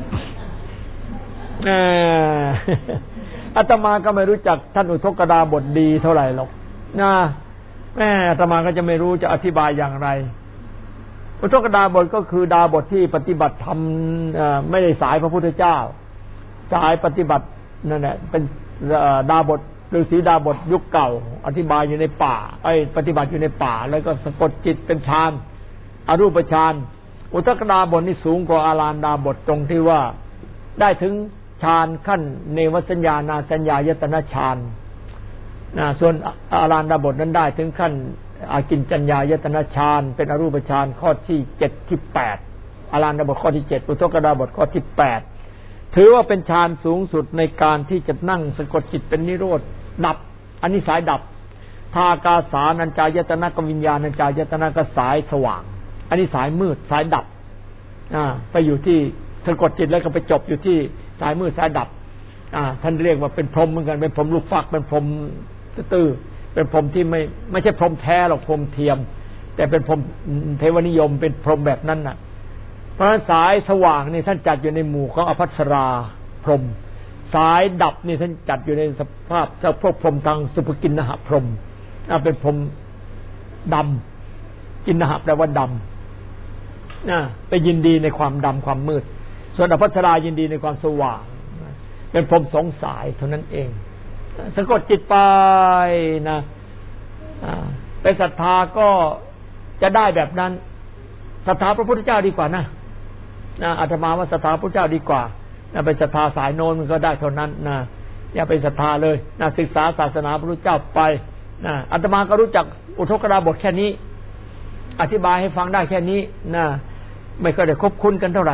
อาตมาก็ไม่รู้จักท่านอุทกดาบทดีเท่าไหร่หรอกนะแม่อาตมาก็จะไม่รู้จะอธิบายอย่างไรอุทกดาบทก็คือดาบทที่ปฏิบัติธรรมไม่ได้สายพระพุทธเจ้าสายปฏิบัตินั่นแหละเป็นดาบทฤาษีดาบทยุคเก่าอธิบายอยู่ในป่าไอ้ปฏิบัติอยู่ในป่าแล้วก็สะกดจิตเป็นฌานอรูปฌานอุทกดาบทนี่สูงกว่าอารันดาบทตรงที่ว่าได้ถึงฌานขั้นเนวสัญญานาสัญญายตนะฌานนะส่วนอารันดาบทนั้นได้ถึงขั้นอากิญจัญญายตนะฌานเป็นอรูปฌานข้อที่เจ็ดที่แปดอารันดาบทข้อที่เจ็ดอุทกดาบทข้อที่แปดถือว่าเป็นฌานสูงสุดในการที่จะนั่งสะกดจิตเป็นนิโรธดับอันนี้สายดับทากาสานัญจายตนะกวิญญาณัญจายตนะก็สายสว่างอันนี้สายมืดสายดับอ่าไปอยู่ที่สะกดจิตแล้วก็ไปจบอยู่ที่สายมืดสายดับอ่าท่านเรียกว่าเป็นพรหมเหมือนกันเป็นพรหมลูกฟักเป็นพรหมตื้อเป็นพรหมที่ไม่ไม่ใช่พรหมแท้หรอกพรหมเทียมแต่เป็นพรหมเทวนิยมเป็นพรหมแบบนั้นน่ะเพราะฉะนั้นสายสว่างนี่ท่านจัดอยู่ในหมู่ของอภัสราพรหมสายดับนี่ท่านจัดอยู่ในสภาพเจ้าพวกพรหมทางสุภกินนหพรหมน่าเป็นพรหมดำกินนหแปลว่าดำนะไปยินดีในความดำความมืดส่วนอภัสรายินดีในความสว่างเป็นพรหมสองสายเท่านั้นเองสะกดจิตไปนะไปศรัทธาก็จะได้แบบนั้นศรัทธาพระพุทธเจ้าดีกว่านะนะอาตมาว่าศรัทธาพระพุทธเจ้าดีกว่านะไปศรัทธาสายโน้นมันก็ได้เท่านั้นนะอย่าไปศรัทธาเลยนะศึกษาศาสนาพระพุทธเจ้าไปนะอาตมาก็รู้จักอุทกดาบทแค่นี้อธิบายให้ฟังได้แค่นี้นะไม่ก็ได้คบคุ้นกันเท่าไหร่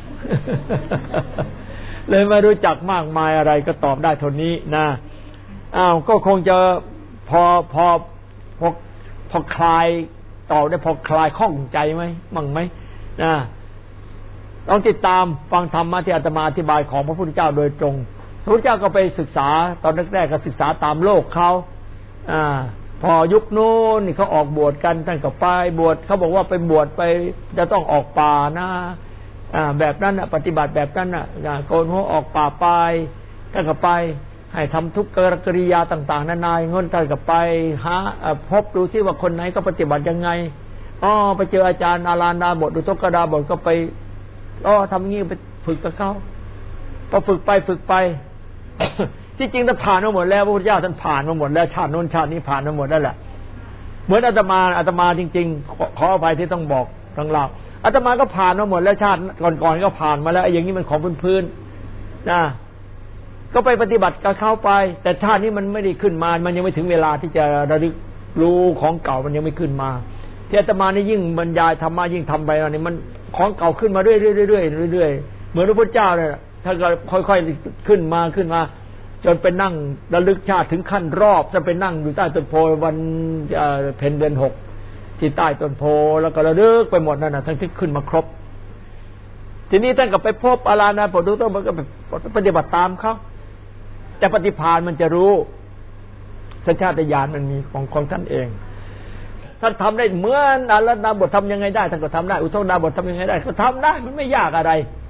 เลยไม่รู้จักมากมายอะไรก็ตอบได้เท่านี้นะอ้าวก็คงจะพอพอพอพอคลายต่อได้พอคลายข้องใจไหมมั่งไหมนะต้องติดตามฟังธรรมะที่อาตมาอธิบายของพระพุทธเจ้าโดยตรงพระพุทธเจ้าก็ไปศึกษาตอนแรกๆก็ศึกษาตามโลกเขาอ่าพอยุคโน้นนี่เขาออกบวชกันท่านก็ไปบวชเขาบอกว่าไปบวชไปจะต้องออกป่านะอ่าแบบนั้นน่ะปฏิบัติแบบนั้นน่ะโกนหัวออกป่าไปท่านก็ไปให้ทำทุกกริยาต่างๆนานาเงินท่านก็ไปหาพบดูซิว่าคนไหนก็ปฏิบัติยังไงอ๋อไปเจออาจารย์อารันดาบทอุทกดาบทก็ไปอ๋อทำงี้ไปฝึกกับเขาพอฝึกไปฝึกไป ที่จริงท่านผ่านมาหมดแล้วพระพุทธเจ้าท่านผ่านมาหมดแล้วชาติโน้นชาตินี้ผ่านมาหมดแล้วแหละเหมือนอาตมาอาตมาจริงๆขออภัยที่ต้องบอกทั้งเราอาตมาก็ผ่านมาหมดแล้วชาติก่อนๆก็ผ่านมาแล้วไอ้อย่างนี้มันของพื้นๆนะก็ไปปฏิบัติกับเขาไปแต่ชาตินี้มันไม่ได้ขึ้นมามันยังไม่ถึงเวลาที่จะระลึกรู้ของเก่ามันยังไม่ขึ้นมาที่อาตมานี่ยิ่งบรรยายธรรมะยิ่งทำไปนี่มันของเก่าขึ้นมาเรื่อยๆเรื่อยๆเรื่อยๆเหมือนพระพุทธเจ้าเนี่ยถ้าก็ค่อยๆขึ้นมาขึ้นมาจนไปนั่งระลึกชาติถึงขั้นรอบจะไปนั่งอยู่ใต้ต้นโพวันเพ็ญเดือนหกที่ใต้ต้นโพแล้วก็ระลึกไปหมดนั่นน่ะทั้งที่ขึ้นมาครบทีนี้ท่านก็ไปพบอาราณาปดุต้องมันก็ปฏิบัติตามเขาแต่ปฏิภาณมันจะรู้สัญชาตญาณมันมีของของท่านเองท่านทำได้เหมือนอาราณาบททำยังไงได้ท่านก็ทำได้อุทกดาบททำยังไงได้ก็ทำได้มันไม่ยากอะไร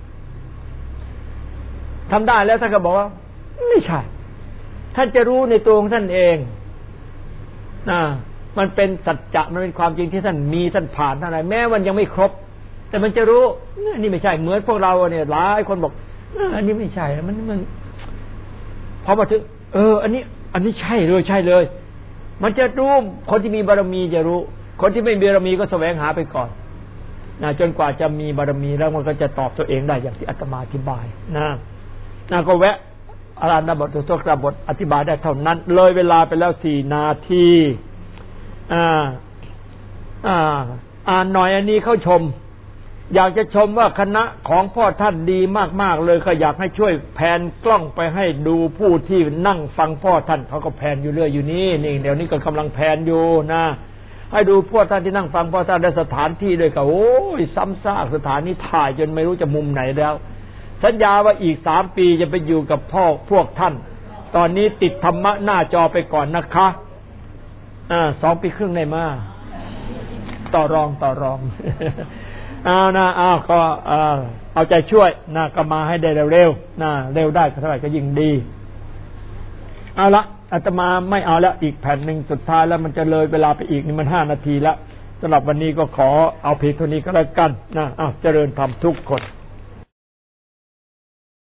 ทำได้แล้วท่านก็บอกว่าไม่ใช่ท่านจะรู้ในตัวของท่านเองนะมันเป็นสัจจะมันเป็นความจริงที่ท่านมีท่านผ่านอะไรแม้มันยังไม่ครบแต่มันจะรู้นี่ไม่ใช่เหมือนพวกเราเนี่ยหลายคนบอกอันนี้ไม่ใช่มันมันพอมาถึงเอออันนี้อันนี้ใช่เลยใช่เลยมันจะรู้คนที่มีบารมีจะรู้คนที่ไม่มีบารมีก็แสวงหาไปก่อนนะจนกว่าจะมีบารมีแล้วมันก็จะตอบตัวเองได้อย่างที่อาตมาอธิบายนะนะก็แวะอารันตบทอุทกบทอธิบายได้เท่านั้นเลยเวลาไปแล้วสี่นาทีอ่าอ่าอ่านหน่อยอันนี้เขาชมอยากจะชมว่าคณะของพ่อท่านดีมากๆเลยก็อยากให้ช่วยแผนกล้องไปให้ดูผู้ที่นั่งฟังพ่อท่านเขาก็แผนอยู่เรื่อยอยู่นี่นี่เดี๋ยวนี้ก็กำลังแผนอยู่นะให้ดูพ่อท่านที่นั่งฟังพ่อท่านได้สถานที่ด้วยก็โอ้ยซ้ำซากสถานนี้ถ่ายจนไม่รู้จะมุมไหนแล้วสัญญาว่าอีกสามปีจะไปอยู่กับพ่อพวกท่านตอนนี้ติดธรรมะหน้าจอไปก่อนนะคะอ่าสองปีครึ่งได้มาต่อรองต่อรองเอานะเอาก็เอาใจช่วยนะก็มาให้ได้เร็วๆนะเร็วได้เท่าไหร่ก็ยิ่งดีเอาละอาตมาไม่เอาแล้วอีกแผ่นหนึ่งสุดท้ายแล้วมันจะเลยเวลาไปอีกนี่มันห้านาทีแล้วสำหรับวันนี้ก็ขอเอาเพียงเท่านี้ก็แล้วกันนะอ้าวเจริญธรรมทุกคน